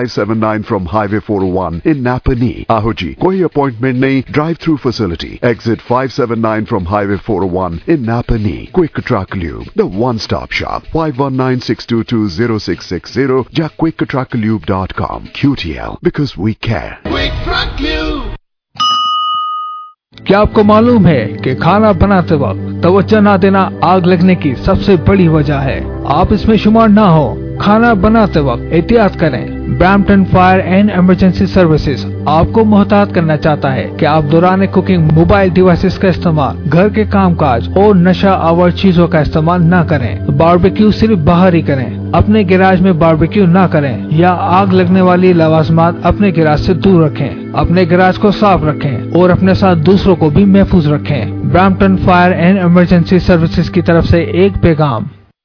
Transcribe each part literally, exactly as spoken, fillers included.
five seven nine from Highway four oh one in Napani. Aho ji, koi appointment nahi, drive-through facility. Exit five seven nine from Highway four oh one in Napani. Quick Truck Lube, the one-stop shop. five one nine six two two zero six six zero ja quick truck lube dot com. Q T L, because we care. Quick Truck Lube. क्या आपको मालूम है कि खाना बनाते वक्त तवज्जो न देना आग लगने की सबसे बड़ी वजह है। आप इसमें शुमार ना हो। खाना बनाते वक्त एहतियात करें। Brampton fire and emergency services आपको मोहतात करना चाहता है कि आप दौरान कुकिंग मोबाइल डिवाइसेस का इस्तेमाल, घर के कामकाज और नशा आवर चीजों का इस्तेमाल न करें। बारबेक्यू सिर्फ बाहर ही करें। अपने गैराज में बारबेक्यू न करें या आग लगने वाली लवाजमात अपने गैराज से दूर रखें। अपने गैराज को साफ रखें और अपने साथ दूसरों को भी महफूज रखें। Brampton fire and emergency services की तरफ से एक पैगाम।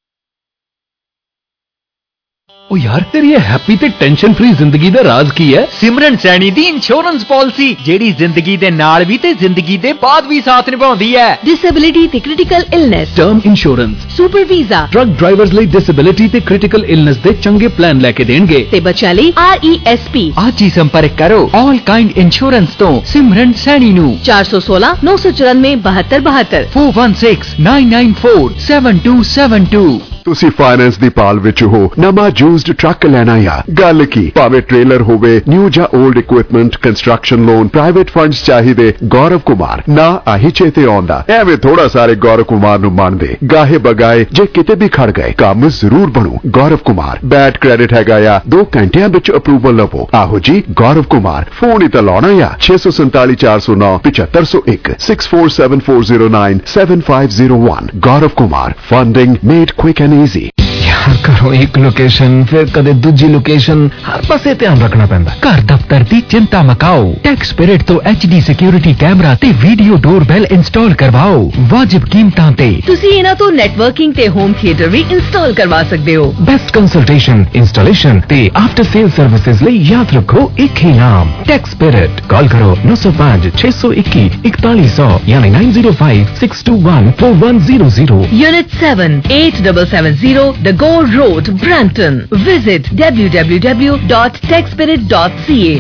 ओ यार तेरी ये हैप्पी ते टेंशन फ्री जिंदगी दा राज की है? सिमरन सैनी दी इंश्योरेंस पॉलिसी जेड़ी जिंदगी दे नाल भी ते जिंदगी दे बाद भी साथ निभाउंदी है। डिसेबिलिटी ते critical illness, term insurance, super visa, truck drivers ਲਈ डिसेबिलिटी ते क्रिटिकल इलनेस दे चंगे प्लान लेके देणगे ते बच्चा ਲਈ आर ई एस पी। आज ही संपर्क करो ऑल काइंड इंश्योरेंस तो सिमरन सैनी नु चार सौ सोलह नौ सौ चौरानवे बहत्तर बहत्तर four one six nine nine four seven two seven two. ਤੁਸੀਂ ਫਾਈਨੈਂਸ ਦੀ ਪਾਲ ਵਿੱਚ ਹੋ, ਨਵਾਂ ਯੂਜ਼ਡ ਟਰੱਕ ਲੈਣਾ ਆ, ਗੱਲ ਕੀ, ਭਾਵੇਂ ਟ੍ਰੇਲਰ ਹੋਵੇ, ਨਿਊ ਜਾਂ old equipment, construction loan, private funds ਚਾਹੀਦੇ, ਗੌਰਵ ਕੁਮਾਰ ਨਾ ਆਹੀ ਚੇਤੇ ਆਉਂਦਾ। ਐਵੇਂ ਥੋੜਾ ਸਾਰੇ ਗੌਰਵ ਕੁਮਾਰ ਨੂੰ ਮੰਨਦੇ, ਗਾਹੇ ਬਗਾਏ ਜੇ ਕਿਤੇ ਵੀ ਖੜ ਗਏ ਕੰਮ ਜ਼ਰੂਰ ਬਣੂ। ਗੌਰਵ ਕੁਮਾਰ ਬੈਡ ਕ੍ਰੈਡਿਟ ਹੈਗਾ ਆ, ਦੋ ਘੰਟਿਆਂ ਵਿੱਚ ਅਪਰੂਵਲ ਲਵੋ। ਆਹੋ ਜੀ ਗੌਰਵ ਕੁਮਾਰ, ਫੋਨ ਹੀ ਤਾਂ ਲਾਉਣਾ ਆ ਛੇ ਸੌ ਸੰਤਾਲੀ ਚਾਰ ਸੌ ਨੌ ਪਚੱਤਰ ਸੌ ਇੱਕ six four seven four zero nine seven five zero one. Gaurav Kumar, funding made quick and easy. यार घरों एक लोकेशन फिर कदे दूजी लोकेशन, हर पासे ध्यान रखना पैंदा। घर दफ्तर दी चिंता मकाओ, टैक्स स्पिरिट तो एच डी सिक्योरिटी कैमरा ते वीडियो डोरबेल इंस्टॉल करवाओ वाजिब कीमतां ते। तुसी इना तो नेटवर्किंग ते होम थिएटर भी इंस्टॉल करवा सकते हो। बेस्ट कंसल्टेशन, इंस्टॉलेशन ते आफ्टर सेल सर्विसेज ਲਈ याद रखो एक ही नाम, टैक्स स्पिरिट। कॉल करो नौ सौ पाँच छह सौ इक्की इकतालीस सौ यानी nine zero five six two one four one zero zero. Unit seven eight seven seven zero the Gore Road, Brampton. Visit w w w dot tech spirit dot c a।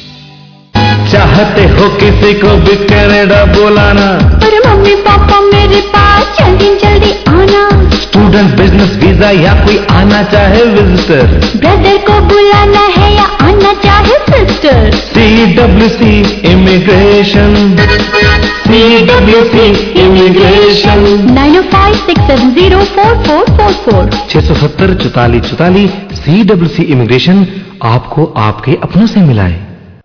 चाहते हो किसी को भी कनाडा बुलाना, पर mummy papa मेरे पास जल्दी जल्दी आना। स्टूडेंट, बिजनेस वीजा या कोई आना चाहे विजिटर, ब्रदर को बुलाना है या आना चाहे sister. C W C immigration, C W C immigration. Nine O five six seven zero four four four four छह सौ सत्तर चौतालीस चौतालीस। सी डब्ल्यू सी इमिग्रेशन आपको आपके अपनों से मिलाए।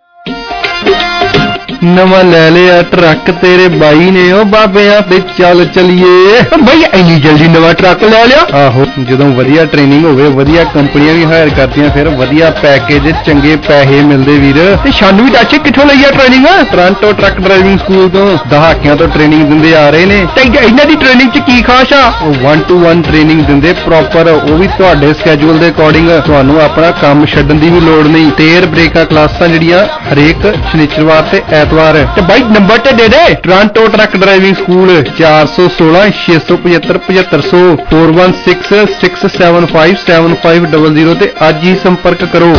ਨਵਾਂ ਲੈ ਲਿਆ ਟਰੱਕ ਤੇਰੇ ਬਾਈ ਨੇ, ਉਹ ਬਾਬਿਆਂ ਤੇ ਚੱਲ ਚਲੀਏ। ਬਈ ਇੰਨੀ ਜਲਦੀ ਨਵਾਂ ਟਰੱਕ ਲੈ ਲਿਆ? ਆਹੋ, ਜਦੋਂ ਵਧੀਆ ਟ੍ਰੇਨਿੰਗ ਹੋਵੇ, ਵਧੀਆ ਕੰਪਨੀਆਂ ਵੀ ਹਾਇਰ ਕਰਦੀਆਂ, ਫਿਰ ਵਧੀਆ ਪੈਕੇਜ, ਚੰਗੇ ਪੈਸੇ ਮਿਲਦੇ ਵੀਰ। ਤੇ ਸਾਨੂੰ ਵੀ ਦੱਸ ਕਿੱਥੋਂ ਲਈ ਆ training? Toronto truck driving school ਤੋਂ ਦਹਾਕਿਆਂ ਤੋਂ ਟ੍ਰੇਨਿੰਗ ਦਿੰਦੇ ਆ ਰਹੇ ਨੇ। ਤੇ ਇਹਨਾਂ ਦੀ ਟ੍ਰੇਨਿੰਗ 'ਚ ਕੀ ਖਾਸ ਆ? ਉਹ ਵਨ ਟੂ ਵਨ ਟ੍ਰੇਨਿੰਗ ਦਿੰਦੇ ਪ੍ਰੋਪਰ, ਉਹ ਵੀ ਤੁਹਾਡੇ ਸਕੈਜੂਲ ਦੇ ਅਕੋਰਡਿੰਗ। ਤੁਹਾਨੂੰ ਆਪਣਾ ਕੰਮ ਛੱਡਣ ਦੀ ਵੀ ਲੋੜ ਨਹੀਂ। ਤੇਰ ਬ੍ਰੇਕਾਂ ਕਲਾਸਾਂ ਜਿਹੜੀਆਂ ਹਰੇਕ ਸ਼ਨੀਚਰਵਾਰ ਤੇ ਐਤਵਾਰ। ਤੇ ਬਾਈ ਨੰਬਰ ਤੇ ਦੇ ਦੇ, ਟੋਰਾਂਟੋ ਟਰੱਕ ਡਰਾਈਵਿੰਗ ਸਕੂਲ ਚਾਰ ਸੌ ਸੋਲਾਂ ਛੇ ਸੌ ਪਝੱਤਰ ਪਝੱਤਰ ਸੌ four one six six seven five seven five double zero ਤੇ ਅੱਜ ਹੀ ਸੰਪਰਕ ਕਰੋ।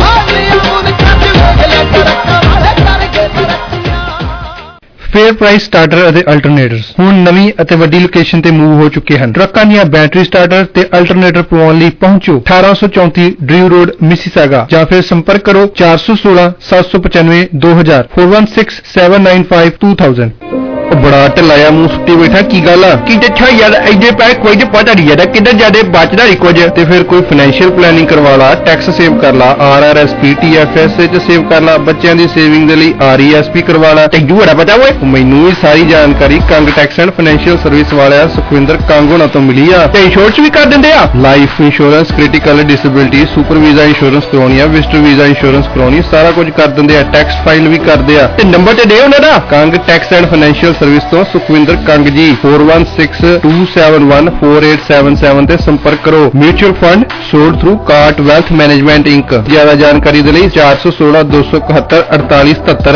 ਫੇਅਰ ਪ੍ਰਾਈਸ ਸਟਾਰਟਰ ਅਤੇ ਅਲਟਰਨੇਟਰਸ ਹੁਣ ਨਵੀਂ ਅਤੇ ਵੱਡੀ ਲੋਕੇਸ਼ਨ ਤੇ ਮੂਵ ਹੋ ਚੁੱਕੇ ਹਨ। ਟਰੱਕਾਂ ਦੀਆਂ ਬੈਟਰੀ ਸਟਾਰਟਰ ਤੇ ਅਲਟਰਨੇਟਰ ਪਵਾਉਣ ਲਈ ਪਹੁੰਚੋ ਅਠਾਰਾਂ ਸੌ ਚੌਂਤੀ ਡਰਿਊ ਰੋਡ ਮਿਸੀਸਾਗਾ ਜਾਂ ਫਿਰ ਸੰਪਰਕ ਕਰੋ ਚਾਰ ਸੌ ਸੋਲਾਂ ਸੱਤ ਸੌ ਪਚਾਨਵੇਂ ਦੋ ਹਜ਼ਾਰ four one six seven nine five two thousand. ਬੜਾ ਢਲਾਇਆ ਮੂੰਹ ਸੁੱਟੀ ਬੈਠਾ, ਕੀ ਗੱਲ ਆ? ਕੀ ਦੱਛਾ ਯਾਰ, ਐਡੇ ਪੈਸੇ ਕੋਈ ਤੇ ਪਤਾ ਨਹੀਂ ਯਾਰ ਕਿੱਧਰ ਜਾਦੇ ਬਚਦਾ ਨਹੀਂ ਕੁਝ। ਤੇ ਫਿਰ ਕੋਈ ਫਾਈਨੈਂਸ਼ੀਅਲ ਪਲੈਨਿੰਗ ਕਰਵਾ ਲਾ, ਟੈਕਸ ਸੇਵ ਕਰ ਲਾ, R R S P T F S ਚ ਸੇਵ ਕਰ ਲਾ, ਬੱਚਿਆਂ ਦੀ ਸੇਵਿੰਗ ਦੇ ਲਈ ਆਰ ਈ ਐਸ ਪੀ ਕਰਵਾ ਲਾ। ਤੈਨੂੰ ਬੜਾ ਪਤਾ ਓਏ? ਮੈਨੂੰ ਵੀ ਸਾਰੀ ਜਾਣਕਾਰੀ Kang tax and financial service ਵਾਲਿਆ ਸੁਖਵਿੰਦਰ ਕੰਗ ਹੋਣਾ ਤੋਂ ਮਿਲੀ ਆ। ਤੇ ਇੰਸ਼ੋਰੈਂਸ ਵੀ ਕਰ ਦਿੰਦੇ ਆ, life insurance, critical disability, super visa insurance ਕਰਾਉਣੀ ਆ, ਵਿਜ਼ਟਰ ਵੀਜ਼ਾ ਇੰਸ਼ੋਰੈਂਸ ਕਰਾਉਣੀ, ਸਾਰਾ ਕੁਝ ਕਰ ਦਿੰਦੇ ਆ। ਟੈਕਸ ਫਾਈਲ ਵੀ ਕਰਦੇ ਆ। ਤੇ ਨੰਬਰ ਤੇ ਦੇ ਉਹਨਾਂ ਦਾ, Kang tax and financial service ਤੋਂ Sukhwinder Kang ji four one six two seven one four eight seven seven ਤੇ ਸੰਪਰਕ ਕਰੋ। Mutual fund sold through cart wealth management inc. ਜ਼ਿਆਦਾ ਜਾਣਕਾਰੀ ਦੇ ਲਈ ਚਾਰ ਸੌ ਸੋਲਾਂ ਦੋ ਸੌ ਇਕਹੱਤਰ ਅੜਤਾਲੀ ਸਤੱਤਰ।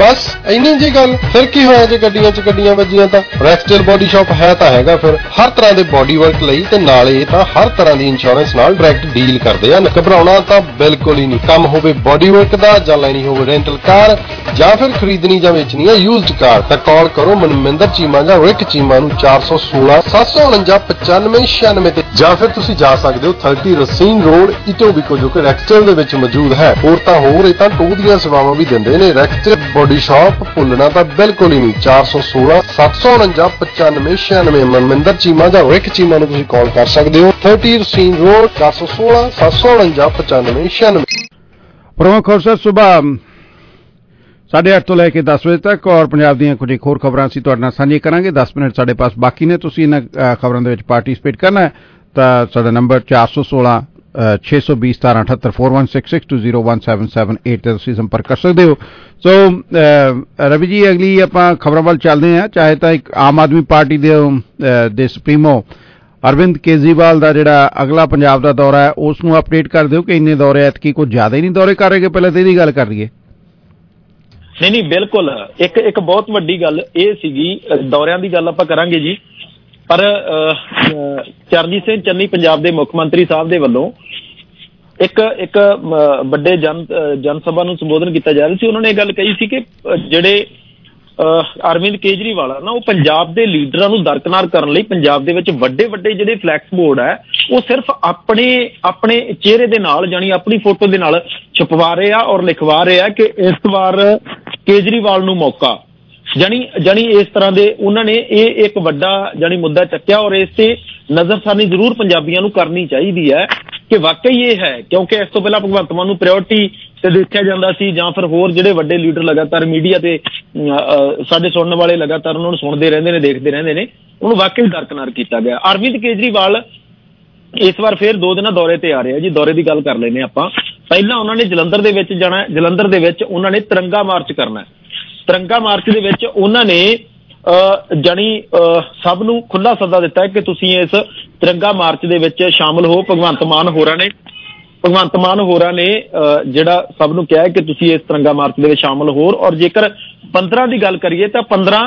बस इन्नी जी गल फिर की होया जे गड्डियां च गड्डियां वजियां तां रैक्सटेल बॉडी शॉप है तां हैगा फिर हर तरह दे बॉडी वर्क लई ते नाले तां हर तरह दी इंश्योरेंस नाल डायरैक्ट डील करदे हन। घबराउणा तां बिल्कुल ही नहीं। काम होवे बॉडी वर्क दा जां लैनी होवे रेंटल कार जां फिर खरीदनी जां वेचनी है यूज्ड कार तां कॉल करो मनमिंदर चीमा जां रिक चीमा नूं चार सौ सोलह सत्त सौ उनंजा पचानवे छियानवे ते जां फिर तुसीं जा सकदे हो थर्टी रसीन रोड इटोबिको जो कि रैक्सटेल दे विच मौजूद है। होर तां होर इह तां टूर ਦੀਆਂ ਸੇਵਾਵਾਂ ਵੀ ਦਿੰਦੇ ਨੇ। ਰੈਕਸਟੇਲ ਬੋਡੀ ਸ਼ਾਪ ਭੁੱਲਣਾ ਤਾਂ ਬਿਲਕੁਲ ਹੀ ਨਹੀਂ। ਚਾਰ ਸੌ ਸੋਲਹ ਸੱਤ ਸੌ ਉਨੰਜਾ ਪਚਾਨਵੇਂ ਛਿਆਨਵੇਂ ਮਨਮਿੰਦਰ ਚੀਮਾ ਜਾਂ ਰਿਕ ਚੀਮਾ ਨੂੰ ਤੁਸੀਂ ਕਾਲ ਕਰ ਸਕਦੇ ਹੋ। ਥਰਟੀ ਰਸੀਨ ਰੋਡ ਚਾਰ ਸੌ ਸੋਲਹ ਸੱਤ ਸੌ ਉਨੰਜਾ ਪਚਾਨਵੇਂ ਛਿਆਨਵੇਂ। ਪ੍ਰਮੁੱਖ ਖਬਰਾਂ ਸੁਬਾਹ ਸਾਢੇ ਅੱਠ ਤੋਂ ਲੈ ਕੇ ਦਸ ਵਜੇ ਤੱਕ ਔਰ ਪੰਜਾਬ ਦੀਆਂ ਕੁਝ ਹੋਰ ਖਬਰਾਂ ਅਸੀਂ ਤੁਹਾਡੇ ਨਾਲ ਸਾਂਝੀਆਂ ਕਰਾਂਗੇ। ਦਸ ਮਿੰਟ ਸਾਡੇ ਪਾਸ ਬਾਕੀ ਨੇ। ਤੁਸੀਂ ਇਹਨਾਂ ਖਬਰਾਂ ਦੇ ਵਿੱਚ ਪਾਰਟੀਸਪੇਟ ਕਰਨਾ ਹੈ ਤਾਂ ਸਾਡਾ ਨੰਬਰ ਚਾਰ ਸੌ ਸੋਲਹ ਛੇ ਸੌ ਵੀਹ ਸਤਾਰਾਂ ਅਠੱਤਰ four one six six two zero one seven seven eight ਤੇ ਤੁਸੀਂ ਸੰਪਰਕ ਕਰ ਸਕਦੇ ਹੋ। ਸੋ ਰਵੀ ਜੀ ਅਗਲੀ ਆਪਾਂ ਖਬਰਾਂ ਵੱਲ ਚੱਲਦੇ ਹਾਂ। ਚਾਹੇ ਤਾਂ ਇੱਕ ਆਮ ਆਦਮੀ ਪਾਰਟੀ ਦੇ ਦੇ ਸੁਪਰੀਮੋ ਅਰਵਿੰਦ ਕੇਜਰੀਵਾਲ ਦਾ ਜਿਹੜਾ ਅਗਲਾ ਪੰਜਾਬ ਦਾ ਦੌਰਾ ਹੈ ਉਸ ਨੂੰ ਅਪਡੇਟ ਕਰ ਦਿਓ ਕਿ ਇੰਨੇ ਦੌਰੇ ਐਤਕੀ ਕੁਝ ਜ਼ਿਆਦਾ ਹੀ ਨਹੀਂ ਦੌਰੇ ਕਰ ਰਹੇ। ਪਹਿਲਾਂ ਤਾਂ ਇਹਦੀ ਗੱਲ ਕਰ ਲਈਏ। ਨਹੀਂ ਨਹੀਂ ਬਿਲਕੁਲ ਇੱਕ ਇੱਕ ਬਹੁਤ ਵੱਡੀ ਗੱਲ ਇਹ ਸੀਗੀ। ਦੌਰਿਆਂ ਦੀ ਗੱਲ ਆਪਾਂ ਕਰਾਂਗੇ ਜੀ, ਪਰ ਚਰਨਜੀਤ ਸਿੰਘ ਚੰਨੀ ਪੰਜਾਬ ਦੇ ਮੁੱਖ ਮੰਤਰੀ ਸਾਹਿਬ ਦੇ ਵੱਲੋਂ ਇੱਕ ਇੱਕ ਵੱਡੇ ਜਨ ਜਨ ਸਭਾ ਨੂੰ ਸੰਬੋਧਨ ਕੀਤਾ ਜਾ ਰਿਹਾ ਸੀ। ਉਹਨਾਂ ਨੇ ਇਹ ਗੱਲ ਕਹੀ ਸੀ ਕਿ ਜਿਹੜੇ ਅਰਵਿੰਦ ਕੇਜਰੀਵਾਲ ਆ ਨਾ ਉਹ ਪੰਜਾਬ ਦੇ ਲੀਡਰਾਂ ਨੂੰ ਦਰਕਨਾਰ ਕਰਨ ਲਈ ਪੰਜਾਬ ਦੇ ਵਿੱਚ ਵੱਡੇ ਵੱਡੇ ਜਿਹੜੇ ਫਲੈਕਸ ਬੋਰਡ ਹੈ ਉਹ ਸਿਰਫ ਆਪਣੇ ਆਪਣੇ ਚਿਹਰੇ ਦੇ ਨਾਲ ਜਾਣੀ ਆਪਣੀ ਫੋਟੋ ਦੇ ਨਾਲ ਛਪਵਾ ਰਹੇ ਆ ਔਰ ਲਿਖਵਾ ਰਹੇ ਆ ਕਿ ਇਸ ਵਾਰ ਕੇਜਰੀਵਾਲ ਨੂੰ ਮੌਕਾ ਜਾਣੀ ਜਾਣੀ ਇਸ ਤਰ੍ਹਾਂ ਦੇ ਉਹਨਾਂ ਨੇ ਇਹ ਇੱਕ ਵੱਡਾ ਜਾਣੀ ਮੁੱਦਾ ਚੱਕਿਆ ਔਰ ਇਸ ਤੇ ਨਜ਼ਰਸਾਨੀ ਜ਼ਰੂਰ ਪੰਜਾਬੀਆਂ ਨੂੰ ਕਰਨੀ ਚਾਹੀਦੀ ਹੈ ਕਿ ਵਾਕਈ ਇਹ ਹੈ। ਕਿਉਂਕਿ ਇਸ ਤੋਂ ਪਹਿਲਾਂ ਭਗਵੰਤ ਮਾਨ ਨੂੰ ਪ੍ਰਾਇਓਰਟੀ ਤੇ ਦੇਖਿਆ ਜਾਂਦਾ ਸੀ ਜਾਂ ਫਿਰ ਹੋਰ ਜਿਹੜੇ ਵੱਡੇ ਲੀਡਰ ਲਗਾਤਾਰ ਮੀਡੀਆ ਤੇ ਸਾਡੇ ਸੁਣਨ ਵਾਲੇ ਲਗਾਤਾਰ ਉਹਨਾਂ ਨੂੰ ਸੁਣਦੇ ਰਹਿੰਦੇ ਨੇ ਦੇਖਦੇ ਰਹਿੰਦੇ ਨੇ ਉਹਨੂੰ ਵਾਕਈ ਦਰਕਨਾਰ ਕੀਤਾ ਗਿਆ। ਅਰਵਿੰਦ ਕੇਜਰੀਵਾਲ ਇਸ ਵਾਰ ਫਿਰ ਦੋ ਦਿਨਾਂ ਦੌਰੇ ਤੇ ਆ ਰਹੇ ਆ ਜੀ। ਦੌਰੇ ਦੀ ਗੱਲ ਕਰ ਲੈਂਦੇ ਆਪਾਂ। ਪਹਿਲਾਂ ਉਹਨਾਂ ਨੇ ਜਲੰਧਰ ਦੇ ਵਿੱਚ ਜਾਣਾ। ਜਲੰਧਰ ਦੇ ਵਿੱਚ ਉਹਨਾਂ ਨੇ ਤਿਰੰਗਾ ਮਾਰਚ ਕਰਨਾ। ਤਿਰੰਗਾ ਮਾਰਚ ਦੇ ਵਿੱਚ ਉਹਨਾਂ ਨੇ ਜਾਣੀ ਸਭ ਨੂੰ ਖੁੱਲ੍ਹਾ ਸੱਦਾ ਦਿੱਤਾ ਹੈ ਕਿ ਤੁਸੀਂ ਇਸ ਤਿਰੰਗਾ ਮਾਰਚ ਦੇ ਵਿੱਚ ਸ਼ਾਮਲ ਹੋ। ਭਗਵੰਤ ਮਾਨ ਹੋਰਾਂ ਨੇ ਭਗਵੰਤ ਮਾਨ ਹੋਰਾਂ ਨੇ ਜਿਹੜਾ ਸਭ ਨੂੰ ਕਿਹਾ ਕਿ ਤੁਸੀਂ ਇਸ ਤਿਰੰਗਾ ਮਾਰਚ ਦੇ ਵਿੱਚ ਸ਼ਾਮਲ ਹੋ। ਔਰ ਜੇਕਰ ਪੰਦਰਾਂ ਦੀ ਗੱਲ ਕਰੀਏ ਤਾਂ ਪੰਦਰਾਂ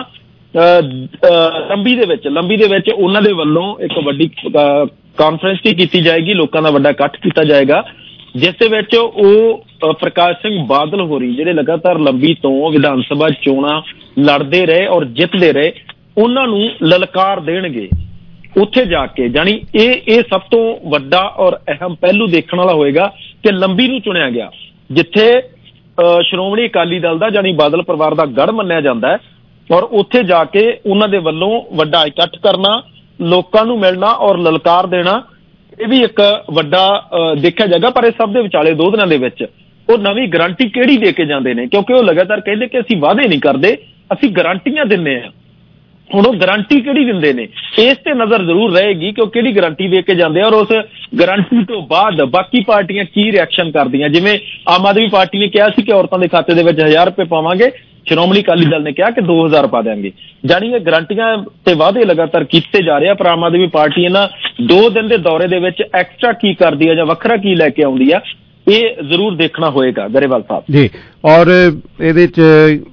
ਲੰਬੀ ਦੇ ਵਿੱਚ ਲੰਬੀ ਦੇ ਵਿੱਚ ਉਹਨਾਂ ਦੇ ਵੱਲੋਂ ਇੱਕ ਵੱਡੀ ਕਾਨਫਰੰਸ ਵੀ ਕੀਤੀ ਜਾਏਗੀ। ਲੋਕਾਂ ਦਾ ਵੱਡਾ ਇਕੱਠ ਕੀਤਾ ਜਾਏਗਾ ਜਿਸ ਦੇ ਵਿੱਚ ਉਹ ਪ੍ਰਕਾਸ਼ ਸਿੰਘ ਬਾਦਲ ਹੋਰੀ ਜਿਹੜੇ ਲਗਾਤਾਰ ਲੰਬੀ ਤੋਂ ਵਿਧਾਨ ਸਭਾ ਚੋਣਾਂ ਲੜਦੇ ਰਹੇ ਔਰ ਜਿੱਤਦੇ ਰਹੇ ਉਹਨਾਂ ਨੂੰ ਲਲਕਾਰ ਦੇਣਗੇ ਉੱਥੇ ਜਾ ਕੇ। ਜਾਣੀ ਇਹ ਇਹ ਸਭ ਤੋਂ ਵੱਡਾ ਔਰ ਅਹਿਮ ਪਹਿਲੂ ਦੇਖਣ ਵਾਲਾ ਹੋਏਗਾ ਕਿ ਲੰਬੀ ਨੂੰ ਚੁਣਿਆ ਗਿਆ ਜਿੱਥੇ ਸ਼੍ਰੋਮਣੀ ਅਕਾਲੀ ਦਲ ਦਾ ਜਾਣੀ ਬਾਦਲ ਪਰਿਵਾਰ ਦਾ ਗੜ੍ਹ ਮੰਨਿਆ ਜਾਂਦਾ ਹੈ ਔਰ ਉੱਥੇ ਜਾ ਕੇ ਉਹਨਾਂ ਦੇ ਵੱਲੋਂ ਵੱਡਾ ਇਕੱਠ ਕਰਨਾ, ਲੋਕਾਂ ਨੂੰ ਮਿਲਣਾ ਔਰ ਲਲਕਾਰ ਦੇਣਾ ਇਹ ਵੀ ਇੱਕ ਵੱਡਾ ਦੇਖਿਆ ਜਾਏਗਾ। ਪਰ ਇਸ ਸਭ ਦੇ ਵਿਚਾਲੇ ਦੋ ਦਿਨਾਂ ਦੇ ਵਿੱਚ ਉਹ ਨਵੀਂ ਗਰੰਟੀ ਕਿਹੜੀ ਦੇ ਕੇ ਜਾਂਦੇ ਨੇ ਕਿਉਂਕਿ ਉਹ ਲਗਾਤਾਰ ਕਹਿੰਦੇ ਕਿ ਅਸੀਂ ਵਾਅਦੇ ਨਹੀਂ ਕਰਦੇ ਅਸੀਂ ਗਰੰਟੀਆਂ ਦਿੰਦੇ ਹਾਂ। ਹੁਣ ਉਹ ਗਰੰਟੀ ਕਿਹੜੀ ਦਿੰਦੇ ਨੇ ਇਸ ਤੇ ਨਜ਼ਰ ਜ਼ਰੂਰ ਰਹੇਗੀ ਕਿ ਉਹ ਕਿਹੜੀ ਗਰੰਟੀ ਦੇ ਕੇ ਜਾਂਦੇ ਆ ਔਰ ਉਸ ਗਰੰਟੀ ਤੋਂ ਬਾਅਦ ਬਾਕੀ ਪਾਰਟੀਆਂ ਕੀ ਰਿਐਕਸ਼ਨ ਕਰਦੀਆਂ। ਜਿਵੇਂ ਆਮ ਆਦਮੀ ਪਾਰਟੀ ਨੇ ਕਿਹਾ ਸੀ ਕਿ ਔਰਤਾਂ ਦੇ ਖਾਤੇ ਦੇ ਵਿੱਚ ਹਜ਼ਾਰ ਰੁਪਏ ਪਾਵਾਂਗੇ, ਸ਼੍ਰੋਮਣੀ ਅਕਾਲੀ ਦਲ ਨੇ ਕਿਹਾ ਕਿ ਦੋ ਹਜ਼ਾਰ ਪਾ ਦਿਆਂਗੇ। ਜਾਣੀ ਇਹ ਗਰੰਟੀਆਂ ਤੇ ਵਾਅਦੇ ਲਗਾਤਾਰ ਕੀਤੇ ਜਾ ਰਹੇ ਆ। ਪਰ ਆਮ ਆਦਮੀ ਪਾਰਟੀ ਇਹਨਾਂ ਦੋ ਦਿਨ ਦੇ ਦੌਰੇ ਦੇ ਵਿੱਚ ਐਕਸਟਰਾ ਕੀ ਕਰਦੀ ਹੈ ਜਾਂ ਵੱਖਰਾ ਕੀ ਲੈ ਕੇ ਆਉਂਦੀ ਆ ਇਹ ਜ਼ਰੂਰ ਦੇਖਣਾ ਹੋਏਗਾ ਗਰੇਵਾਲ ਸਾਹਿਬ ਜੀ। ਔਰ ਇਹਦੇ ਚ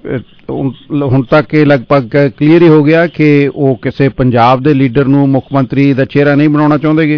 ਹੁਣ ਤੱਕ ਇਹ ਲਗਭਗ ਕਲੀਅਰ ਹੀ ਹੋ ਗਿਆ ਕਿ ਉਹ ਕਿਸੇ ਪੰਜਾਬ ਦੇ ਲੀਡਰ ਨੂੰ ਮੁੱਖ ਮੰਤਰੀ ਦਾ ਚਿਹਰਾ ਨਹੀਂ ਬਣਾਉਣਾ ਚਾਹੁੰਦੇਗੇ।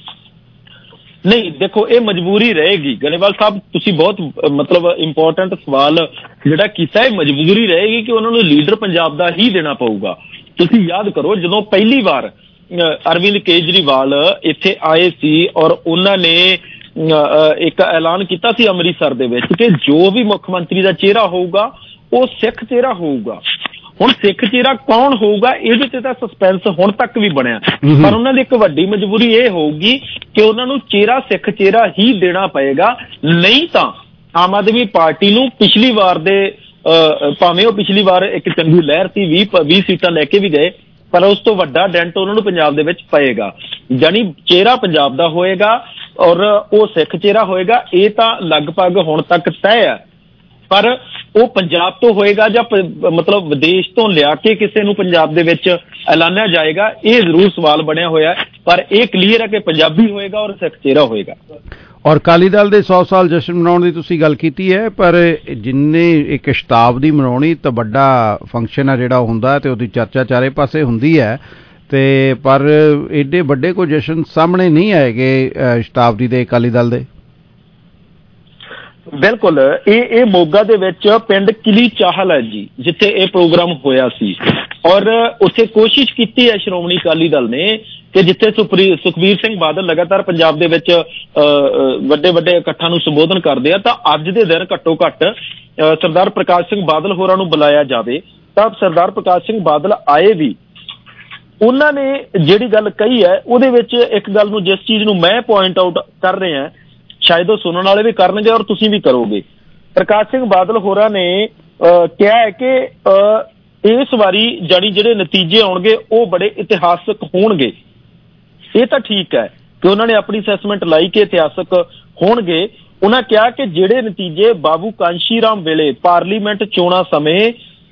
ਨਹੀਂ ਦੇਖੋ ਇਹ ਮਜਬੂਰੀ ਰਹੇਗੀ ਗਰੇਵਾਲ ਸਾਹਿਬ। ਤੁਸੀਂ ਬਹੁਤ ਮਤਲਬ ਇੰਪੋਰਟੈਂਟ ਸਵਾਲ ਜਿਹੜਾ ਕੀਤਾ ਇਹ ਮਜਬੂਰੀ ਰਹੇਗੀ ਕਿ ਉਹਨਾਂ ਨੂੰ ਲੀਡਰ ਪੰਜਾਬ ਦਾ ਹੀ ਦੇਣਾ ਪਊਗਾ। ਤੁਸੀਂ ਯਾਦ ਕਰੋ ਜਦੋਂ ਪਹਿਲੀ ਵਾਰ ਅਰਵਿੰਦ ਕੇਜਰੀਵਾਲ ਇੱਥੇ ਆਏ ਸੀ ਔਰ ਉਹਨਾਂ ਨੇ ਇੱਕ ਐਲਾਨ ਕੀਤਾ ਸੀ ਅੰਮ੍ਰਿਤਸਰ ਦੇ ਵਿੱਚ ਕਿ ਜੋ ਵੀ ਮੁੱਖ ਮੰਤਰੀ ਦਾ ਚਿਹਰਾ ਹੋਊਗਾ ਉਹ ਸਿੱਖ ਚਿਹਰਾ ਹੋਊਗਾ। ਹੁਣ ਸਿੱਖ ਚਿਹਰਾ ਕੌਣ ਹੋਊਗਾ ਇਹਦੇ ਤੇ ਤਾਂ ਸਸਪੈਂਸ ਹੁਣ ਤੱਕ ਵੀ ਬਣਿਆ ਪਰ ਉਹਨਾਂ ਦੀ ਇੱਕ ਵੱਡੀ ਮਜਬੂਰੀ ਇਹ ਹੋਊਗੀ ਕਿ ਉਹਨਾਂ ਨੂੰ ਚਿਹਰਾ ਸਿੱਖ ਚਿਹਰਾ ਹੀ ਦੇਣਾ ਪਏਗਾ। ਨਹੀਂ ਤਾਂ ਆਮ ਆਦਮੀ ਪਾਰਟੀ ਨੂੰ ਪਿਛਲੀ ਵਾਰ ਦੇ ਭਾਵੇਂ ਉਹ ਪਿਛਲੀ ਵਾਰ ਇੱਕ ਚੰਗੀ ਲਹਿਰ ਸੀ ਵੀਹ ਵੀਹ ਸੀਟਾਂ ਲੈ ਕੇ ਵੀ ਗਏ ਪਰ ਉਸ ਤੋਂ ਵੱਡਾ ਡੈਂਟ ਉਹਨਾਂ ਨੂੰ ਪੰਜਾਬ ਦੇ ਵਿੱਚ ਪਏਗਾ। ਜਾਣੀ ਚਿਹਰਾ ਪੰਜਾਬ ਦਾ ਹੋਏਗਾ ਔਰ ਉਹ ਸਿੱਖ ਚਿਹਰਾ ਹੋਏਗਾ ਇਹ ਤਾਂ ਲਗਭਗ ਹੁਣ ਤੱਕ ਤੈਅ ਹੈ। ਪਰ ਉਹ ਪੰਜਾਬ ਤੋਂ ਹੋਏਗਾ ਜਾਂ ਮਤਲਬ ਵਿਦੇਸ਼ ਤੋਂ ਲਿਆ ਕੇ ਕਿਸੇ ਨੂੰ ਪੰਜਾਬ ਦੇ ਵਿੱਚ ਐਲਾਨਿਆ ਜਾਏਗਾ ਇਹ ਜ਼ਰੂਰ ਸਵਾਲ ਬਣਿਆ ਹੋਇਆ ਪਰ ਇਹ ਕਲੀਅਰ ਹੈ ਕਿ ਪੰਜਾਬੀ ਹੋਏਗਾ ਔਰ ਸਿੱਖ ਚਿਹਰਾ ਹੋਏਗਾ। ਔਰ ਅਕਾਲੀ ਦਲ ਦੇ ਸੌ ਸਾਲ ਜਸ਼ਨ ਮਨਾਉਣ ਦੀ ਤੁਸੀਂ ਗੱਲ ਕੀਤੀ ਹੈ, ਪਰ ਜਿੰਨੇ ਇੱਕ ਸ਼ਤਾਬਦੀ ਮਨਾਉਣੀ ਤਾਂ ਵੱਡਾ ਫੰਕਸ਼ਨ ਹੈ ਜਿਹੜਾ ਹੁੰਦਾ ਤੇ ਉਹਦੀ ਚਰਚਾ ਚਾਰੇ ਪਾਸੇ ਹੁੰਦੀ ਹੈ, ਤੇ ਪਰ ਏਡੇ ਵੱਡੇ ਕੋਈ ਜਸ਼ਨ ਸਾਹਮਣੇ ਨਹੀਂ ਆਏਗੇ ਸ਼ਤਾਬਦੀ ਦੇ ਅਕਾਲੀ ਦਲ ਦੇ। ਬਿਲਕੁਲ, ਇਹ ਇਹ ਮੋਗਾ ਦੇ ਵਿੱਚ ਪਿੰਡ ਕਿਲੀ ਚਾਹਲ ਹੈ ਜੀ, ਜਿੱਥੇ ਇਹ ਪ੍ਰੋਗਰਾਮ ਹੋਇਆ ਸੀ, ਔਰ ਉੱਥੇ ਕੋਸ਼ਿਸ਼ ਕੀਤੀ ਹੈ ਸ਼੍ਰੋਮਣੀ ਅਕਾਲੀ ਦਲ ਨੇ ਕਿ ਜਿੱਥੇ ਸੁਖਬੀਰ ਸਿੰਘ ਬਾਦਲ ਲਗਾਤਾਰ ਪੰਜਾਬ ਦੇ ਵਿੱਚ ਵੱਡੇ ਵੱਡੇ ਇਕੱਠਾਂ ਨੂੰ ਸੰਬੋਧਨ ਕਰਦੇ ਆ, ਤਾਂ ਅੱਜ ਦੇ ਦਿਨ ਘੱਟੋ ਘੱਟ ਸਰਦਾਰ ਪ੍ਰਕਾਸ਼ ਸਿੰਘ ਬਾਦਲ ਹੋਰਾਂ ਨੂੰ ਬੁਲਾਇਆ ਜਾਵੇ। ਤਾਂ ਸਰਦਾਰ ਪ੍ਰਕਾਸ਼ ਸਿੰਘ ਬਾਦਲ ਆਏ ਵੀ, ਉਹਨਾਂ ਨੇ ਜਿਹੜੀ ਗੱਲ ਕਹੀ ਹੈ ਉਹਦੇ ਵਿੱਚ ਇੱਕ ਗੱਲ ਨੂੰ, ਜਿਸ ਚੀਜ਼ ਨੂੰ ਮੈਂ ਪੁਆਇੰਟ ਆਊਟ ਕਰ ਰਿਹਾ, ਸ਼ਾਇਦ ਉਹ ਸੁਣਨ ਵਾਲੇ ਵੀ ਕਰਨਗੇ ਔਰ ਤੁਸੀਂ ਵੀ ਕਰੋਗੇ। ਪ੍ਰਕਾਸ਼ ਸਿੰਘ ਬਾਦਲ ਹੋਰਾਂ ਨੇ ਕਿਹਾ ਹੈ ਕਿ ਇਸ ਵਾਰੀ ਜਾਣੀ ਜਿਹੜੇ ਨਤੀਜੇ ਆਉਣਗੇ ਉਹ ਬੜੇ ਇਤਿਹਾਸਕ ਹੋਣਗੇ। ਇਹ ਤਾਂ ਠੀਕ ਹੈ ਕਿ ਉਹਨਾਂ ਨੇ ਆਪਣੀ ਅਸੈਸਮੈਂਟ ਲਾਈ ਕਿ ਇਤਿਹਾਸਕ ਹੋਣਗੇ। ਉਹਨਾਂ ਕਿਹਾ ਕਿ ਜਿਹੜੇ ਨਤੀਜੇ ਬਾਬੂ ਕਾਂਸ਼ੀ ਰਾਮ ਵੇਲੇ ਪਾਰਲੀਮੈਂਟ ਚੋਣਾਂ ਸਮੇਂ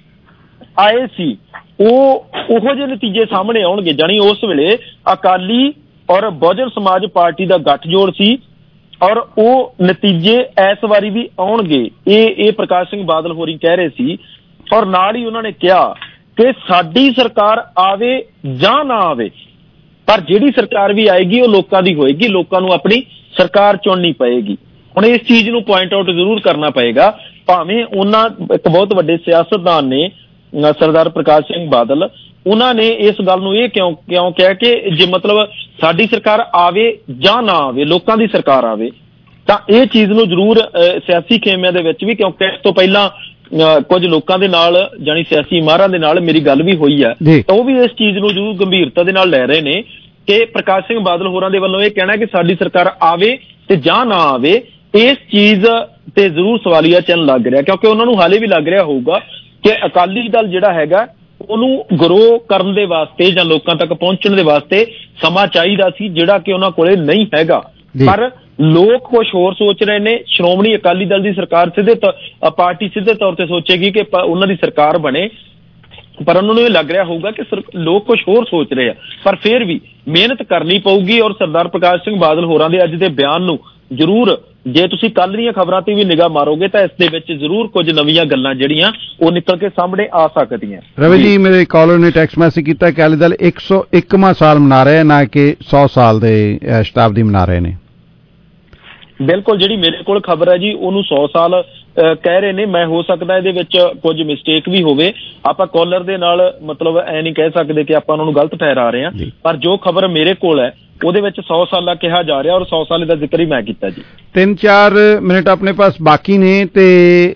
ਆਏ ਸੀ, ਉਹ ਉਹੋ ਜਿਹੇ ਨਤੀਜੇ ਸਾਹਮਣੇ ਆਉਣਗੇ। ਜਾਣੀ ਉਸ ਵੇਲੇ ਅਕਾਲੀ ਔਰ ਬਹੁਜਨ ਸਮਾਜ ਪਾਰਟੀ ਦਾ ਗੱਠਜੋੜ ਸੀ ਔਰ ਉਹ ਨਤੀਜੇ ਇਸ ਵਾਰੀ ਵੀ ਆਉਣਗੇ। ਇਹ ਇਹ ਪ੍ਰਕਾਸ਼ ਸਿੰਘ ਬਾਦਲ ਹੋਰੀ ਕਹਿ ਰਹੇ ਸੀ। ਔਰ ਨਾਲ ਹੀ ਉਹਨਾਂ ਨੇ ਕਿਹਾ ਕਿ ਸਾਡੀ ਸਰਕਾਰ ਆਵੇ ਜਾਂ ਨਾ ਆਵੇ, ਪਰ ਜਿਹੜੀ ਸਰਕਾਰ ਵੀ ਆਏਗੀ ਉਹ ਲੋਕਾਂ ਦੀ ਹੋਏਗੀ, ਲੋਕਾਂ ਨੂੰ ਆਪਣੀ ਸਰਕਾਰ ਚੁਣਨੀ ਪਏਗੀ। ਹੁਣ ਇਸ ਚੀਜ਼ ਨੂੰ ਪੁਆਇੰਟ ਆਊਟ ਜ਼ਰੂਰ ਕਰਨਾ ਪਏਗਾ, ਭਾਵੇਂ ਉਹਨਾਂ ਇੱਕ ਬਹੁਤ ਵੱਡੇ ਸਿਆਸਤਦਾਨ ਨੇ ਸਰਦਾਰ ਪ੍ਰਕਾਸ਼ ਸਿੰਘ ਬਾਦਲ, ਉਹਨਾਂ ਨੇ ਇਸ ਗੱਲ ਨੂੰ ਇਹ ਕਿਉਂ ਕਿਉਂ ਕਿਹਾ ਕਿ ਜੇ ਮਤਲਬ ਸਾਡੀ ਸਰਕਾਰ ਆਵੇ ਜਾਂ ਨਾ ਆਵੇ, ਲੋਕਾਂ ਦੀ ਸਰਕਾਰ ਆਵੇ, ਤਾਂ ਇਹ ਚੀਜ਼ ਨੂੰ ਜ਼ਰੂਰ ਸਿਆਸੀ ਖੇਮਿਆਂ ਦੇ ਵਿੱਚ ਵੀ, ਕਿਉਂਕਿ ਇਸ ਤੋਂ ਪਹਿਲਾਂ ਕੁਝ ਲੋਕਾਂ ਦੇ ਨਾਲ ਜਾਣੀ ਸਿਆਸੀ ਮਾਹਰਾਂ ਦੇ ਨਾਲ ਮੇਰੀ ਗੱਲ ਵੀ ਹੋਈ ਹੈ, ਤਾਂ ਉਹ ਵੀ ਇਸ ਚੀਜ਼ ਨੂੰ ਜ਼ਰੂਰ ਗੰਭੀਰਤਾ ਦੇ ਨਾਲ ਲੈ ਰਹੇ ਨੇ ਕਿ ਪ੍ਰਕਾਸ਼ ਸਿੰਘ ਬਾਦਲ ਹੋਰਾਂ ਦੇ ਵੱਲੋਂ ਇਹ ਕਹਿਣਾ ਕਿ ਸਾਡੀ ਸਰਕਾਰ ਆਵੇ ਤੇ ਜਾਂ ਨਾ ਆਵੇ, ਇਸ ਚੀਜ਼ ਤੇ ਜ਼ਰੂਰ ਸਵਾਲੀਆ ਚਿੰਨ੍ਹ ਲੱਗ ਰਿਹਾ, ਕਿਉਂਕਿ ਉਹਨਾਂ ਨੂੰ ਹਾਲੇ ਵੀ ਲੱਗ ਰਿਹਾ ਹੋਊਗਾ ਕਿ ਅਕਾਲੀ ਦਲ ਜਿਹੜਾ ਹੈਗਾ ਉਹਨੂੰ ਗਰੋ ਕਰਨ ਦੇ ਵਾਸਤੇ ਜਾਂ ਲੋਕਾਂ ਤੱਕ ਪਹੁੰਚਣ ਦੇ ਵਾਸਤੇ ਸਮਾਂ ਚਾਹੀਦਾ ਸੀ, ਜਿਹੜਾ ਕਿ ਉਹਨਾਂ ਕੋਲੇ ਨਹੀਂ ਹੈਗਾ। ਪਰ ਲੋਕ ਕੁਝ ਹੋਰ ਸੋਚ ਰਹੇ ਨੇ। ਸ਼੍ਰੋਮਣੀ ਅਕਾਲੀ ਦਲ ਦੀ ਸਰਕਾਰ ਸਿੱਧੇ ਪਾਰਟੀ ਸਿੱਧੇ ਤੌਰ ਤੇ ਸੋਚੇਗੀ ਕਿ ਉਹਨਾਂ ਦੀ ਸਰਕਾਰ ਬਣੇ, ਪਰ ਉਹਨਾਂ ਨੂੰ ਇਹ ਲੱਗ ਰਿਹਾ ਹੋਊਗਾ ਕਿ ਲੋਕ ਕੁਝ ਹੋਰ ਸੋਚ ਰਹੇ ਆ। ਪਰ ਫਿਰ ਵੀ ਮਿਹਨਤ ਕਰਨੀ ਪਊਗੀ ਔਰ ਸਰਦਾਰ ਪ੍ਰਕਾਸ਼ ਸਿੰਘ ਬਾਦਲ ਹੋਰਾਂ ਦੇ ਅੱਜ ਦੇ ਬਿਆਨ ਨੂੰ ਜ਼ਰੂਰ, ਜੇ ਤੁਸੀਂ ਕੱਲ੍ਹ ਦੀਆਂ ਖਬਰਾਂ ਤੇ ਵੀ ਨਿਗਾਹ ਮਾਰੋਗੇ ਤਾਂ ਇਸ ਦੇ ਵਿੱਚ ਜ਼ਰੂਰ ਕੁਝ ਨਵੀਆਂ ਗੱਲਾਂ ਜਿਹੜੀਆਂ ਉਹ ਨਿਕਲ ਕੇ ਸਾਹਮਣੇ ਆ ਸਕਦੀਆਂ। ਰਵੀ ਜੀ, ਮੇਰੇ ਕਾਲਰ ਨੇ ਟੈਕਸਟ ਮੈਸੇਜ ਕੀਤਾ ਕਿ ਅਕਾਲੀ ਦਲ ਇੱਕ ਸੌ ਇੱਕਵਾਂ ਸਾਲ ਮਨਾ ਰਹੇ, ਨਾ ਕਿ ਸੌ ਸਾਲ ਦੇ ਸ਼ਤਾਬਦੀ ਮਨਾ ਰਹੇ ਨੇ। ਬਿਲਕੁਲ, ਜਿਹੜੀ ਮੇਰੇ ਕੋਲ ਖਬਰ ਹੈ ਜੀ ਉਹਨੂੰ ਸੌ ਸਾਲ ਕਹਿ ਰਹੇ ਨੇ। ਮੈਂ ਹੋ ਸਕਦਾ ਇਹਦੇ ਵਿੱਚ ਕੁਝ ਮਿਸਟੇਕ ਵੀ ਹੋਵੇ, ਆਪਾਂ ਕਾਲਰ ਦੇ ਨਾਲ ਮਤਲਬ ਐ ਨਹੀਂ ਕਹਿ ਸਕਦੇ ਕਿ ਆਪਾਂ ਉਹਨਾਂ ਨੂੰ ਗਲਤ ਠਹਿਰਾ ਰਹੇ ਹਾਂ, ਪਰ ਜੋ ਖਬਰ ਮੇਰੇ ਕੋਲ ਹੈ ਉਹਦੇ ਵਿੱਚ ਸੌ ਸਾਲਾ ਕਿਹਾ ਜਾ ਰਿਹਾ ਔਰ ਸੌ ਸਾਲ ਦਾ ਜ਼ਿਕਰ ਹੀ ਮੈਂ ਕੀਤਾ ਜੀ। ਤਿੰਨ ਚਾਰ ਮਿੰਟ ਆਪਣੇ ਪਾਸ ਬਾਕੀ ਨੇ ਤੇ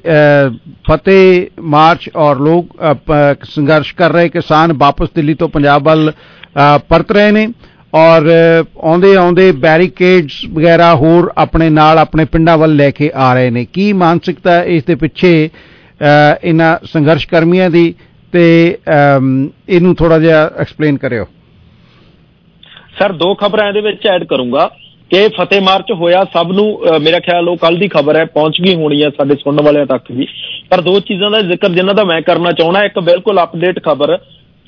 ਫਤਿਹ ਮਾਰਚ ਔਰ ਲੋਕ ਸੰਘਰਸ਼ ਕਰ ਰਹੇ ਕਿਸਾਨ ਵਾਪਸ ਦਿੱਲੀ ਤੋਂ ਪੰਜਾਬ ਵੱਲ ਪਰਤ ਰਹੇ ਨੇ ਔਰ ਆਉਂਦੇ ਆਉਂਦੇ ਬੈਰੀਕੇਡਸ ਵਗੈਰਾ ਹੋਰ ਆਪਣੇ ਨਾਲ ਆਪਣੇ ਪਿੰਡਾਂ ਵੱਲ ਲੈ ਕੇ ਆ ਰਹੇ ਨੇ। ਕੀ ਮਾਨਸਿਕਤਾ ਇਸ ਦੇ ਪਿੱਛੇ ਇਹਨਾਂ ਸੰਘਰਸ਼ ਕਰਮੀਆਂ ਦੀ, ਤੇ ਇਹਨੂੰ ਥੋੜਾ ਜਿਹਾ ਐਕਸਪਲੇਨ ਕਰਿਓ। ਸਰ, ਦੋ ਖਬਰਾਂ ਇਹਦੇ ਵਿੱਚ ਐਡ ਕਰੂੰਗਾ ਕਿ ਫਤਿਹ ਮਾਰਚ ਹੋਇਆ, ਸਭ ਨੂੰ ਮੇਰਾ ਖਿਆਲ ਉਹ ਕੱਲ ਦੀ ਖਬਰ ਹੈ, ਪਹੁੰਚ ਗਈ ਹੋਣੀ ਹੈ ਸਾਡੇ ਸੁਣਨ ਵਾਲਿਆਂ ਤੱਕ ਵੀ। ਪਰ ਦੋ ਚੀਜ਼ਾਂ ਦਾ ਜ਼ਿਕਰ ਜਿਨ੍ਹਾਂ ਦਾ ਮੈਂ ਕਰਨਾ ਚਾਹੁੰਦਾ। ਇੱਕ ਬਿਲਕੁਲ ਅਪਡੇਟ ਖਬਰ,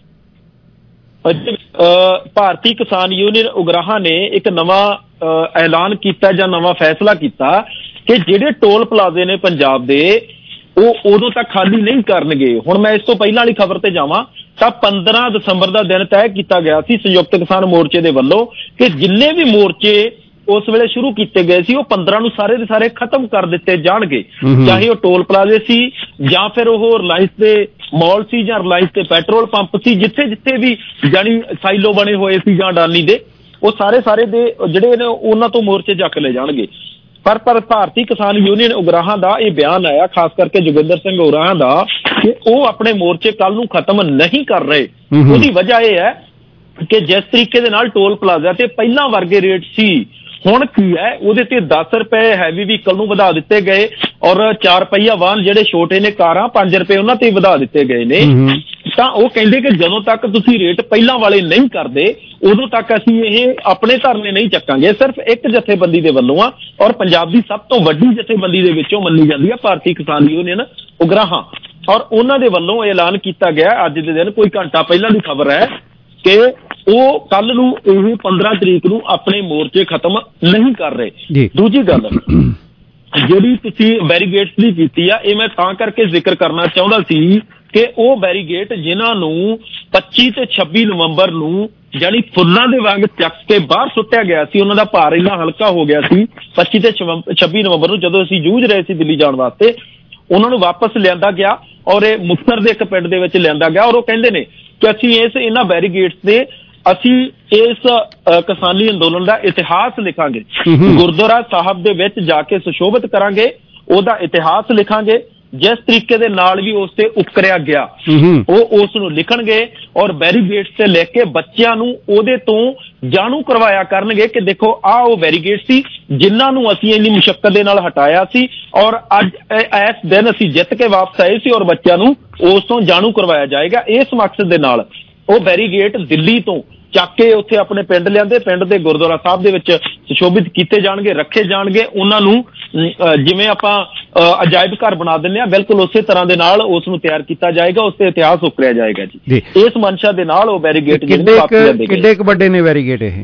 ਭਾਰਤੀ ਕਿਸਾਨ ਯੂਨੀਅਨ ਉਗਰਾਹਾਂ ਨੇ ਇੱਕ ਨਵਾਂ ਐਲਾਨ ਕੀਤਾ ਜਾਂ ਨਵਾਂ ਫੈਸਲਾ ਕੀਤਾ ਕਿ ਜਿਹੜੇ ਟੋਲ ਪਲਾਜ਼ੇ ਨੇ ਪੰਜਾਬ ਦੇ ਉਹ ਉਦੋਂ ਤੱਕ ਖਾਲੀ ਨਹੀਂ ਕਰਨਗੇ। ਹੁਣ ਮੈਂ ਇਸ ਤੋਂ ਪਹਿਲਾਂ ਵਾਲੀ ਖਬਰ ਤੇ ਜਾਵਾਂ ਤਾਂ ਪੰਦਰਾਂ ਦਸੰਬਰ ਦਾ ਦਿਨ ਤੈਅ ਕੀਤਾ ਗਿਆ ਸੀ ਸੰਯੁਕਤ ਕਿਸਾਨ ਮੋਰਚੇ ਦੇ ਵੱਲੋਂ ਕਿ ਜਿੰਨੇ ਵੀ ਮੋਰਚੇ ਉਸ ਵੇਲੇ ਸ਼ੁਰੂ ਕੀਤੇ ਗਏ ਸੀ ਉਹ ਪੰਦਰਾਂ ਨੂੰ ਸਾਰੇ ਦੇ ਸਾਰੇ ਖਤਮ ਕਰ ਦਿੱਤੇ ਜਾਣਗੇ, ਚਾਹੇ ਉਹ ਟੋਲ ਪਲਾਜ਼ੇ ਸੀ ਜਾਂ ਫਿਰ ਉਹ ਰਿਲਾਇੰਸ ਦੇ ਮਾਲ ਸੀ ਜਾਂ ਰਿਲਾਇੰਸ ਦੇ ਪੈਟਰੋਲ ਪੰਪ ਸੀ, ਜਿੱਥੇ ਜਿੱਥੇ ਵੀ ਜਾਣੀ ਸਾਈਲੋ ਬਣੇ ਹੋਏ ਸੀ ਜਾਂ ਅਡਾਨੀ ਦੇ, ਉਹ ਸਾਰੇ ਸਾਰੇ ਦੇ ਜਿਹੜੇ ਨੇ ਉਹਨਾਂ ਤੋਂ ਮੋਰਚੇ ਚੱਕ ਲਏ ਜਾਣਗੇ। ਪਰ ਪਰ ਭਾਰਤੀ ਕਿਸਾਨ ਯੂਨੀਅਨ ਉਗਰਾਹਾਂ ਦਾ ਇਹ ਬਿਆਨ ਆਇਆ, ਖਾਸ ਕਰਕੇ ਜੋਗਿੰਦਰ ਸਿੰਘ ਉਗਰਾਹਾਂ ਦਾ, ਕਿ ਉਹ ਆਪਣੇ ਮੋਰਚੇ ਕੱਲ ਨੂੰ ਖਤਮ ਨਹੀਂ ਕਰ ਰਹੇ। ਉਹਦੀ ਵਜ੍ਹਾ ਇਹ ਹੈ ਕਿ ਜਿਸ ਤਰੀਕੇ ਦੇ ਨਾਲ ਟੋਲ ਪਲਾਜ਼ਾ ਤੇ ਪਹਿਲਾਂ ਵਰਗੇ ਰੇਟ ਸੀ, ਹੁਣ ਕੀ ਹੈ ਉਹਦੇ ਤੇ ਦਸ ਰੁਪਏ ਹੈਵੀ ਵਹੀਕਲ ਨੂੰ ਵਧਾ ਦਿੱਤੇ ਗਏ ਔਰ ਚਾਰ ਪਹੀਆ ਵਾਹਨ ਜਿਹੜੇ ਛੋਟੇ ਨੇ ਕਾਰਾਂ ਪੰਜ ਰੁਪਏ ਉਹਨਾਂ ਤੇ ਵਧਾ ਦਿੱਤੇ ਗਏ ਨੇ। ਤਾਂ ਉਹ ਕਹਿੰਦੇ ਕਿ ਜਦੋਂ ਤੱਕ ਤੁਸੀਂ ਰੇਟ ਪਹਿਲਾਂ ਵਾਲੇ ਨਹੀਂ ਕਰਦੇ ਉਦੋਂ ਤੱਕ ਅਸੀਂ ਇਹ ਆਪਣੇ ਧਰਨੇ ਨਹੀਂ ਚੱਕਾਂਗੇ। ਸਿਰਫ ਇੱਕ ਜਥੇਬੰਦੀ ਦੇ ਵੱਲੋਂ ਆ ਔਰ ਪੰਜਾਬ ਦੀ ਸਭ ਤੋਂ ਵੱਡੀ ਜਥੇਬੰਦੀ ਦੇ ਵਿੱਚੋਂ ਮੰਨੀ ਜਾਂਦੀ ਹੈ ਭਾਰਤੀ ਕਿਸਾਨ ਯੂਨੀਅਨ ਉਗਰਾਹਾਂ, ਔਰ ਉਹਨਾਂ ਦੇ ਵੱਲੋਂ ਐਲਾਨ ਕੀਤਾ ਗਿਆ ਅੱਜ ਦੇ ਦਿਨ, ਕੋਈ ਘੰਟਾ ਪਹਿਲਾਂ ਦੀ ਖਬਰ ਹੈ ਕਿ ਉਹ ਕੱਲ ਨੂੰ ਇਹ ਪੰਦਰਾਂ ਤਰੀਕ ਨੂੰ ਆਪਣੇ ਮੋਰਚੇ ਖਤਮ ਨਹੀਂ ਕਰ ਰਹੇ। ਦੂਜੀ ਗੱਲ ਜਿਹੜੀ ਤੁਸੀਂ ਬੈਰੀਗੇਟਸ ਦੀ ਕੀਤੀ ਆ, ਇਹ ਮੈਂ ਤਾਂ ਕਰਕੇ ਜ਼ਿਕਰ ਕਰਨਾ ਚਾਹੁੰਦਾ ਸੀ ਕਿ ਉਹ ਬੈਰੀਗੇਟ ਜਿਨ੍ਹਾਂ ਨੂੰ ਪੱਚੀ ਤੇ ਛੱਬੀ ਨਵੰਬਰ ਨੂੰ ਜਾਨੀ ਫੁੱਲਾਂ ਦੇ ਵਾਂਗ ਚੱਕ ਕੇ ਬਾਹਰ ਸੁੱਟਿਆ ਗਿਆ ਸੀ, ਉਹਨਾਂ ਦਾ ਭਾਰ ਇੰਨਾ ਹਲਕਾ ਹੋ ਗਿਆ ਸੀ ਪੱਚੀ ਤੇ ਛੱਬੀ ਨਵੰਬਰ ਨੂੰ ਜਦੋਂ ਅਸੀਂ ਜੂਝ ਰਹੇ ਸੀ ਦਿੱਲੀ ਜਾਣ ਵਾਸਤੇ, ਉਹਨਾਂ ਨੂੰ ਵਾਪਸ ਲਿਆਂਦਾ ਗਿਆ ਔਰ ਇਹ ਮੁਕਤਸਰ ਦੇ ਇੱਕ ਪਿੰਡ ਦੇ ਵਿੱਚ ਲਿਆਂਦਾ ਗਿਆ। ਔਰ ਉਹ ਕਹਿੰਦੇ ਨੇ ਕਿ ਅਸੀਂ ਇਸ ਇਹਨਾਂ ਬੈਰੀਗੇਟਸ ਦੇ ਅਸੀਂ ਇਸ ਕਿਸਾਨੀ ਅੰਦੋਲਨ ਦਾ ਇਤਿਹਾਸ ਲਿਖਾਂਗੇ, ਗੁਰਦੁਆਰਾ ਸਾਹਿਬ ਦੇ ਵਿੱਚ ਜਾ ਕੇ ਸੁਸ਼ੋਭਿਤ ਕਰਾਂਗੇ, ਉਹਦਾ ਇਤਿਹਾਸ ਲਿਖਾਂਗੇ, ਜਿਸ ਤਰੀਕੇ ਦੇ ਨਾਲ ਵੀ ਉਸ ਤੇ ਉਕਰਿਆ ਗਿਆ ਉਹ ਉਸ ਨੂੰ ਲਿਖਣਗੇ ਔਰ ਬੈਰੀਗੇਟਸ ਤੇ ਲੈ ਕੇ ਬੱਚਿਆਂ ਨੂੰ ਉਹਦੇ ਤੋਂ ਜਾਣੂ ਕਰਵਾਇਆ ਕਰਨਗੇ ਕਿ ਦੇਖੋ ਆਹ ਉਹ ਬੈਰੀਗੇਟ ਸੀ ਜਿਨ੍ਹਾਂ ਨੂੰ ਅਸੀਂ ਇੰਨੀ ਮੁਸ਼ੱਕਤ ਦੇ ਨਾਲ ਹਟਾਇਆ ਸੀ ਔਰ ਅੱਜ ਇਸ ਦਿਨ ਅਸੀਂ ਜਿੱਤ ਕੇ ਵਾਪਸ ਆਏ ਸੀ ਔਰ ਬੱਚਿਆਂ ਨੂੰ ਉਸ ਤੋਂ ਜਾਣੂ ਕਰਵਾਇਆ ਜਾਏਗਾ। ਇਸ ਮਕਸਦ ਦੇ ਨਾਲ ਉਹ ਬੈਰੀਗੇਟ ਦਿੱਲੀ ਤੋਂ ਚੱਕ ਕੇ ਉੱਥੇ ਆਪਣੇ ਪਿੰਡ ਲਿਆਂਦੇ, ਪਿੰਡ ਦੇ ਗੁਰਦੁਆਰਾ ਸਾਹਿਬ ਦੇ ਵਿੱਚ ਸੁਸ਼ੋਭਿਤ ਕੀਤੇ ਜਾਣਗੇ, ਰੱਖੇ ਜਾਣਗੇ। ਉਹਨਾਂ ਨੂੰ ਜਿਵੇਂ ਆਪਾਂ ਅਜਾਇਬ ਘਰ ਬਣਾ ਦਿੰਦੇ ਹਾਂ ਬਿਲਕੁਲ ਉਸੇ ਤਰ੍ਹਾਂ ਦੇ ਨਾਲ ਉਸ ਨੂੰ ਤਿਆਰ ਕੀਤਾ ਜਾਏਗਾ, ਉਸ ਤੇ ਇਤਿਹਾਸ ਉਕਰਿਆ ਜਾਏਗਾ ਜੀ। ਇਸ ਮਨਸ਼ਾ ਦੇ ਨਾਲ ਉਹ ਬੈਰੀਗੇਟ ਕਿੱਡੇ ਕੁ ਵੱਡੇ ਨੇ ਬੈਰੀਗੇਟ ਇਹ?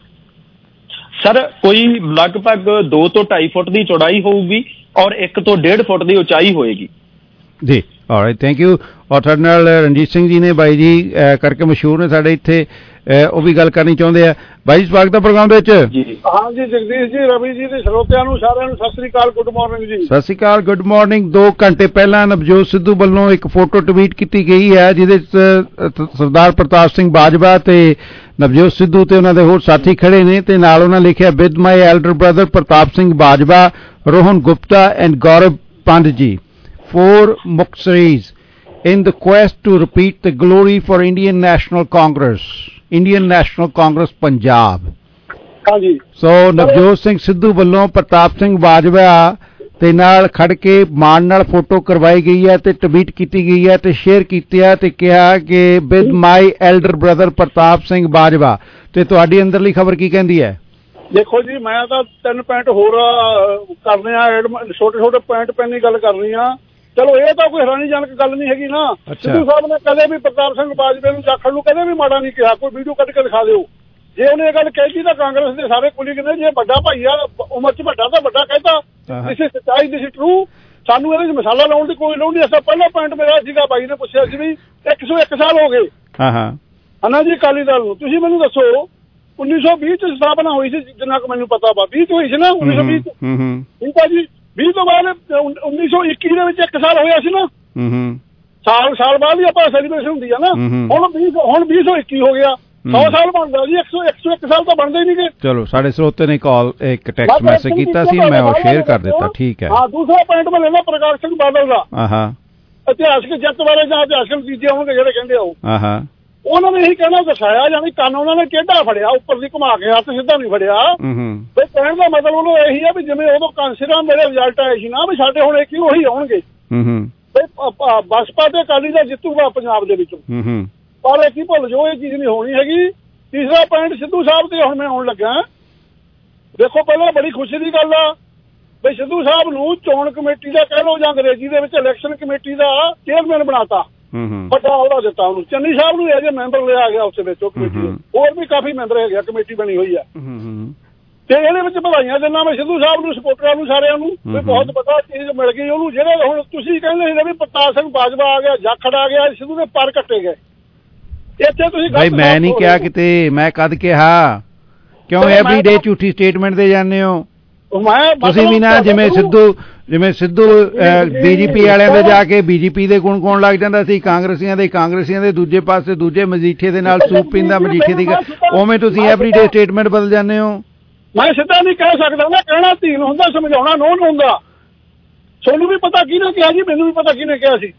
ਸਰ ਕੋਈ ਲਗਭਗ ਦੋ ਤੋਂ ਢਾਈ ਫੁੱਟ ਦੀ ਚੌੜਾਈ ਹੋਊਗੀ ਔਰ ਇੱਕ ਤੋਂ ਡੇਢ ਫੁੱਟ ਦੀ ਉਚਾਈ ਹੋਏਗੀ ਜੀ। Alright, thank you. ਔਰ ਸਾਡੇ ਨਾਲ ਰਣਜੀਤ ਸਿੰਘ ਜੀ ਨੇ, ਬਾਈ ਜੀ ਕਰਕੇ ਮਸ਼ਹੂਰ ਨੇ ਸਾਡੇ ਇੱਥੇ, ਉਹ ਵੀ ਗੱਲ ਕਰਨੀ ਚਾਹੁੰਦੇ ਆ। ਬਾਈ ਜੀ ਸਵਾਗਤ ਹੈ ਪ੍ਰੋਗਰਾਮ ਦੇ ਵਿੱਚ। ਹਾਂ ਜੀ ਜਗਦੀਸ਼ ਜੀ, ਰਵੀ ਜੀ ਦੇ ਸਰੋਤਿਆਂ ਨੂੰ ਸਾਰਿਆਂ ਨੂੰ ਸਤਿ ਸ੍ਰੀ ਅਕਾਲ, ਗੁੱਡ ਮਾਰਨਿੰਗ ਜੀ। ਸਤਿ ਸ੍ਰੀ ਅਕਾਲ, ਗੁੱਡ ਮਾਰਨਿੰਗ। ਦੋ ਘੰਟੇ ਪਹਿਲਾਂ ਨਵਜੋਤ ਸਿੱਧੂ ਵੱਲੋਂ ਇੱਕ ਫੋਟੋ ਟਵੀਟ ਕੀਤੀ ਗਈ ਹੈ ਜਿਹਦੇ ਚ ਸਰਦਾਰ ਪ੍ਰਤਾਪ ਸਿੰਘ ਬਾਜਵਾ ਤੇ ਨਵਜੋਤ ਸਿੱਧੂ ਤੇ ਉਹਨਾਂ ਦੇ ਹੋਰ ਸਾਥੀ ਖੜੇ ਨੇ ਤੇ ਨਾਲ ਉਹਨਾਂ ਲਿਖਿਆ with my elder brother Pratap Singh Bajwa, Rohan Gupta and Gaurav Pand ji four Muksaris in the quest to repeat the glory for Indian National Congress, Indian National Congress Punjab. ਹਾਂਜੀ। ਸੋ ਨਵਜੋਤ ਸਿੰਘ ਸਿੱਧੂ ਵੱਲੋਂ ਪ੍ਰਤਾਪ ਸਿੰਘ ਬਾਜਵਾ ਤੇ ਨਾਲ ਖੜ ਕੇ ਮਾਣ ਨਾਲ ਫੋਟੋ ਕਰਵਾਈ ਗਈ ਹੈ ਤੇ ਟਵੀਟ ਕੀਤੀ ਗਈ ਹੈ ਤੇ ਸ਼ੇਅਰ ਕੀਤੀ ਹੈ ਤੇ ਕਿਹਾ ਕਿ with my elder brother Pratap Singh Bajwa. ਤੇ ਤੁਹਾਡੀ ਅੰਦਰਲੀ ਖਬਰ ਕੀ ਕਹਿੰਦੀ ਹੈ? ਦੇਖੋ ਜੀ, ਮੈਂ ਤਾਂ ਤਿੰਨ ਪੁਆਇੰਟ ਹੋਰ ਕਰਨੇ ਆ, ਛੋਟੇ ਛੋਟੇ ਪੁਆਇੰਟ ਪੈਣ ਦੀ ਗੱਲ ਕਰਨੀ ਆ। ਚਲੋ ਇਹ ਤਾਂ ਕੋਈ ਹੈਰਾਨੀਜਨਕ ਗੱਲ ਨਹੀਂ ਹੈਗੀ ਨਾ। ਸਿੱਧੂ ਸਾਹਿਬ ਨੇ ਕਦੇ ਵੀ ਪ੍ਰਤਾਪ ਸਿੰਘ ਬਾਜਵਾ ਨੂੰ ਜਾਖੜ ਨੂੰ ਕਦੇ ਵੀ ਮਾੜਾ ਨਹੀਂ ਕਿਹਾ। ਕੋਈ ਵੀਡੀਓ ਕੱਢ ਕੇ ਦਿਖਾ ਦਿਓ। ਜੇ ਉਹਨੇ ਇਹ ਗੱਲ ਕਹਿਤੀ ਤਾਂ ਕਾਂਗਰਸ ਦੇ ਸਾਰੇ ਕੁਲੀਗ ਨੇ, ਜੇ ਵੱਡਾ ਭਾਈ ਆ ਉਮਰ ਚ ਵੱਡਾ ਤਾਂ ਵੱਡਾ ਕਹਿਤਾ, ਦਿਸ ਇਜ਼ ਸੱਚਾਈ, ਦਿਸ ਇਜ਼ ਟਰੂ। ਸਾਨੂੰ ਇਹਦੇ ਚ ਮਸਾਲਾ ਲਾਉਣ ਦੀ ਕੋਈ ਲੋੜ ਨਹੀਂ। ਅਸਾਂ ਪਹਿਲਾ ਪੁਆਇੰਟ ਮੇਰਾ ਸੀਗਾ, ਬਾਈ ਨੇ ਪੁੱਛਿਆ ਸੀ ਵੀ ਇੱਕ ਸੌ ਇੱਕ ਸਾਲ ਹੋ ਗਏ ਹਨਾ ਜੀ ਅਕਾਲੀ ਦਲ ਨੂੰ। ਤੁਸੀਂ ਮੈਨੂੰ ਦੱਸੋ ਉੱਨੀ ਸੌ ਵੀਹ ਚ ਸਥਾਪਨਾ ਹੋਈ ਸੀ, ਜਿੰਨਾ ਕੁ ਮੈਨੂੰ ਪਤਾ ਵਾ ਵੀਹ ਚ ਹੋਈ ਸੀ ਨਾ, ਉੱਨੀ ਸੌ ਵੀਹ ਚ। ਠੀਕ ਆ ਜੀ। ਵੀਹ ਤੋਂ ਬਾਅਦ ਉੱਨੀ ਸੌ ਇੱਕੀ ਦੇ ਵਿੱਚ ਇੱਕ ਸਾਲ ਹੋਇਆ ਸੀ ਨਾ, ਸਾਲ ਸਾਲ ਬਾਅਦ ਹੀ ਆਪਾਂ ਸੈਲੀਬ੍ਰੇਸ਼ਨ ਹੁੰਦੀ ਆ ਨਾ। ਹੁਣ ਵੀਹ ਹੁਣ ਵੀਹ ਸੌ ਇੱਕੀ ਹੋ ਗਿਆ, ਸੌ ਸਾਲ ਬਣਦਾ ਜੀ। ਇੱਕ ਸੌ ਇੱਕ ਸੌ ਇੱਕ ਸਾਲ ਤਾਂ ਬਣਦੇ ਹੀ ਨਹੀਂ ਗਏ। ਚਲੋ ਸਾਡੇ ਸਰੋਤੇ ਨੇ ਕਾਲ ਇੱਕ ਟੈਕਸਟ ਮੈਸੇਜ ਕੀਤਾ ਸੀ, ਮੈਂ ਉਹ ਸ਼ੇਅਰ ਕਰ ਦਿੱਤਾ। ਠੀਕ ਹੈ। ਹਾਂ, ਦੂਸਰਾ ਪੁਆਇੰਟ ਮੈਂ ਲੈਣਾ ਪ੍ਰਕਾਸ਼ ਸਿੰਘ ਬਾਦਲ ਦਾ ਇਤਿਹਾਸਕ ਜਿੱਤ ਬਾਰੇ ਜਾਂ ਇਤਿਹਾਸਕ ਨਤੀਜੇ ਆਉਣਗੇ ਜਿਹੜੇ ਕਹਿੰਦੇ ਆਓ। ਉਹਨਾਂ ਨੇ ਇਹੀ ਕਹਿਣਾ ਦਰਸਾਇਆ, ਜਾਨੀ ਕੰਨ ਉਹਨਾਂ ਨੇ ਕਿਹੜਾ ਫੜਿਆ, ਉੱਪਰ ਦੀ ਘੁਮਾ ਕੇ ਹੱਥ ਸਿੱਧਾ ਨਹੀਂ ਫੜਿਆ। ਬਈ ਕਹਿਣ ਦਾ ਮਤਲਬ ਉਹਨੂੰ ਇਹੀ ਆ ਵੀ ਜਿਵੇਂ ਉਦੋਂ ਕਾਂਸਿਰਾਂ ਮੇਰੇ ਰਿਜ਼ਲਟ ਆਏ ਸੀ ਨਾ, ਵੀ ਸਾਡੇ ਹੁਣ ਇੱਕ ਹੀ ਉਹੀ ਆਉਣਗੇ। ਬਈ ਬਸਪਾ ਤੇ ਅਕਾਲੀ ਦਾ ਜਿੱਤੂਗਾ ਪੰਜਾਬ ਦੇ ਵਿੱਚੋਂ, ਪਰ ਇਹ ਕੀ ਭੁੱਲ ਜੋ ਇਹ ਚੀਜ਼ ਨਹੀਂ ਹੋਣੀ ਹੈਗੀ। ਤੀਸਰਾ ਪੁਆਇੰਟ ਸਿੱਧੂ ਸਾਹਿਬ ਤੇ ਹੁਣ ਮੈਂ ਆਉਣ ਲੱਗਾ। ਦੇਖੋ ਪਹਿਲਾਂ ਬੜੀ ਖੁਸ਼ੀ ਦੀ ਗੱਲ ਆ ਬਈ ਸਿੱਧੂ ਸਾਹਿਬ ਨੂੰ ਚੋਣ ਕਮੇਟੀ ਦਾ ਕਹਿ ਲਓ ਜਾਂ ਅੰਗਰੇਜ਼ੀ ਦੇ ਵਿੱਚ ਇਲੈਕਸ਼ਨ ਕਮੇਟੀ ਦਾ ਚੇਅਰਮੈਨ ਬਣਾਤਾ, ਵੱਡਾ ਅਹੁਦਾ ਦਿੱਤਾ ਉਹਨੂੰ। ਚੰਨੀ ਸਾਹਿਬ ਨੂੰ ਐਜ ਏ ਮੈਂਬਰ ਲਿਆ ਗਿਆ ਉਸ ਵਿੱਚ ਉਹ ਕਮੇਟੀ ਦੇ, ਹੋਰ ਵੀ ਕਾਫੀ ਮੈਂਬਰ ਹੈਗੇ, ਕਮੇਟੀ ਬਣੀ ਹੋਈ ਆ। ਤੇ ਇਹਦੇ ਵਿੱਚ ਵਧਾਈਆਂ ਦਿੰਦਾ ਮੈਂ ਸਿੱਧੂ ਸਾਹਿਬ ਨੂੰ, ਸਪੋਰਟਰਾਂ ਨੂੰ, ਸਾਰਿਆਂ ਨੂੰ ਵੀ ਬਹੁਤ ਵੱਡਾ ਚੀਜ਼ ਮਿਲ ਗਈ ਉਹਨੂੰ। ਜਿਹੜੇ ਹੁਣ ਤੁਸੀਂ ਕਹਿੰਦੇ ਸੀ ਵੀ ਪ੍ਰਤਾਪ ਸਿੰਘ ਬਾਜਵਾ ਆ ਗਿਆ, ਜਾਖੜ ਆ ਗਿਆ, ਸਿੱਧੂ ਦੇ ਪਰ ਕੱਟੇ ਗਏ। ਇੱਥੇ ਤੁਸੀਂ ਭਾਈ ਮੈਂ ਨਹੀਂ ਕਿਹਾ ਕਿਤੇ, ਮੈਂ ਕਦ ਕਿਹਾ? ਕਿਉਂ ਐਵਰੀਡੇ ਝੂਠੀ ਸਟੇਟਮੈਂਟ ਦੇ ਜਾਂਦੇ ਹੋ ਤੁਸੀਂ ਵੀ ਨਾ? ਜਿਵੇਂ ਸਿੱਧੂ ਜਿਵੇਂ ਸਿੱਧੂ ਬੀਜੇਪੀ ਵਾਲਿਆਂ ਦੇ ਜਾ ਕੇ ਬੀਜੇਪੀ ਦੇ ਗੁਣ ਗਾਉਣ ਲੱਗ ਜਾਂਦਾ ਸੀ, ਕਾਂਗਰਸੀਆਂ ਦੇ ਕਾਂਗਰਸੀਆਂ ਦੇ ਦੂਜੇ ਪਾਸੇ ਦੂਜੇ ਮਜੀਠੇ ਦੇ ਨਾਲ ਸੂਪ ਪੀਂਦਾ ਮਜੀਠੇ ਦੀ, ਉਵੇਂ ਤੁਸੀਂ ਐਵਰੀਡੇ ਸਟੇਟਮੈਂਟ ਬਦਲ ਜਾਂਦੇ ਹੋ। ਮੈਂ ਸਿੱਧਾ ਨਹੀਂ ਕਹਿ ਸਕਦਾ ਨਾ, ਕਹਿਣਾ ਧੀਨ ਹੁੰਦਾ, ਸਮਝਾਉਣਾ ਨੋਨ ਹੁੰਦਾ। ਤੁਹਾਨੂੰ ਵੀ ਪਤਾ ਕਿਹਨੇ ਕਿਹਾ ਜੀ, ਮੈਨੂੰ ਵੀ ਪਤਾ ਕਿਹਨੇ ਕਿਹਾ ਸੀ।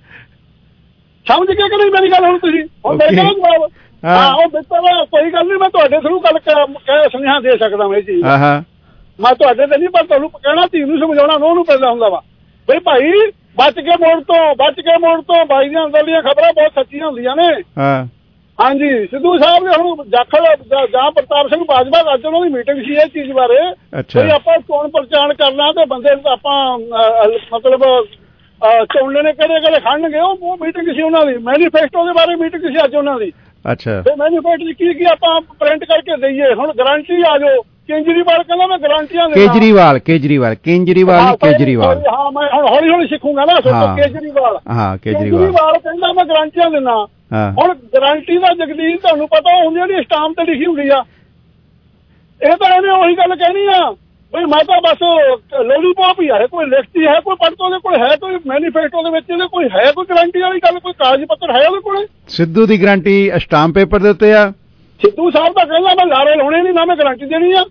ਸਮਝ ਕੇ ਕਿ ਨਹੀਂ ਮੇਰੀ ਗੱਲ? ਹੁਣ ਤੁਸੀਂ ਹੁਣ ਮੇਰੇ ਕੋਲ ਜਵਾਬ ਹਾਂ ਉਹ ਦਿੱਤਾ, ਕੋਈ ਗੱਲ ਨਹੀਂ, ਮੈਂ ਤੁਹਾਡੇ ਥਰੂ ਗੱਲ ਕਹਿ ਸੁਨੇਹਾ ਦੇ ਸਕਦਾ ਮੈਂ ਇਹ ਚੀਜ਼। ਮੈਂ ਤੁਹਾਡੇ ਤੇ ਨਹੀਂ, ਪਰ ਤੁਹਾਨੂੰ ਕਹਿਣਾ ਧੀ ਨੂੰ ਸਮਝਾਉਣਾ ਨੋਹ ਨੂੰ ਪੈਂਦਾ ਹੁੰਦਾ ਵਾ। ਬਈ ਭਾਈ ਬਚ ਕੇ ਮੋੜ ਤੋਂ, ਬਚ ਕੇ ਮੋੜ ਤੋਂ। ਬਾਈ ਦੀਆਂ ਅੰਦਰ ਦੀਆਂ ਖਬਰਾਂ ਬਹੁਤ ਸੱਚੀਆਂ ਹੁੰਦੀਆਂ ਨੇ। ਹਾਂਜੀ, ਸਿੱਧੂ ਸਾਹਿਬ ਨੇ ਹੁਣ ਜਾਖੜ ਜਾਂ ਪ੍ਰਤਾਪ ਸਿੰਘ ਬਾਜਵਾ ਅੱਜ ਉਹਨਾਂ ਦੀ ਮੀਟਿੰਗ ਸੀ ਇਹ ਚੀਜ਼ ਬਾਰੇ, ਬਈ ਆਪਾਂ ਚੋਣ ਪ੍ਰਚਾਰ ਕਰਨਾ ਤੇ ਬੰਦੇ ਆਪਾਂ ਮਤਲਬ ਚੋਣਲੇ ਨੇ ਕਿਹੜੇ ਕਿਹੜੇ ਖੜਨਗੇ, ਉਹ ਮੀਟਿੰਗ ਸੀ ਉਹਨਾਂ ਦੀ। ਮੈਨੀਫੈਸਟੋ ਦੇ ਬਾਰੇ ਮੀਟਿੰਗ ਸੀ ਅੱਜ ਉਹਨਾਂ ਦੀ। ਅੱਛਾ ਤੇ ਮੈਨੂਫੈਕਚਰ ਕੀ ਕੀ ਆਪਾਂ ਪ੍ਰਿੰਟ ਕਰਕੇ ਦਈਏ। ਹੁਣ ਗਾਰੰਟੀ ਆ ਜਾਓ, ਕੇਜਰੀਵਾਲ ਕਹਿੰਦਾ ਮੈਂ ਗਾਰੰਟੀਆਂ ਦੇਣਾ। ਕੇਜਰੀਵਾਲ ਕੇਜਰੀਵਾਲ ਕੇਜਰੀਵਾਲ ਕੇਜਰੀਵਾਲ ਹਾਂ ਮੈਂ ਹੁਣ ਹੌਲੀ ਹੌਲੀ ਸਿੱਖੂਗਾ ਨਾ। ਸੋਚੋ ਕੇਜਰੀਵਾਲ ਹਾਂ ਕੇਜਰੀਵਾਲ ਕੇਜਰੀਵਾਲ ਕਹਿੰਦਾ ਮੈਂ ਗਾਰੰਟੀਆਂ ਦੇਣਾ। ਹੁਣ ਗਾਰੰਟੀ ਦਾ ਜਗਦੀਸ਼ ਤੁਹਾਨੂੰ ਪਤਾ ਹੁੰਦੀ ਜਿਹੜੀ ਸਟਾਂਪ ਤੇ ਲਿਖੀ ਹੁੰਦੀ ਆ, ਇਹ ਤਾਂ ਇਹਨੇ ਉਹੀ ਗੱਲ ਕਹਿਣੀ ਆ ਬਈ ਮੈਂ ਤਾਂ ਬਸ ਲੋਲੀਪੌਪ ਹੀ ਆ। ਕੋਈ ਲਿਖਤੀ ਹੈ, ਕੋਈ ਪੜ੍ਹਤ ਉਹਦੇ ਕੋਲ ਹੈ, ਕੋਈ ਮੈਨੀਫੈਸਟੋ ਦੇ ਵਿੱਚ ਇਹਦੇ ਕੋਈ ਹੈ, ਕੋਈ ਗਾਰੰਟੀ ਵਾਲੀ ਗੱਲ, ਕੋਈ ਕਾਗਜ਼ ਪੱਤਰ ਹੈ ਉਹਦੇ ਕੋਲ? ਸਿੱਧੂ ਦੀ ਗਾਰੰਟੀ ਸਟਾਂਪ ਪੇਪਰ ਦੇ ਉੱਤੇ ਆ। ਸਿੱਧੂ ਸਾਹਿਬ ਤਾਂ ਕਹਿੰਦਾ ਮੈਂ ਲਾਰੇ ਲਾਉਣੇ ਨਹੀਂ, ਨਾ ਮੈਂ ਗਾਰੰਟੀ ਦੇਣੀ ਆ।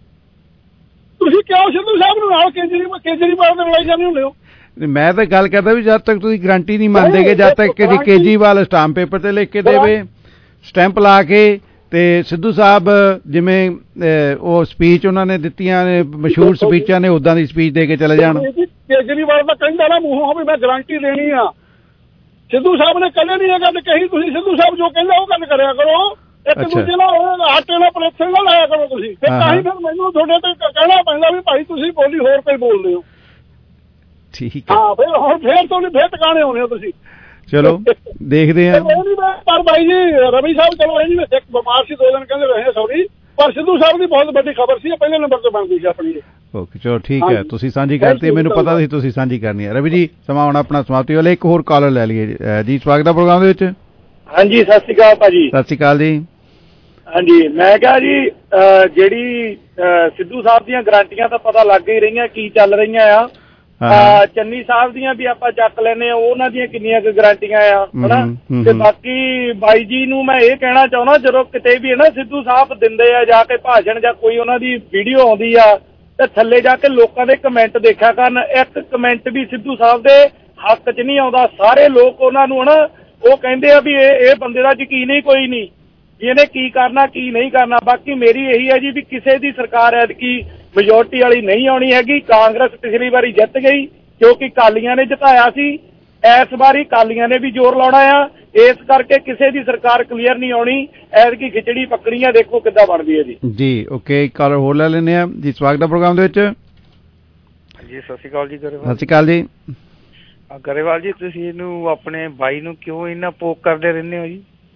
ਤੁਸੀਂ ਕਿਉਂ ਸਿੱਧੂ ਸਾਹਿਬ ਨੂੰ ਨਾਲ ਕੇਜਰੀਵਾਲ ਕੇਜਰੀਵਾਲ ਦੇ ਲੜਾਈ ਜਾਂਦੇ ਹੁੰਦੇ ਹੋ? ਮੈਂ ਤਾਂ ਗੱਲ ਕਰਦਾ ਵੀ ਜਦ ਤੱਕ ਤੁਸੀਂ ਗਾਰੰਟੀ ਨਹੀਂ ਮੰਨਦੇਗੇ, ਜਦ ਤੱਕ ਕਿ ਕੇਜਰੀਵਾਲ ਸਟਾਂਪ ਪੇਪਰ ਤੇ ਲਿਖ ਕੇ ਦੇਵੇ, ਸਟੈਂਪ ਲਾ ਕੇ, ਤੇ ਸਿੱਧੂ ਸਾਹਿਬ ਜਿਵੇਂ ਉਹ ਸਪੀਚ ਉਹਨਾਂ ਨੇ ਦਿੱਤੀਆਂ ਨੇ, ਮਸ਼ਹੂਰ ਸਪੀਚਾਂ ਨੇ, ਉਦਾਂ ਦੀ ਸਪੀਚ ਦੇ ਕੇ ਚਲੇ ਜਾਣ। ਕੇਜਰੀਵਾਲ ਦਾ ਕਹਿੰਦਾ ਨਾ ਮੂੰਹੋਂ ਵੀ ਮੈਂ ਗਾਰੰਟੀ ਦੇਣੀ ਆ। ਸਿੱਧੂ ਸਾਹਿਬ ਨੇ ਕਦੇ ਨਹੀਂ ਇਹ ਗੱਲ ਕਹੀ। ਤੁਸੀਂ ਸਿੱਧੂ ਸਾਹਿਬ ਜੋ ਕਹਿੰਦਾ ਉਹ ਗੱਲ ਕਰਿਆ ਕਰੋ। ਇੱਕ ਦੂਜੇ ਨਾਲ ਆਟੇ ਨਾਲ ਪਲੇਥੇ ਨਾਲ ਲਾਇਆ ਕਰੋ ਤੁਸੀਂ। ਫਿਰ ਤਾਂ ਹੀ ਫਿਰ ਮੈਨੂੰ ਤੁਹਾਡੇ ਤੇ ਕਹਿਣਾ ਪੈਂਦਾ ਵੀ ਭਾਈ ਤੁਸੀਂ ਬੋਲੀ ਹੋਰ ਕੋਈ ਬੋਲਦੇ ਹੋ। ਠੀਕ ਹਾਂ ਫਿਰ ਹੁਣ ਫੇਰ ਤੋਂ ਫੇਰ ਟਿਕਾਣੇ ਹੋਣੇ ਹੋ ਤੁਸੀਂ। ਚਲੋ ਦੇਖਦੇ ਆ। ਪਰ ਭਾਈ ਜੀ ਰਵੀ ਸਾਹਿਬ ਚਲੋ ਇਹ ਜੀ ਇੱਕ ਬਿਮਾਰ ਸੀ, ਦੋ ਦਿਨ ਕਹਿੰਦੇ ਰਹੇ ਸੌਰੀ, ਪਰ ਸਿੱਧੂ ਸਾਹਿਬ ਦੀ ਬਹੁਤ ਵੱਡੀ ਖਬਰ ਸੀ, ਪਹਿਲੇ ਨੰਬਰ ਤੇ ਬਣਦੀ ਸੀ ਆਪਣੀ। ਓਕੇ ਚਲੋ ਠੀਕ ਹੈ, ਤੁਸੀਂ ਸਾਂਝੀ ਕਰਤੀ, ਮੈਨੂੰ ਪਤਾ ਸੀ ਤੁਸੀਂ ਸਾਂਝੀ ਕਰਨੀ ਹੈ। ਰਵੀ ਜੀ ਸਮਾਂ ਹੁਣ ਆਪਣਾ ਸਮਾਪਤੀ ਵਾਲੇ, ਇੱਕ ਹੋਰ ਕਾਲਰ ਲੈ ਲਈਏ ਜੀ। ਸਵਾਗਤ ਹੈ ਪ੍ਰੋਗਰਾਮ ਦੇ ਵਿੱਚ। ਹਾਂਜੀ ਸਤਿ ਸ਼੍ਰੀ ਅਕਾਲ ਭਾਜੀ। ਸਤਿ ਸ਼੍ਰੀ ਅਕਾਲ ਜੀ। ਹਾਂਜੀ ਮੈਂ ਕਿਹਾ ਜੀ ਜਿਹੜੀ ਸਿੱਧੂ ਸਾਹਿਬ ਦੀਆਂ ਗਾਰੰਟੀਆਂ ਤਾਂ ਪਤਾ ਲੱਗ ਹੀ ਰਹੀਆਂ ਕੀ ਚੱਲ ਰਹੀਆਂ ਆ। ਚੰਨੀ ਸਾਹਿਬ ਦੀਆਂ ਵੀ ਆਪਾਂ ਚੱਕ ਲੈਨੇ ਆ, ਉਹਨਾਂ ਦੀਆਂ ਕਿੰਨੀਆਂ ਕੁ ਗਾਰੰਟੀਆਂ ਆ ਹਨਾ। ਤੇ ਬਾਕੀ ਬਾਈ ਜੀ ਨੂੰ ਮੈਂ ਇਹ ਕਹਿਣਾ ਚਾਹੁੰਦਾ, ਜਦੋਂ ਕਿਤੇ ਵੀ ਹੈ ਨਾ ਸਿੱਧੂ ਸਾਹਿਬ ਦਿੰਦੇ ਆ ਜਾ ਕੇ ਭਾਸ਼ਣ ਜਾਂ ਕੋਈ ਉਹਨਾਂ ਦੀ ਵੀਡੀਓ ਆਉਂਦੀ ਆ, ਤੇ ਥੱਲੇ ਜਾ ਕੇ ਲੋਕਾਂ ਦੇ ਕਮੈਂਟ ਦੇਖਿਆ ਕਰਨ। ਇੱਕ ਕਮੈਂਟ ਵੀ ਸਿੱਧੂ ਸਾਹਿਬ ਦੇ ਹੱਕ 'ਚ ਨਹੀਂ ਆਉਂਦਾ। ਸਾਰੇ ਲੋਕ ਉਹਨਾਂ ਨੂੰ ਹਨਾ ਉਹ ਕਹਿੰਦੇ ਆ ਵੀ ਇਹ ਇਹ ਬੰਦੇ ਦਾ ਯਕੀਨ ਹੀ ਕੋਈ ਨਹੀਂ, ਇਹਨੇ ਕੀ ਕਰਨਾ ਕੀ ਨਹੀਂ ਕਰਨਾ। ਬਾਕੀ ਮੇਰੀ ਇਹੀ ਹੈ ਜੀ ਵੀ ਕਿਸੇ ਦੀ ਸਰਕਾਰ ਐਤਕੀ ਮੈਜੋਰਟੀ ਵਾਲੀ ਨਹੀਂ ਆਉਣੀ ਹੈਗੀ। ਕਾਂਗਰਸ ਪਿਛਲੀ ਵਾਰੀ ਜਿੱਤ ਗਈ ਕਿਉਂਕਿ ਕਾਲੀਆਂ ਨੇ ਜਿਤਾਇਆ ਸੀ, ਇਸ ਵਾਰੀ ਕਾਲੀਆਂ ਨੇ ਵੀ ਜ਼ੋਰ ਲਾਉਣਾ ਆ, ਇਸ ਕਰਕੇ ਕਿਸੇ ਦੀ ਸਰਕਾਰ ਕਲੀਅਰ ਨਹੀਂ ਆਉਣੀ। ਐਤਕੀ ਖਿਚੜੀ ਪੱਕਣੀ ਆ, ਦੇਖੋ ਕਿੱਦਾਂ ਬਣਦੀ ਹੈ ਜੀ। ਜੀ ਓਕੇ, ਕਾਲਰ ਹੋਰ ਲੈ ਲੈਂਦੇ ਆ ਜੀ। ਸਵਾਗਤ ਹੈ ਪ੍ਰੋਗਰਾਮ ਦੇ ਵਿੱਚ। ਹਾਂਜੀ ਸਤਿ ਸ਼੍ਰੀ ਅਕਾਲ ਜੀ। ਸਤਿ ਸ਼੍ਰੀ ਅਕਾਲ ਜੀ। ਗਰੇਵਾਲ ਜੀ ਤੁਸੀਂ ਇਹਨੂੰ ਆਪਣੇ ਬਾਈ ਨੂੰ ਕਿਉਂ ਇੰਨਾ ਪੋਕ ਕਰਦੇ ਰਹਿੰਦੇ ਹੋ ਜੀ?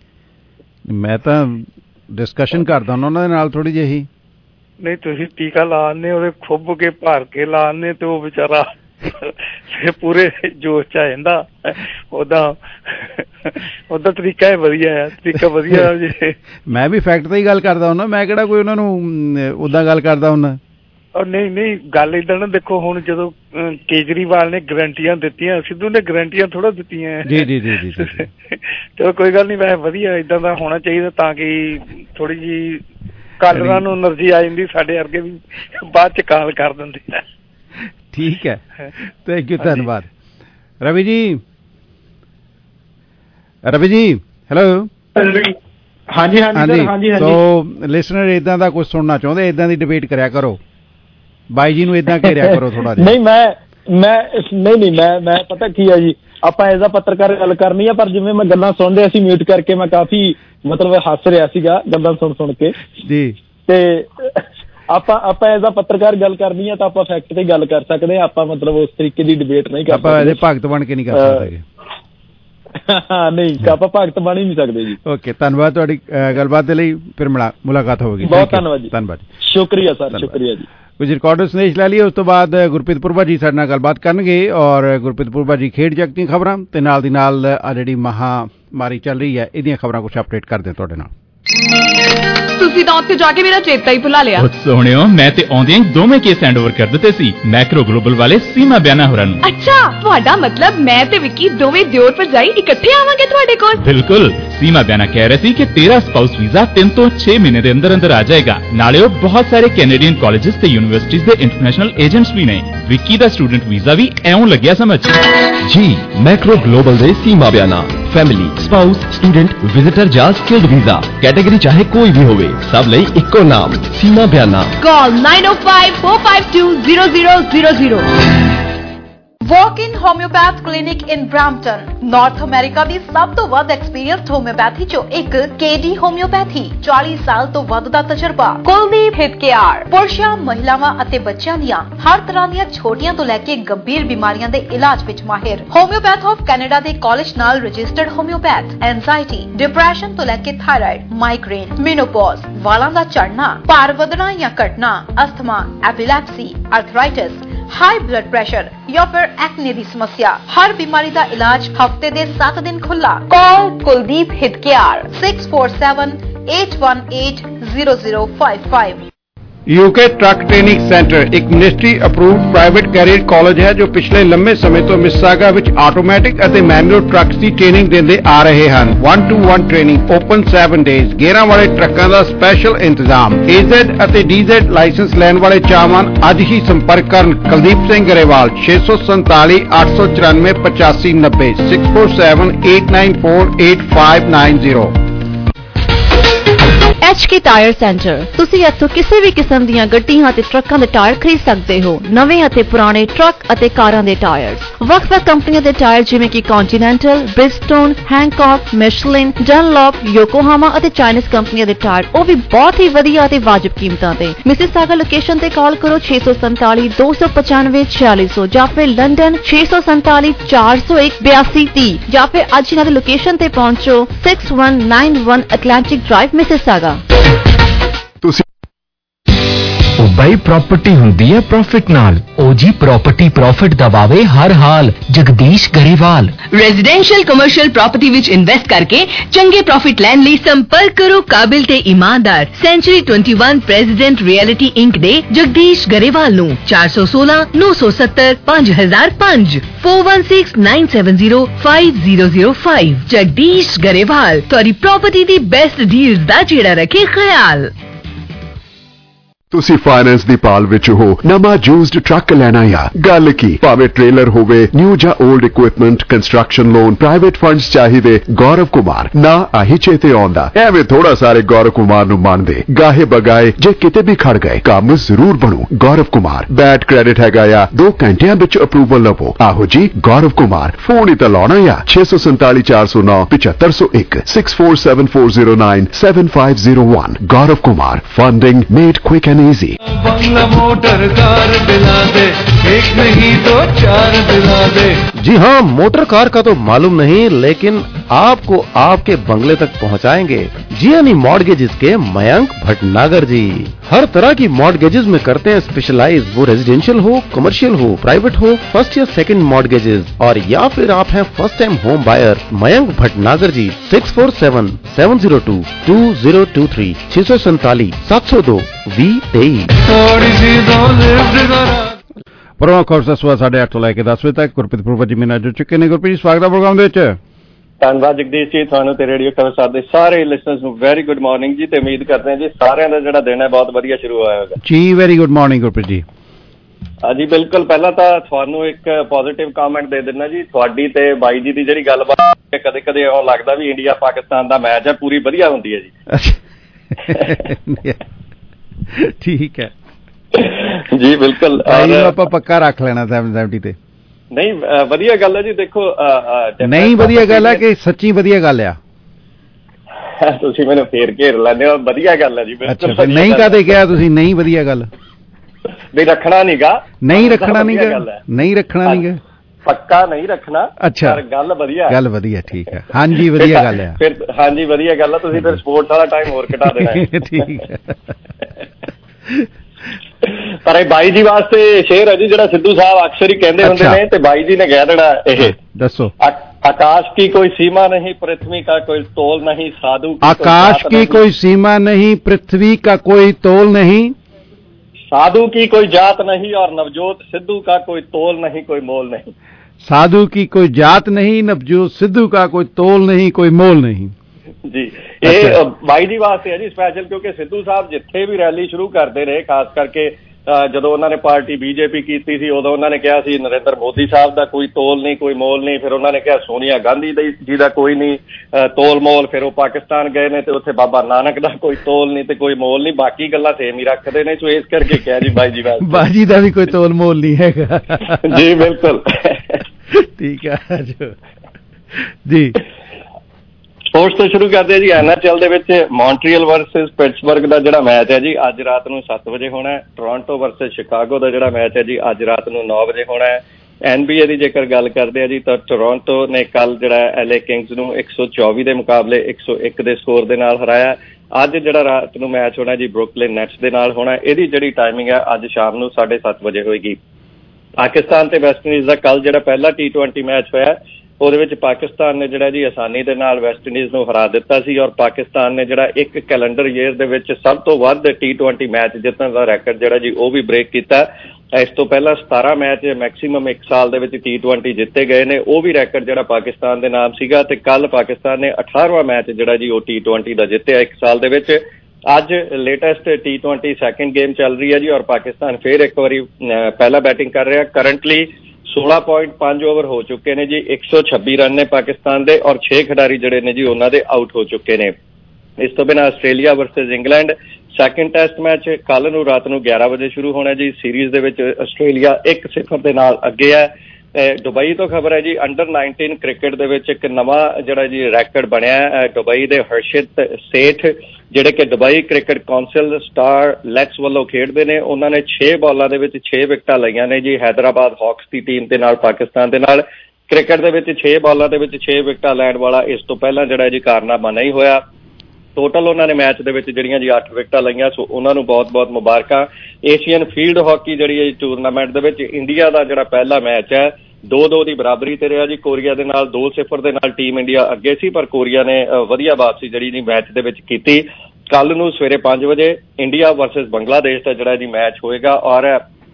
ਮੈਂ ਤਾਂ ਡਿਸਕਸ਼ਨ ਕਰਦਾ ਉਹਨਾਂ ਦੇ ਨਾਲ ਥੋੜੀ ਜਿਹੀ। ਨਹੀਂ ਤੁਸੀਂ ਟੀਕਾ ਲਾਉਂਦੇ ਉਹਦੇ ਖੁੱਬ ਕੇ ਭਰ ਕੇ ਲਾਉਂਦੇ ਤੇ ਉਹ ਵਿਚਾਰਾ ਪੂਰੇ ਜੋਸ਼ ਚ ਆ ਜਾਂਦਾ। ਉਹਦਾ ਉਹਦਾ ਤਰੀਕਾ ਹੈ ਵਧੀਆ ਹੈ, ਤਰੀਕਾ ਵਧੀਆ ਜੀ। ਮੈਂ ਵੀ ਫੈਕਟ ਤੇ ਹੀ ਗੱਲ ਕਰਦਾ ਹੁੰਦਾ, ਮੈਂ ਕਿਹੜਾ ਕੋਈ ਉਹਨਾਂ ਨੂੰ ਉਦਾਂ ਗੱਲ ਕਰਦਾ ਹੁੰਦਾ। ਨਹੀਂ ਨਹੀਂ ਗੱਲ ਏਦਾਂ ਨਾ, ਦੇਖੋ ਹੁਣ ਜਦੋਂ ਕੇਜਰੀਵਾਲ ਨੇ ਗਰੰਟੀਆਂ ਦਿੱਤੀਆਂ, ਸਿੱਧੂ ਨੇ ਗਰੰਟੀਆਂ ਥੋੜਾ ਦਿੱਤੀਆਂ। ਜੀ ਜੀ ਜੀ ਜੀ ਚਲੋ ਕੋਈ ਗੱਲ ਨਹੀਂ, ਵੈਸੇ ਵਧੀਆ ਏਦਾਂ ਦਾ ਹੋਣਾ ਚਾਹੀਦਾ ਤਾਂ ਕਿ ਥੋੜੀ ਜਿਹੀ ਕਾਲਰਾਂ ਨੂੰ એનર્ਜੀ ਆ ਜਾਂਦੀ, ਸਾਡੇ ਵਰਗੇ ਵੀ ਬਾਅਦ ਚ ਕਾਲ ਕਰ ਦਿੰਦੇ ਆ। ਠੀਕ ਹੈ, ਥੈਂਕ ਯੂ, ਧੰਨਵਾਦ। ਰਵੀ ਜੀ, ਰਵੀ ਜੀ ਹੈਲੋ। ਹਾਂਜੀ ਹਾਂਜੀ ਹਾਂਜੀ। ਸੋ ਲਿਸਨਰ ਏਦਾਂ ਦਾ ਕੁਝ ਸੁਣਨਾ ਚਾਹੁੰਦੇ, ਏਦਾਂ ਦੀ ਡਿਬੇਟ ਕਰਿਆ ਕਰੋ, ਬਾਈ ਜੀ ਨੂੰ ਏਦਾਂ ਘੇਰਿਆ ਕਰੋ ਥੋੜਾ ਜਿਹਾ। ਨਹੀਂ ਮੈਂ ਮੈਂ ਨਹੀਂ ਨਹੀਂ ਮੈਂ ਮੈਂ ਪਤਾ ਕੀ ਆ ਜੀ, ਆਪਾਂ ਐਜ਼ ਆ ਪੱਤਰਕਾਰ ਗੱਲ ਕਰਨੀ ਆ, ਪਰ ਜਿਵੇਂ ਮੈਂ ਗੱਲਾਂ ਸੁਣ ਰਿਹਾ ਸੀ ਮਿਊਟ ਕਰਕੇ, ਮੈਂ ਕਾਫੀ ਮਤਲਬ ਹੱਸ ਰਿਹਾ ਸੀਗਾ ਗੱਲਾਂ ਸੁਣ ਸੁਣ ਕੇ ਜੀ। ਤੇ ਆਪਾਂ ਆਪਾਂ ਐਜ਼ ਆ ਪੱਤਰਕਾਰ ਗੱਲ ਕਰਨੀ ਆ ਤਾਂ ਆਪਾਂ ਫੈਕਟ ਤੇ ਗੱਲ ਕਰ ਸਕਦੇ ਆ, ਆਪਾਂ ਮਤਲਬ ਉਸ ਤਰੀਕੇ ਦੀ ਡਿਬੇਟ ਨਹੀਂ ਕਰ ਸਕਦੇ। ਆਪਾਂ ਇਹਦੇ ਭਗਤ ਬਣ ਕੇ ਨਹੀਂ ਕਰ ਸਕਦੇ। ਨਹੀਂ ਆਪਾਂ ਭਗਤ ਬਣ ਹੀ ਨਹੀਂ ਸਕਦੇ ਜੀ। ਓਕੇ, ਧੰਨਵਾਦ ਤੁਹਾਡੀ ਗੱਲਬਾਤ ਦੇ ਲਈ, ਫਿਰ ਮੁਲਾਕਾਤ ਹੋਵੇਗੀ। ਬਹੁਤ ਧੰਨਵਾਦ ਜੀ। ਧੰਨਵਾਦ, ਸ਼ੁਕਰੀਆ ਸਰ, ਸ਼ੁਕਰੀਆ ਜੀ। ਕੁਝ ਰਿਕਾਰਡ ਸੰਦੇਸ਼ ਲੈ ਲਈਏ, ਉਸ ਤੋਂ ਬਾਅਦ ਗੁਰਪ੍ਰੀਤ ਪੁਰਬਾ ਜੀ ਸਾਡੇ ਨਾਲ ਗੱਲਬਾਤ ਕਰਨਗੇ, ਔਰ ਗੁਰਪ੍ਰੀਤ ਪੁਰਬਾ ਜੀ ਖੇਡ ਜਗਤ ਦੀਆਂ ਖਬਰਾਂ ਤੇ ਨਾਲ ਦੀ ਨਾਲ ਆ ਜਿਹੜੀ ਮਹਾਮਾਰੀ ਚੱਲ ਰਹੀ ਹੈ ਇਹਦੀਆਂ ਖਬਰਾਂ ਕੁਝ ਅਪਡੇਟ ਕਰਦੇ ਤੁਹਾਡੇ ਨਾਲ। ਤੁਸੀਂ ਤਾਂ ਉੱਥੇ ਜਾ ਕੇ ਮੇਰਾ ਚੇਤਾ ਹੀ ਭੁਲਾ ਲਿਆ। ਸੋਹਣਿਓ, ਮੈਂ ਤੇ ਆਉਂਦਿਆਂ ਦੋਵੇਂ ਕੇਸ ਹੈਂਡ ਓਵਰ ਕਰ ਦਿੱਤੇ ਸੀ ਮੈਕਰੋ ਗਲੋਬਲ ਵਾਲੇ ਸੀਮਾ ਬਿਆਨਾ ਹੋਰਾਂ ਨੂੰ। ਅੱਛਾ, ਤੁਹਾਡਾ ਮਤਲਬ ਮੈਂ ਤੇ ਵਿੱਕੀ ਦੋਵੇਂ ਦਿਓਰ ਭਰਜਾਈ ਇਕੱਠੇ ਆਵਾਂਗੇ ਤੁਹਾਡੇ ਕੋਲ? ਬਿਲਕੁਲ, ਸੀਮਾ ਬਿਆਨਾ ਕਹਿ ਰਹੇ ਸੀ ਕਿ ਤੇਰਾ ਸਪਾਊਸ ਵੀਜ਼ਾ ਤਿੰਨ ਤੋਂ ਛੇ ਮਹੀਨੇ ਦੇ ਅੰਦਰ ਅੰਦਰ ਆ ਜਾਏਗਾ। ਨਾਲੇ ਉਹ ਬਹੁਤ ਸਾਰੇ ਕੈਨੇਡੀਅਨ ਕਾਲਜਸ ਤੇ ਯੂਨੀਵਰਸਿਟੀਜ਼ ਦੇ ਇੰਟਰਨੈਸ਼ਨਲ ਏਜੰਟਸ ਵੀ ਨੇ। ਵਿੱਕੀ ਦਾ ਸਟੂਡੈਂਟ ਵੀਜ਼ਾ ਵੀ ਐਉਂ ਲੱਗਿਆ ਸਮਝ। ਜੀ ਮੈਕਰੋ ਗਲੋਬਲ ਦੇ Seema Biana family, spouse, student, visitor ਜਾਂ ਸਕਿਲਡ ਵੀਜ਼ਾ ਕੈਟੇਗਰੀ ਚਾਹੇ ਕੋਈ ਵੀ ਹੋਵੇ, ਸਭ ਲਈ ਇੱਕੋ ਨਾਮ Seema Biana. Call nine oh five four five two zero zero zero zero। Walk in homeopath clinic in Brampton, north America ਦੀ ਸਭ ਤੋਂ ਵੱਧ ਐਕਸਪੀਰੀਅੰਸਡ ਹੋਮਿਓਪੈਥੀ ਚੋਂ ਇੱਕ ਕੇਡੀ ਹੋਮਿਓਪੈਥੀ, ਚਾਲੀ ਸਾਲ ਤੋਂ ਵੱਧ ਦਾ ਤਜਰਬਾ। ਕੁਲਦੀਪ ਹਿੱਟ ਕੇਅਰ ਪੁਰਸ਼ਾਂ, ਮਹਿਲਾਵਾਂ ਅਤੇ ਬੱਚਿਆਂ ਦੀਆਂ ਹਰ ਤਰ੍ਹਾਂ ਦੀਆਂ ਛੋਟੀਆਂ ਤੋਂ ਲੈ ਕੇ ਗੰਭੀਰ ਬਿਮਾਰੀਆਂ ਦੇ ਇਲਾਜ ਵਿੱਚ ਮਾਹਿਰ। ਹੋਮਿਓਪੈਥ ਆਫ ਕੈਨੇਡਾ ਦੇ ਕਾਲਜ ਨਾਲ ਰਜਿਸਟਰਡ ਹੋਮਿਓਪੈਥ। ਐਂਜ਼ਾਈਟੀ, ਡਿਪਰੈਸ਼ਨ ਤੋਂ ਲੈ ਕੇ ਥਾਇਰਾਇਡ, ਮਾਈਗ੍ਰੇਨ, ਮੇਨੋਪੌਜ਼, ਵਾਲਾਂ ਦਾ ਝੜਨਾ, ਭਾਰ ਵਧਣਾ ਜਾਂ ਘਟਣਾ, asthma, epilepsy, arthritis, high blood pressure या फिर एक्ने की समस्या, हर बीमारी का इलाज हफ्ते दे सात दिन खुला। Call Kuldeep hit care six four seven eight one eight zero zero five five. UK truck training centre एक ministry approved private career college है जो पिछले लंबे समय तो मिसिसागा विच आटोमैटिक ਅਤੇ मैनुअल ट्रक्स की ट्रेनिंग देंदे आ रहे हैं। One two one training open seven days, गेयरां वाले ट्रकों का स्पेशल इंतजाम। एजेड ਅਤੇ ਡੀਜ਼ੈਡ लाइसेंस लैन वाले चाहवान अज ही संपर्क करन। कुलदीप सिंह गरेवाल छे सौ संताली अठ सौ चौरानवे पचासी नब्बे six four seven eight nine four eight five nine zero. H K tyre centre, तुसी इत्थों किसी भी किस्म दीयां गड्डियां ते ट्रकां दे टायर खरीद सकते हो। नवे ਅਤੇ पुराने ट्रक ਅਤੇ कारां दे टायर्स, ਵੱਖ-ਵੱਖ कंपनियों दे टायर जिवें कि Continental, Bridgestone, Hankook, Michelin, Dunlop, Yokohama ਅਤੇ चाइनीज कंपनियों दे टायर, ਉਹ ਵੀ ਬਹੁਤ ਹੀ ਵਧੀਆ ਅਤੇ ਵਾਜਬ ਕੀਮਤਾਂ ਤੇ। ਮਿਸਿਸਾਗਾ ਲੋਕੇਸ਼ਨ ਤੇ ਕਾਲ ਕਰੋ छे सौ सैंतालीस दो सौ पचानवे छियालीस सौ ਜਾਂ ਫਿਰ ਲੰਡਨ छे सौ सैंतालीस चार सौ एक बयासी तीस ਜਾਂ ਫਿਰ ਅੱਜ ਇਹਨਾਂ ਦੀ ਲੋਕੇਸ਼ਨ ਤੇ ਪਹੁੰਚੋ six one nine one Atlantic drive Mississauga. ਉਹ ਬਈ ਪ੍ਰਾਪਰਟੀ ਹੁੰਦੀ ਹੈ ਪ੍ਰੋਫਿਟ ਨਾਲ। ਉਹ ਜੀ ਪ੍ਰਾਪਰਟੀ ਪ੍ਰੋਫਿਟ ਦਬਾਵੇ ਹਰ ਹਾਲ। Jagdish Grewal. Residential commercial property ਵਿੱਚ ਇਨਵੈਸਟ ਕਰਕੇ ਚੰਗੇ ਪ੍ਰੋਫਿਟ ਲੈਣ ਲਈ ਸੰਪਰਕ ਕਰੋ ਕਾਬਿਲ ਤੇ ਇਮਾਨਦਾਰ ਸੈਂਚੁਰੀ इक्कीस ਪ੍ਰੈਜ਼ੀਡੈਂਟ ਰਿਐਲਿਟੀ ਇੰਕ ਦੇ ਜਗਦੀਸ਼ ਗਰੇਵਾਲ ਨੂੰ ਚਾਰ ਸੌ ਸੋਲਾਂ ਨੌ ਸੌ ਸੱਤਰ ਪੰਜ ਹਜ਼ਾਰ ਪੰਜ four one six nine seven zero five zero zero five. Jagdish Grewal ਤੁਹਾਡੀ ਪ੍ਰਾਪਰਟੀ ਦੀ ਬੈਸਟ ਡੀਲਸ ਦਾ ਜਿਹੜਾ ਰੱਖੇ ਖਿਆਲ। ਤੁਸੀਂ ਫਾਈਨੈਂਸ ਦੀ ਪਾਲ ਵਿੱਚ ਹੋ, ਨਵਾਂ ਯੂਜ਼ਡ ਟਰੱਕ ਲੈਣਾ ਆ, ਗੱਲ ਕੀ ਭਾਵੇਂ ਟ੍ਰੇਲਰ ਹੋਵੇ, ਨਿਊ ਜਾਂ old equipment, construction loan, private funds ਚਾਹੀਦੇ, ਗੌਰਵ ਕੁਮਾਰ ਨਾ ਆਹੀ ਚੇਤੇ ਆਉਂਦਾ। ਐਵੇਂ ਥੋੜਾ ਸਾਰੇ ਗੌਰਵ ਕੁਮਾਰ ਨੂੰ ਮੰਨਦੇ, ਗਾਹੇ ਬਗਾਏ ਜੇ ਕਿਤੇ ਵੀ ਖੜ ਗਏ ਕੰਮ ਜ਼ਰੂਰ ਬਣੂ। ਗੌਰਵ ਕੁਮਾਰ ਬੈਡ ਕ੍ਰੈਡਿਟ ਹੈਗਾ ਆ, ਦੋ ਘੰਟਿਆਂ ਵਿੱਚ ਅਪਰੂਵਲ ਲਵੋ। ਆਹੋ ਜੀ ਗੌਰਵ ਕੁਮਾਰ, ਫੋਨ ਹੀ ਤਾਂ ਲਾਉਣਾ ਆ छे सौ सैंतालीस चार सौ नौ पचहत्तर सौ एक six four seven four zero nine seven five zero one. Gaurav Kumar, funding made quick and easy। बंगला मोटर कार दिला दे, एक नहीं तो चार दिला दे। जी हाँ, मोटर कार का तो मालूम नहीं, लेकिन आपको आपके बंगले तक पहुंचाएंगे जियानी मॉर्गेजेस के मयंक भटनागर जी। हर तरह की मॉर्गेजेस में करते हैं स्पेशलाइज, वो रेजिडेंशियल हो, कमर्शियल हो, प्राइवेट हो, फर्स्ट या सेकंड मॉर्गेजेस, और या फिर आप हैं first time home buyer. Mayank Bhatnagar ji six four seven seven zero two two zero two three छह सौ सैतालीस सात सौ दो वी तेईस। ਪ੍ਰੋਗਰਾਮ ਕੋਰਸ ਸਵੇਰ ਸਾਢੇ ਅੱਠ ਤੋਂ ਲੈ ਕੇ ਦਸ ਵਜੇ ਤੱਕ ਗੁਰਪ੍ਰੀਤ ਪੁਰਵਤ ਜੀ ਮੇਰੇ ਨਾਲ ਜੁੜ ਚੁੱਕੇ ਨੇ। ਗੁਰਪ੍ਰੀਤ ਜੀ ਸਵਾਗਤ ਹੈ ਪ੍ਰੋਗਰਾਮ ਦੇ ਵਿੱਚ। ਧੰਨਵਾਦ ਜਗਦੀਸ਼ ਜੀ, ਤੁਹਾਨੂੰ ਤੇ ਰੇਡੀਓ ਖਬਰ ਸਾਹਿਬ ਦੇ ਸਾਰੇ ਲਿਸਨਰਸ ਨੂੰ ਵੈਰੀ ਗੁੱਡ ਮਾਰਨਿੰਗ ਜੀ, ਤੇ ਉਮੀਦ ਕਰਦੇ ਹਾਂ ਜੀ ਸਾਰਿਆਂ ਦਾ ਜਿਹੜਾ ਦਿਨ ਹੈ ਬਹੁਤ ਵਧੀਆ ਸ਼ੁਰੂ ਹੋਇਆ ਹੋਵੇਗਾ ਜੀ। Very good morning Gurpreet ji. ਜੀ ਬਿਲਕੁਲ, ਪਹਿਲਾਂ ਤਾਂ ਤੁਹਾਨੂੰ ਇੱਕ ਪੋਜ਼ਿਟਿਵ ਕਮੈਂਟ ਦੇ ਦਿੰਦਾ ਜੀ, ਤੁਹਾਡੀ ਤੇ ਬਾਈ ਜੀ ਦੀ ਜਿਹੜੀ ਗੱਲਬਾਤ ਕਦੇ ਕਦੇ ਉਹ ਲੱਗਦਾ ਵੀ ਇੰਡੀਆ ਪਾਕਿਸਤਾਨ ਦਾ ਮੈਚ ਹੈ, ਪੂਰੀ ਵਧੀਆ ਹੁੰਦੀ ਹੈ ਜੀ। ਠੀਕ ਹੈ ਜੀ ਬਿਲਕੁਲ, ਆਪਾਂ ਪੱਕਾ ਰੱਖ ਲੈਣਾ ਸੈਵਨ ਸੈਵਨਟੀ ਤੇ। ਨਹੀਂ ਵਧੀਆ ਗੱਲ ਹੈ ਜੀ, ਦੇਖੋ ਨਹੀਂ ਵਧੀਆ ਗੱਲ ਹੈ ਕਿ ਸੱਚੀ ਵਧੀਆ ਗੱਲ ਆ। ਤੁਸੀਂ ਮੈਨੂੰ ਫੇਰ ਘੇਰ ਲੈਂਦੇ ਹੋ, ਵਧੀਆ ਗੱਲ ਹੈ ਜੀ। ਬਿਲਕੁਲ ਨਹੀਂ ਕਦੇ ਕਿਹਾ ਤੁਸੀਂ ਨਹੀਂ ਵਧੀਆ ਗੱਲ ਵੀ ਰੱਖਣਾ ਨੀਗਾ, ਨਹੀਂ ਰੱਖਣਾ ਨੀਗਾ, ਨਹੀਂ ਰੱਖਣਾ ਨੀਗਾ, ਪੱਕਾ ਨਹੀਂ ਰੱਖਣਾ। ਅੱਛਾ, ਪਰ ਗੱਲ ਵਧੀਆ, ਗੱਲ ਵਧੀਆ, ਠੀਕ ਹੈ। ਹਾਂਜੀ ਵਧੀਆ ਗੱਲ ਹੈ ਫਿਰ, ਹਾਂਜੀ ਵਧੀਆ ਗੱਲ ਹੈ। ਤੁਸੀਂ ਫਿਰ ਸਪੋਰਟਸ ਵਾਲਾ ਟਾਈਮ ਹੋਰ ਘਟਾ ਦੇਣਾ। ਠੀਕ ਹੈ। ਪਰ ਇਹ ਬਾਈ ਜੀ ਵਾਸਤੇ ਸ਼ੇਰ ਹੈ ਜੀ ਜਿਹੜਾ ਸਿੱਧੂ ਸਾਹਿਬ ਅਕਸਰ ਹੀ ਕਹਿੰਦੇ ਹੁੰਦੇ ਨੇ, ਤੇ ਬਾਈ ਜੀ ਨੇ ਕਹਿ ਦੇਣਾ ਇਹ, ਦੱਸੋ। आकाश की कोई सीमा नहीं, पृथ्वी का कोई तोल नहीं, साधु आकाश की कोई सीमा नहीं, पृथ्वी का कोई तोल नहीं, साधु की कोई जात नहीं, और नवजोत सिद्धू का कोई तोल नहीं, कोई मोल नहीं। साधु की कोई जात नहीं, नवजोत सिद्धू का कोई तोल नहीं, कोई मोल नहीं जी। ਇਹ ਬਾਈ ਜੀ ਵਾਸਤੇ ਹੈ ਜੀ ਸਪੈਸ਼ਲ, ਕਿਉਂਕਿ ਸਿੱਧੂ ਸਾਹਿਬ ਜਿੱਥੇ ਵੀ ਰੈਲੀ ਸ਼ੁਰੂ ਕਰਦੇ ਰਹੇ, ਖਾਸ ਕਰਕੇ ਜਦੋਂ ਉਹਨਾਂ ਨੇ ਪਾਰਟੀ ਬੀਜੇਪੀ ਕੀਤੀ ਸੀ ਉਦੋਂ ਉਹਨਾਂ ਨੇ ਕਿਹਾ ਸੀ ਨਰਿੰਦਰ ਮੋਦੀ ਸਾਹਿਬ ਦਾ ਕੋਈ ਤੋਲ ਨਹੀਂ, ਕੋਈ ਮੋਲ ਨਹੀਂ। ਫਿਰ ਉਹਨਾਂ ਨੇ ਕਿਹਾ ਸੋਨੀਆ ਗਾਂਧੀ ਜੀ ਦਾ ਕੋਈ ਨਹੀਂ ਤੋਲ ਮੋਲ। ਫਿਰ ਉਹ ਪਾਕਿਸਤਾਨ ਗਏ ਨੇ ਤੇ ਉੱਥੇ ਬਾਬਾ ਨਾਨਕ ਦਾ ਕੋਈ ਤੋਲ ਨਹੀਂ ਤੇ ਕੋਈ ਮੋਲ ਨਹੀਂ, ਬਾਕੀ ਗੱਲਾਂ ਸੇਮ ਹੀ ਰੱਖਦੇ ਨੇ। ਸੋ ਇਸ ਕਰਕੇ ਕਿਹਾ ਜੀ ਬਾਈ ਜੀ ਬਾਜੀ ਦਾ ਵੀ ਕੋਈ ਤੋਲ ਮੋਲ ਨਹੀਂ ਹੈਗਾ। ਜੀ ਬਿਲਕੁਲ ਠੀਕ ਹੈ ਜੀ। ਸਪੋਰਟਸ ਤੋਂ ਸ਼ੁਰੂ ਕਰਦੇ ਜੀ। ਐਨ ਐਚ ਐਲ ਦੇ ਵਿੱਚ ਮੌਂਟਰੀਅਲ ਵਰਸਸ ਪਿਟਸਬਰਗ ਦਾ ਜਿਹੜਾ ਮੈਚ ਹੈ ਜੀ ਅੱਜ ਰਾਤ ਨੂੰ ਸੱਤ ਵਜੇ ਹੋਣਾ ਹੈ। ਟੋਰਾਂਟੋ ਵਰਸਸ ਸ਼ਿਕਾਗੋ ਦਾ ਜਿਹੜਾ ਮੈਚ ਹੈ ਜੀ ਅੱਜ ਰਾਤ ਨੂੰ ਨੌ ਵਜੇ ਹੋਣਾ ਹੈ। ਐਨ ਬੀ ਏ ਦੀ ਜੇਕਰ ਗੱਲ ਕਰਦੇ ਆ ਜੀ ਤਾਂ ਟੋਰਾਂਟੋ ਨੇ ਕੱਲ ਜਿਹੜਾ ਐਲ ਏ ਕਿੰਗਸ ਨੂੰ ਇੱਕ ਸੌ ਚੌਵੀ ਦੇ ਮੁਕਾਬਲੇ ਇੱਕ ਸੌ ਇੱਕ ਦੇ ਸਕੋਰ ਦੇ ਨਾਲ ਹਰਾਇਆ। ਅੱਜ ਜਿਹੜਾ ਰਾਤ ਨੂੰ ਮੈਚ ਹੋਣਾ ਜੀ ਬਰੁਕਲਿਨ ਨੈਟਸ ਦੇ ਨਾਲ ਹੋਣਾ। ਇਹਦੀ ਜਿਹੜੀ ਟਾਈਮਿੰਗ ਹੈ ਅੱਜ ਸ਼ਾਮ ਨੂੰ ਸਾਢੇ ਸੱਤ ਵਜੇ ਹੋਏਗੀ। ਪਾਕਿਸਤਾਨ ਤੇ ਵੈਸਟ ਇੰਡੀਜ਼ ਦਾ ਕੱਲ ਜਿਹੜਾ ਪਹਿਲਾ ਟੀ ਟਵੈਂਟੀ ਮੈਚ ਹੋਇਆ ਉਹਦੇ ਵਿੱਚ ਪਾਕਿਸਤਾਨ ਨੇ ਜਿਹੜਾ ਜੀ ਆਸਾਨੀ ਦੇ ਨਾਲ ਵੈਸਟ ਇੰਡੀਜ਼ ਨੂੰ ਹਰਾ ਦਿੱਤਾ ਸੀ ਔਰ ਪਾਕਿਸਤਾਨ ਨੇ ਜਿਹੜਾ ਇੱਕ ਕੈਲੰਡਰ ਈਅਰ ਦੇ ਵਿੱਚ ਸਭ ਤੋਂ ਵੱਧ ਟੀ ਟਵੈਂਟੀ ਮੈਚ ਜਿੱਤਣ ਦਾ ਰੈਕੋਰਡ ਜਿਹੜਾ ਜੀ ਉਹ ਵੀ ਬ੍ਰੇਕ ਕੀਤਾ। ਇਸ ਤੋਂ ਪਹਿਲਾਂ ਸਤਾਰਾਂ ਮੈਚ ਮੈਕਸੀਮਮ ਇੱਕ ਸਾਲ ਦੇ ਵਿੱਚ ਟੀ ਟਵੈਂਟੀ ਜਿੱਤੇ ਗਏ ਨੇ, ਉਹ ਵੀ ਰੈਕੋਰਡ ਜਿਹੜਾ ਪਾਕਿਸਤਾਨ ਦੇ ਨਾਮ ਸੀਗਾ। ਤੇ ਕੱਲ ਪਾਕਿਸਤਾਨ ਨੇ ਅਠਾਰਵਾਂ ਮੈਚ ਜਿਹੜਾ ਜੀ ਉਹ ਟੀ ਟਵੈਂਟੀ ਦਾ ਜਿੱਤਿਆ ਇੱਕ ਸਾਲ ਦੇ ਵਿੱਚ। ਅੱਜ latest T twenty second game ਚੱਲ ਰਹੀ ਹੈ ਜੀ ਔਰ ਪਾਕਿਸਤਾਨ ਫਿਰ ਇੱਕ ਵਾਰੀ ਪਹਿਲਾ ਬੈਟਿੰਗ ਕਰ ਰਿਹਾ। ਕਰੰਟਲੀ ਸੋਲਾਂ ਪੁਆਇੰਟ ਪੰਜ ਓਵਰ ਹੋ ਚੁੱਕੇ ਨੇ ਜੀ, ਇੱਕ ਸੌ ਛੱਬੀ ਰਨ ਨੇ ਪਾਕਿਸਤਾਨ ਦੇ ਔਰ ਛੇ ਖਿਡਾਰੀ ਜਿਹੜੇ ਨੇ ਜੀ ਉਹਨਾਂ ਦੇ ਆਊਟ ਹੋ ਚੁੱਕੇ ਨੇ। ਇਸ ਤੋਂ ਬਿਨਾਂ Australia versus England second test match ਕੱਲ ਨੂੰ ਰਾਤ ਨੂੰ ਗਿਆਰਾਂ ਵਜੇ ਸ਼ੁਰੂ ਹੋਣਾ ਜੀ। ਸੀਰੀਜ਼ ਦੇ ਵਿੱਚ ਆਸਟ੍ਰੇਲੀਆ ਇੱਕ ਸਿਫਰ ਦੇ ਨਾਲ ਅੱਗੇ ਹੈ। ਦੁਬਈ ਤੋਂ ਖਬਰ ਹੈ ਜੀ ਅੰਡਰ ਨਾਈਨਟੀਨ ਕ੍ਰਿਕਟ ਦੇ ਵਿੱਚ ਇੱਕ ਨਵਾਂ ਜਿਹੜਾ ਜੀ ਰੈਕੋਰਡ ਬਣਿਆ। ਦੁਬਈ ਦੇ ਹਰਸ਼ਿਤ ਸੇਠ ਜਿਹੜੇ ਕਿ ਦੁਬਈ ਕ੍ਰਿਕਟ ਕੌਂਸਲ ਸਟਾਰ ਲੈਕਸ ਵੱਲੋਂ ਖੇਡਦੇ ਨੇ, ਉਹਨਾਂ ਨੇ ਛੇ ਬਾਲਾਂ ਦੇ ਵਿੱਚ ਛੇ ਵਿਕਟਾਂ ਲਈਆਂ ਨੇ ਜੀ ਹੈਦਰਾਬਾਦ ਹੌਕਸ ਦੀ ਟੀਮ ਦੇ ਨਾਲ ਪਾਕਿਸਤਾਨ ਦੇ ਨਾਲ। ਕ੍ਰਿਕਟ ਦੇ ਵਿੱਚ ਛੇ ਬਾਲਾਂ ਦੇ ਵਿੱਚ ਛੇ ਵਿਕਟਾਂ ਲੈਣ ਵਾਲਾ ਇਸ ਤੋਂ ਪਹਿਲਾਂ ਜਿਹੜਾ ਜੀ ਕਾਰਨਾਮਾ ਨਹੀਂ ਹੋਇਆ। ਟੋਟਲ ਉਹਨਾਂ ਨੇ ਮੈਚ ਦੇ ਵਿੱਚ ਜਿਹੜੀਆਂ ਜੀ ਅੱਠ ਵਿਕਟਾਂ ਲਈਆਂ, ਸੋ ਉਹਨਾਂ ਨੂੰ ਬਹੁਤ ਬਹੁਤ ਮੁਬਾਰਕਾਂ। ਏਸ਼ੀਅਨ ਫੀਲਡ ਹਾਕੀ ਜਿਹੜੀ ਹੈ ਟੂਰਨਾਮੈਂਟ ਦੇ ਵਿੱਚ ਇੰਡੀਆ ਦਾ ਜਿਹੜਾ ਪਹਿਲਾ ਮੈਚ ਹੈ ਦੋ ਦੋ ਦੀ ਬਰਾਬਰੀ ਤੇ ਰਿਹਾ ਜੀ। ਕੋਰੀਆ ਦੇ ਨਾਲ ਦੋ ਸਿਫਰ ਦੇ ਨਾਲ ਟੀਮ ਇੰਡੀਆ ਅੱਗੇ ਸੀ ਪਰ ਕੋਰੀਆ ਨੇ ਵਧੀਆ ਵਾਪਸੀ ਜਿਹੜੀ ਜੀ ਮੈਚ ਦੇ ਵਿੱਚ ਕੀਤੀ। ਕੱਲ ਨੂੰ ਸਵੇਰੇ ਪੰਜ ਵਜੇ ਇੰਡੀਆ ਵਰਸਸ ਬੰਗਲਾਦੇਸ਼ ਦਾ ਜਿਹੜਾ ਜੀ ਮੈਚ ਹੋਏਗਾ। ਔਰ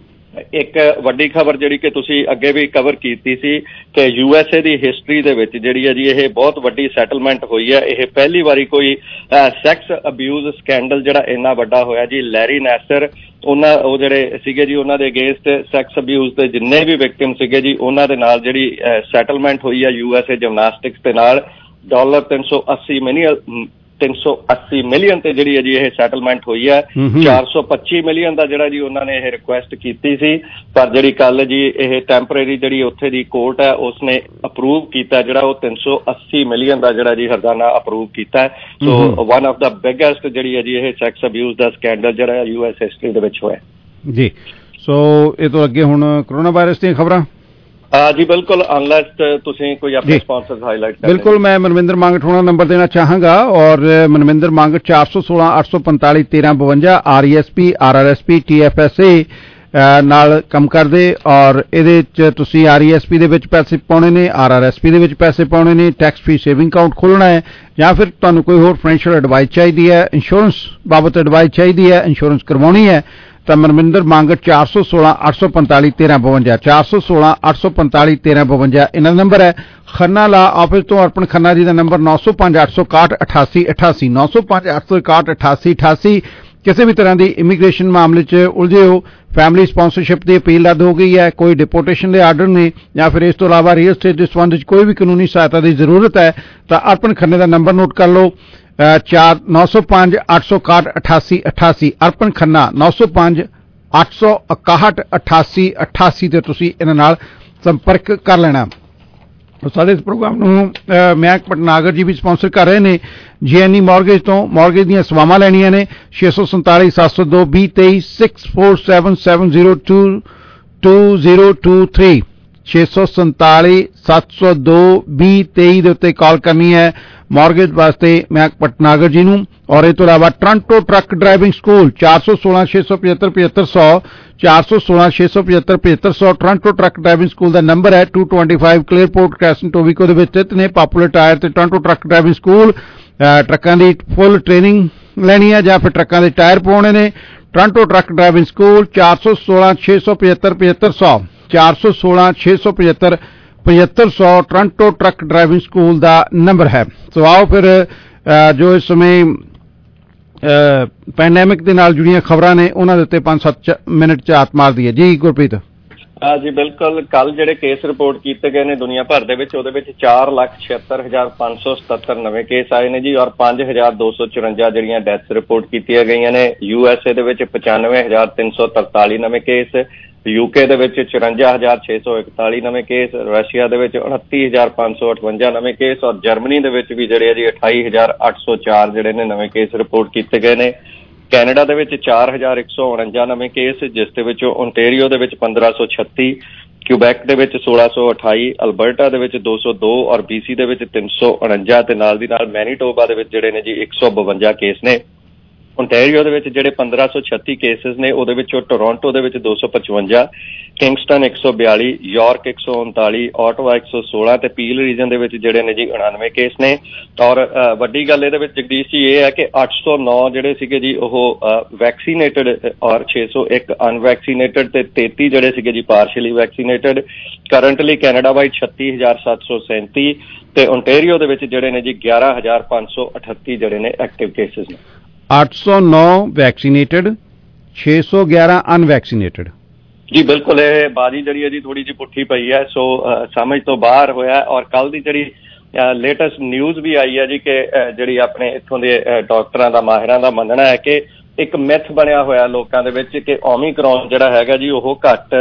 ਇੱਕ ਵੱਡੀ ਖਬਰ ਜਿਹੜੀ ਕਿ ਤੁਸੀਂ ਅੱਗੇ ਵੀ ਕਵਰ ਕੀਤੀ ਸੀ ਕਿ ਯੂ ਐਸ ਏ ਦੀ ਹਿਸਟਰੀ ਦੇ ਵਿੱਚ ਜਿਹੜੀ ਹੈ ਜੀ ਇਹ ਬਹੁਤ ਵੱਡੀ ਸੈਟਲਮੈਂਟ ਹੋਈ ਹੈ। ਇਹ ਪਹਿਲੀ ਵਾਰੀ ਕੋਈ ਸੈਕਸ ਅਬਿਊਜ਼ ਸਕੈਂਡਲ ਜਿਹੜਾ ਇੰਨਾ ਵੱਡਾ ਹੋਇਆ ਜੀ। ਲੈਰੀ ਨੈਸਰ ਉਹਨਾਂ ਉਹ ਜਿਹੜੇ ਸੀਗੇ ਜੀ ਉਹਨਾਂ ਦੇ ਅਗੇਂਸਟ ਸੈਕਸ ਅਬਿਊਜ਼ ਦੇ ਜਿੰਨੇ ਵੀ ਵਿਕਟਿਮ ਸੀਗੇ ਜੀ ਉਹਨਾਂ ਦੇ ਨਾਲ ਜਿਹੜੀ ਸੈਟਲਮੈਂਟ ਹੋਈ ਹੈ ਯੂ ਐਸ ਏ ਜਿਮਨਾਸਟਿਕਸ ਦੇ ਨਾਲ ਡਾਲਰ ਤਿੰਨ ਸੌ ਅੱਸੀ ਮਿਲੀਅਨ ਤਿੰਨ ਸੌ ਅੱਸੀ ਮਿਲੀਅਨ ਤੇ ਜਿਹੜੀ ਹੈ ਜੀ ਇਹ ਸੈਟਲਮੈਂਟ ਹੋਈ ਹੈ। ਚਾਰ ਸੌ ਪੱਚੀ ਮਿਲੀਅਨ ਦਾ ਜਿਹੜਾ ਜੀ ਉਹਨਾਂ ਨੇ ਇਹ ਰਿਕੁਐਸਟ ਕੀਤੀ ਸੀ ਪਰ ਜਿਹੜੀ ਕੱਲ ਜੀ ਇਹ ਟੈਂਪਰੇਰੀ ਜਿਹੜੀ ਉੱਥੇ ਦੀ ਕੋਰਟ ਹੈ ਉਸਨੇ ਅਪਰੂਵ ਕੀਤਾ ਜਿਹੜਾ ਉਹ ਤਿੰਨ ਸੌ ਅੱਸੀ ਮਿਲੀਅਨ ਦਾ ਜਿਹੜਾ ਜੀ ਹਰਜਾਨਾ ਅਪਰੂਵ ਕੀਤਾ। So one of the biggest ਜਿਹੜੀ ਹੈ ਜੀ ਇਹ ਸੈਕਸ ਅਬਿਊਜ਼ ਦਾ ਸਕੈਂਡਲ ਜਿਹੜਾ ਯੂ ਐਸ ਹਿਸਟਰੀ ਦੇ ਵਿੱਚ ਹੋਇਆ ਜੀ। ਸੋ ਇਹ ਤੋਂ ਅੱਗੇ ਹੁਣ ਕਰੋਨਾ ਵਾਇਰਸ ਦੀਆਂ ਖਬਰਾਂ ਜੀ ਬਿਲਕੁਲ ਅਨਲੈਸ ਤੁਸੀਂ ਕੋਈ ਆਪਣੇ ਸਪਾਂਸਰਸ ਹਾਈਲਾਈਟ ਕਰ ਬਿਲकुल मैं मनविंदर मांगट होना नंबर देना चाहूंगा और मनविंदर मांगट चार सौ सोलह आठ सौ पैंताली तेरह बवंजा R E S P R R S P T F S A ਨਾਲ ਕੰਮ ਕਰਦੇ ਔਰ ਇਹਦੇ ਚ ਤੁਸੀਂ ਆਰ ਈ ਐਸ ਪੀ ਦੇ ਵਿੱਚ ਪੈਸੇ ਪਾਉਣੇ ਨੇ, ਆਰ ਆਰ ਐਸ ਪੀ ਦੇ ਵਿੱਚ ਪੈਸੇ ਪਾਉਣੇ ਨੇ, ਟੈਕਸ ਫ੍ਰੀ ਸੇਵਿੰਗ ਅਕਾਊਂਟ ਖੋਲ੍ਹਣਾ ਹੈ ਜਾਂ ਫਿਰ ਤੁਹਾਨੂੰ ਕੋਈ ਹੋਰ ਫਾਈਨੈਂਸ਼ੀਅਲ ਐਡਵਾਈਸ ਚਾਹੀਦੀ ਹੈ, ਇੰਸ਼ੋਰੈਂਸ ਬਾਬਤ ਐਡਵਾਈਸ ਚਾਹੀਦੀ ਹੈ, ਇੰਸ਼ੋਰੈਂਸ ਕਰਵਾਉਣੀ ਹੈ ਤਾਂ ਮਨਵਿੰਦਰ ਮੰਗਟ ਚਾਰ ਸੌ ਸੋਲਾਂ ਅੱਠ ਸੌ ਪੰਤਾਲੀ ਤੇਰਾਂ ਬਵੰਜਾ ਚਾਰ ਸੌ ਸੋਲਾਂ ਅੱਠ ਸੌ ਪੰਤਾਲੀ ਤੇਰਾਂ ਬਵੰਜਾ ਇਹਨਾਂ ਦਾ ਨੰਬਰ ਹੈ। ਖੰਨਾ ਲਾ ਆਫਿਸ ਤੋਂ ਅਰਪਣ ਖੰਨਾ ਜੀ ਦਾ ਨੰਬਰ ਨੌ ਸੌ ਪੰਜ ਅੱਠ ਸੌ ਇਕਾਹਠ ਅਠਾਸੀ ਅਠਾਸੀ ਨੌ ਸੌ ਪੰਜ ਅੱਠ ਸੌ ਇਕਾਹਠ ਅਠਾਸੀ ਅਠਾਸੀ। ਕਿਸੇ ਵੀ ਤਰ੍ਹਾਂ ਦੀ ਇਮੀਗ੍ਰੇਸ਼ਨ ਮਾਮਲੇ 'ਚ ਉਲਝੇ ਹੋ, ਫੈਮਿਲੀ ਸਪਾਂਸਰਸ਼ਿਪ ਦੀ ਅਪੀਲ ਰੱਦ ਹੋ ਗਈ ਹੈ, ਕੋਈ ਡਿਪੋਰਟੇਸ਼ਨ ਦੇ ਆਰਡਰ ਨੇ ਜਾਂ ਫਿਰ ਇਸ ਤੋਂ ਇਲਾਵਾ ਰੀਅਲ ਸਟੇਟ ਦੇ ਸੰਬੰਧ 'ਚ ਕੋਈ ਵੀ ਕਾਨੂੰਨੀ ਸਹਾਇਤਾ ਦੀ ਜ਼ਰੂਰਤ ਹੈ ਤਾਂ ਅਰਪਣ ਖੰਨੇ ਦਾ ਨੰਬਰ ਨੋਟ ਕਰ ਲਓ ਚਾਰ ਨੌ ਸੌ ਪੰਜ ਅੱਠ ਸੌ ਇਕਾਹਠ ਅਠਾਸੀ ਅਠਾਸੀ ਅਰਪਣ ਖੰਨਾ ਨੌ ਸੌ ਪੰਜ ਅੱਠ ਸੌ ਇਕਾਹਠ ਅਠਾਸੀ ਅਠਾਸੀ ਤੇ ਤੁਸੀਂ ਇਹਨਾਂ ਨਾਲ ਸੰਪਰਕ ਕਰ ਲੈਣਾ। ਸਾਡੇ ਇਸ ਪ੍ਰੋਗਰਾਮ ਨੂੰ ਮਹਿਕ ਪਟਨਾਗਰ ਜੀ ਵੀ ਸਪਾਂਸਰ ਕਰ ਰਹੇ ਨੇ। ਜੀ ਐਨ ਈ ਮੌਰਗੇਜ ਤੋਂ ਮੌਰਗੇਜ ਦੀਆਂ ਸੇਵਾਵਾਂ ਲੈਣੀਆਂ ਨੇ ਛੇ ਸੌ ਸੰਤਾਲੀ ਸੱਤ ਸੌ ਦੋ ਵੀਹ ਤੇਈ six four seven seven zero two two zero two three ਛੇ ਸੌ ਸੰਤਾਲੀ ਸੱਤ ਸੌ ਦੋ ਵੀਹ ਤੇਈ ਦੇ ਉੱਤੇ ਕਾਲ ਕਰਨੀ ਹੈ ਮੌਰਗੇਜ ਵਾਸਤੇ ਮਹਿਕ ਪਟਨਾਗਰ ਜੀ ਨੂੰ। ਔਰ ਇਹ ਤੋਂ ਇਲਾਵਾ ਟੋਰਾਂਟੋ ਟਰੱਕ ਡਰਾਈਵਿੰਗ ਸਕੂਲ ਚਾਰ ਸੌ ਸੋਲਾਂ ਛੇ ਸੌ ਪਝੱਤਰ ਪਝੱਤਰ ਸੌ ਚਾਰ ਸੌ ਸੋਲਾਂ ਛੇ ਸੌ ਪਝੱਤਰ ਪਝੱਤਰ ਸੌ ਟੋਰਾਂਟੋ ਟਰੱਕ ਡਰਾਈਵਿੰਗ ਸਕੂਲ ਦਾ ਨੰਬਰ ਹੈ two twenty five Claireport Crescent Etobicoke ਦੇ ਵਿੱਚ ਸਥਿਤ ਨੇ। ਪਾਪੂਲਰ ਟਾਇਰ ਤੇ ਟੋਰਾਂਟੋ ਟਰੱਕ ਡਰਾਈਵਿੰਗ ਸਕੂਲ ਟਰੱਕਾਂ ਦੀ ਫੁੱਲ ਟ੍ਰੇਨਿੰਗ ਲੈਣੀ ਹੈ ਜਾਂ ਫਿਰ ਟਰੱਕਾਂ ਦੇ ਟਾਇਰ ਪਾਉਣੇ ਨੇ। ਟੋਰਾਂਟੋ ਟਰੱਕ ਡਰਾਈਵਿੰਗ ਸਕੂਲ ਚਾਰ ਸੌ ਸੋਲਾਂ ਛੇ ਸੌ ਪਝੱਤਰ ਪਝੱਤਰ ਸੌ ਚਾਰ ਸੌ ਸੋਲਾਂ ਛੇ ਸੌ ਪਝੱਤਰ ਪਝੱਤਰ ਸੌ ਟੋਰਾਂਟੋ ਟਰੱਕ ਡਰਾਈਵਿੰਗ ਸਕੂਲ ਦਾ ਨੰਬਰ ਹੈ। ਸੋ ਆਓ ਫਿਰ ਜੋ ਇਸ ਸਮੇਂ ਪੈਂਡੈਮਿਕ ਦੇ ਨਾਲ ਜੁੜੀਆਂ ਖਬਰਾਂ ਨੇ ਉਹਨਾਂ ਦੇ ਉੱਤੇ ਪੰਜ ਸੱਤ ਮਿੰਟ ਚ ਆਤ ਮਾਰਦੀ ਹੈ ਜੀ ਗੁਰਪ੍ਰੀਤ। ਹਾਂ ਜੀ ਬਿਲਕੁਲ, ਕੱਲ ਜਿਹੜੇ ਕੇਸ ਰਿਪੋਰਟ ਕੀਤੇ ਗਏ ਨੇ ਦੁਨੀਆ ਭਰ ਦੇ ਵਿੱਚ, ਉਹਦੇ ਵਿੱਚ ਚਾਰ ਲੱਖ ਛਿਹੱਤਰ ਹਜ਼ਾਰ ਪੰਜ ਸੌ ਸਤੱਤਰ ਨਵੇਂ ਕੇਸ ਆਏ ਨੇ ਜੀ, ਔਰ ਪੰਜ ਹਜ਼ਾਰ ਦੋ ਸੌ ਚੁਰੰਜਾ ਜਿਹੜੀਆਂ ਡੈਥਸ ਰਿਪੋਰਟ ਕੀਤੀਆਂ ਗਈਆਂ ਨੇ। ਯੂ ਐਸ ਏ ਦੇ ਵਿੱਚ ਪਚਾਨਵੇਂ ਹਜ਼ਾਰ ਤਿੰਨ ਸੌ ਤਰਤਾਲੀ ਨਵੇਂ ਕੇਸ, ਯੂਕੇ ਦੇ ਵਿੱਚ ਚੁਰੰਜਾ ਹਜ਼ਾਰ ਛੇ ਸੌ ਇਕਤਾਲੀ ਨਵੇਂ ਕੇਸ, ਰਸ਼ੀਆ ਦੇ ਵਿੱਚ ਉਨੱਤੀ ਹਜ਼ਾਰ ਪੰਜ ਸੌ ਅਠਵੰਜਾ ਨਵੇਂ ਕੇਸ, ਔਰ ਜਰਮਨੀ ਦੇ ਵਿੱਚ ਵੀ ਜਿਹੜੇ ਆ ਜੀ ਅਠਾਈ ਹਜ਼ਾਰ ਅੱਠ ਸੌ ਚਾਰ ਜਿਹੜੇ ਨੇ ਨਵੇਂ ਕੇਸ ਰਿਪੋਰਟ ਕੀਤੇ ਗਏ ਨੇ। ਕੈਨੇਡਾ ਦੇ ਵਿੱਚ ਚਾਰ ਹਜ਼ਾਰ ਇੱਕ ਸੌ ਉਣੰਜਾ ਨਵੇਂ ਕੇਸ, ਜਿਸ ਦੇ ਵਿੱਚੋਂ ਓਨਟੇਰੀਓ ਦੇ ਵਿੱਚ ਪੰਦਰਾਂ ਸੌ ਛੱਤੀ, ਕਿਊਬੈਕ ਦੇ ਵਿੱਚ ਸੋਲਾਂ ਸੌ ਅਠਾਈ, ਅਲਬਰਟਾ ਦੇ ਵਿੱਚ ਦੋ ਸੌ ਦੋ, ਔਰ ਬੀਸੀ ਦੇ ਵਿੱਚ ਤਿੰਨ ਸੌ ਉਣੰਜਾ ਤੇ ਨਾਲ ਦੀ ਨਾਲ ਮੈਨੀਟੋਬਾ ਦੇ ਵਿੱਚ ਜਿਹੜੇ ਨੇ ਜੀ ਇੱਕ ਸੌ ਬਵੰਜਾ ਕੇਸ ਨੇ। ਓਨਟੇਰੀਓ ਦੇ ਵਿੱਚ ਜਿਹੜੇ ਪੰਦਰਾਂ ਸੌ ਛੱਤੀ ਕੇਸਿਸ ਨੇ, ਉਹਦੇ ਵਿੱਚੋਂ ਟੋਰਾਂਟੋ ਦੇ ਵਿੱਚ ਦੋ ਸੌ ਪਚਵੰਜਾ, ਕਿੰਗਸਟਨ ਇੱਕ ਸੌ ਬਿਆਲੀ, ਯਾਰਕ ਇੱਕ ਸੌ ਉਨਤਾਲੀ, ਆਟਵਾ ਇੱਕ ਸੌ ਸੋਲਾਂ ਤੇ ਪੀਲ ਰੀਜਨ ਦੇ ਵਿੱਚ ਜਿਹੜੇ ਨੇ ਜੀ ਉਣਾਨਵੇਂ ਕੇਸ ਨੇ। ਔਰ ਵੱਡੀ ਗੱਲ ਇਹਦੇ ਵਿੱਚ ਜਗਦੀਸ਼ ਜੀ ਇਹ ਹੈ ਕਿ ਅੱਠ ਸੌ ਨੌ ਜਿਹੜੇ ਸੀਗੇ ਜੀ ਉਹ ਵੈਕਸੀਨੇਟਡ, ਔਰ ਛੇ ਸੌ ਇੱਕ ਅਨਵੈਕਸੀਨੇਟਡ ਤੇ ਤੇਤੀ ਜਿਹੜੇ ਸੀਗੇ ਜੀ partially vaccinated. Currently Canada wide ਛੱਤੀ ਹਜ਼ਾਰ ਸੱਤ ਸੌ ਸੈਂਤੀ ਤੇ ਓਨਟੇਰੀਓ ਦੇ ਵਿੱਚ ਜਿਹੜੇ ਨੇ ਜੀ ਗਿਆਰਾਂ ਹਜ਼ਾਰ ਪੰਜ ਸੌ ਅਠੱਤੀ ਜਿਹੜੇ ਨੇ ਐਕਟਿਵ ਕੇਸਿਸ ਨੇ। ਅੱਠ ਸੌ ਨੌ ਵੈਕਸੀਨੇਟਡ, ਛੇ ਸੌ ਗਿਆਰਾਂ ਅਨਵੈਕਸੀਨੇਟਡ। ਜੀ ਬਿਲਕੁਲ, ਇਹ ਬਾਜੀ ਜਿਹੜੀ ਹੈ ਜੀ ਥੋੜੀ ਜਿਹੀ ਪੁੱਠੀ ਪਈ ਹੈ, ਸੋ ਸਮਝ ਤੋਂ ਬਾਹਰ ਹੋਇਆ। ਔਰ ਕੱਲ ਦੀ ਜਿਹੜੀ ਲੇਟੈਸਟ ਨਿਊਜ਼ ਵੀ ਆਈ ਹੈ ਜੀ ਕਿ ਜਿਹੜੀ ਆਪਣੇ ਇੱਥੋਂ ਦੇ ਡਾਕਟਰਾਂ ਦਾ, ਮਾਹਿਰਾਂ ਦਾ ਮੰਨਣਾ ਹੈ ਕਿ ਇੱਕ ਮਿਥ ਬਣਿਆ ਹੋਇਆ ਲੋਕਾਂ ਦੇ ਵਿੱਚ ਕਿ ਓਮੀਕਰੋਨ ਜਿਹੜਾ ਹੈਗਾ ਜੀ ਉਹ ਘੱਟ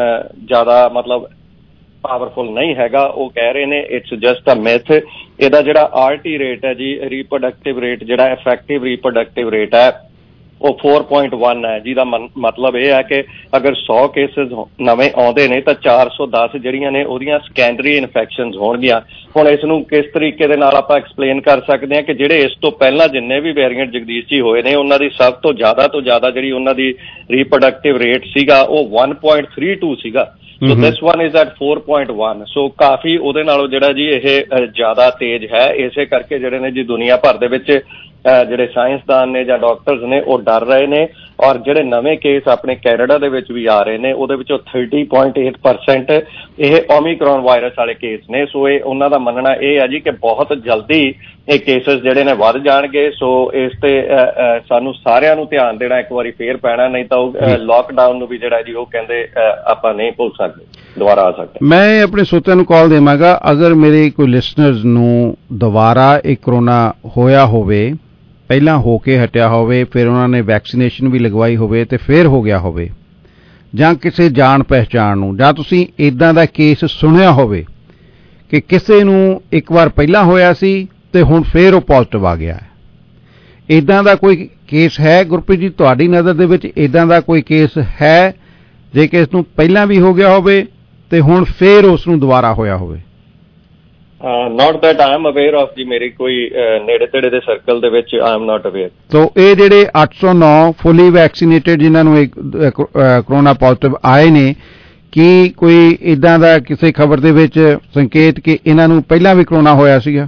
ਜ਼ਿਆਦਾ ਮਤਲਬ ਪਾਵਰਫੁਲ ਨਹੀਂ ਹੈਗਾ। ਉਹ ਕਹਿ ਰਹੇ ਨੇ ਇਟਸ ਜਸਟ ਅ ਮਿਥ। ਇਹਦਾ ਜਿਹੜਾ ਆਰ ਟੀ ਰੇਟ ਹੈ ਜੀ, ਰੀਪਰੋਡਕਟਿਵ ਰੇਟ, ਜਿਹੜਾ ਇਫੈਕਟਿਵ ਰੀਪਰੋਡਕਟਿਵ ਰੇਟ ਹੈ ਉਹ ਚਾਰ ਪੁਆਇੰਟ ਇੱਕ ਹੈ, ਜਿਹਦਾ ਮਤਲਬ ਇਹ ਹੈ ਕਿ ਅਗਰ ਸੌ ਕੇਸਿਸ ਨਵੇਂ ਆਉਂਦੇ ਨੇ ਤਾਂ ਚਾਰ ਸੌ ਦਸ ਜਿਹੜੀਆਂ ਨੇ ਉਹਦੀਆਂ ਸਕੈਂਡਰੀ ਇਨਫੈਕਸ਼ਨਸ ਹੋਣਗੀਆਂ। ਹੁਣ ਇਸ ਨੂੰ ਕਿਸ ਤਰੀਕੇ ਦੇ ਨਾਲ ਆਪਾਂ ਐਕਸਪਲੇਨ ਕਰ ਸਕਦੇ ਹਾਂ ਕਿ ਜਿਹੜੇ ਇਸ ਤੋਂ ਪਹਿਲਾਂ ਜਿੰਨੇ ਵੀ ਵੇਰੀਐਂਟ ਜਗਦੀਸ਼ ਜੀ ਹੋਏ ਨੇ, ਉਹਨਾਂ ਦੀ ਸਭ ਤੋਂ ਜ਼ਿਆਦਾ ਤੋਂ ਜ਼ਿਆਦਾ ਜਿਹੜੀ ਉਹਨਾਂ ਦੀ ਰੀਪਰੋਡਕਟਿਵ ਰੇਟ ਸੀਗਾ ਉਹ ਇੱਕ ਪੁਆਇੰਟ ਤਿੰਨ ਦੋ ਸੀਗਾ। So this one is at ਚਾਰ ਪੁਆਇੰਟ ਇੱਕ। ਸੋ ਕਾਫੀ ਉਹਦੇ ਨਾਲੋਂ ਜਿਹੜਾ ਜੀ ਇਹ ਜ਼ਿਆਦਾ ਤੇਜ਼ ਹੈ। ਇਸੇ ਕਰਕੇ ਜਿਹੜੇ ਨੇ ਜੀ ਦੁਨੀਆ ਭਰ ਦੇ ਵਿੱਚ ਜਿਹੜੇ ਸਾਇੰਸਦਾਨ ਨੇ ਜਾਂ ਡਾਕਟਰਸ ਨੇ ਉਹ ਡਰ ਰਹੇ ਨੇ। ਔਰ ਜਿਹੜੇ ਨਵੇਂ ਕੇਸ ਆਪਣੇ ਕੈਨੇਡਾ ਦੇ ਵਿੱਚ ਵੀ ਆ ਰਹੇ ਨੇ, ਉਹਦੇ ਵਿੱਚੋਂ ਥਰਟੀ ਪੁਆਇੰਟ ਏਟ ਪਰਸੈਂਟ ਇਹ ਓਮੀਕਰੋਨ ਵਾਇਰਸ ਵਾਲੇ ਕੇਸ ਨੇ। ਸੋ ਇਹ ਉਹਨਾਂ ਦਾ ਮੰਨਣਾ ਇਹ ਹੈ ਜੀ ਕਿ ਬਹੁਤ ਜਲਦੀ ਇਹ ਕੇਸਿਸ ਜਿਹੜੇ ਨੇ ਵੱਧ ਜਾਣਗੇ। ਸੋ ਇਸ ਤੇ ਸਾਨੂੰ ਸਾਰਿਆਂ ਨੂੰ ਧਿਆਨ ਦੇਣਾ ਇੱਕ ਵਾਰੀ ਫੇਰ ਪੈਣਾ, ਨਹੀਂ ਤਾਂ ਉਹ ਲਾਕਡਾਊਨ ਨੂੰ ਵੀ ਜਿਹੜਾ ਜੀ ਉਹ ਕਹਿੰਦੇ ਆਪਾਂ ਨਹੀਂ ਭੁੱਲ ਸਕਦੇ, ਦੁਬਾਰਾ ਆ ਸਕਦੇ। ਮੈਂ ਆਪਣੇ ਸਰੋਤਿਆਂ ਨੂੰ ਕਾਲ ਦੇਵਾਂਗਾ, ਅਗਰ ਮੇਰੇ ਕੋਈ ਲਿਸਨਰਸ ਨੂੰ ਦੁਬਾਰਾ ਇਹ ਕਰੋਨਾ ਹੋਇਆ ਹੋਵੇ, ਪਹਿਲਾਂ ਹੋ ਕੇ ਹਟਿਆ ਹੋਵੇ, ਫਿਰ ਉਹਨਾਂ ਨੇ ਵੈਕਸੀਨੇਸ਼ਨ ਵੀ ਲਗਵਾਈ ਹੋਵੇ ਤੇ ਫਿਰ ਹੋ ਗਿਆ ਹੋਵੇ, ਜਾਂ ਕਿਸੇ ਜਾਣ ਪਹਿਚਾਣ ਨੂੰ, ਜਾਂ ਤੁਸੀਂ ਇਦਾਂ ਦਾ ਕੇਸ ਸੁਣਿਆ ਹੋਵੇ ਕਿ ਕਿਸੇ ਨੂੰ ਇੱਕ ਵਾਰ ਪਹਿਲਾਂ ਹੋਇਆ ਸੀ ਤੇ ਹੁਣ ਫਿਰ ਉਹ ਪੋਜ਼ਿਟਿਵ ਆ ਗਿਆ ਹੈ, ਇਦਾਂ ਦਾ ਕੋਈ ਕੇਸ ਹੈ ਗੁਰਪ੍ਰੀਤ ਜੀ ਤੁਹਾਡੀ ਨਜ਼ਰ ਦੇ ਵਿੱਚ? ਇਦਾਂ ਦਾ ਕੋਈ ਕੇਸ ਹੈ ਜੇ ਕਿ ਇਸ ਨੂੰ ਪਹਿਲਾਂ ਵੀ ਹੋ ਗਿਆ ਹੋਵੇ ਤੇ ਹੁਣ ਫਿਰ ਉਸ ਨੂੰ ਦੁਬਾਰਾ ਹੋਇਆ ਹੋਵੇ? Not that I am aware of ਜੀ, ਮੇਰੀ ਕੋਈ ਨੇੜੇ ਤੇੜੇ ਦੇ ਸਰਕਲ ਦੇ ਵਿੱਚ ਆਈ ਐਮ ਨਾਟ ਅਵੇਅਰ। ਸੋ ਇਹ ਜਿਹੜੇ ਅੱਠ ਸੌ ਨੌ ਫੁੱਲੀ ਵੈਕਸੀਨੇਟਡ ਜਿਨ੍ਹਾਂ ਨੂੰ ਕਰੋਨਾ ਪੋਜ਼ਿਟਿਵ ਆਏ ਨੇ, ਕੀ ਕੋਈ ਇਦਾਂ ਦਾ ਕਿਸੇ ਖਬਰ ਦੇ ਵਿੱਚ ਸੰਕੇਤ ਕਿ ਇਹਨਾਂ ਨੂੰ ਪਹਿਲਾਂ ਵੀ ਕਰੋਨਾ ਹੋਇਆ ਸੀਗਾ?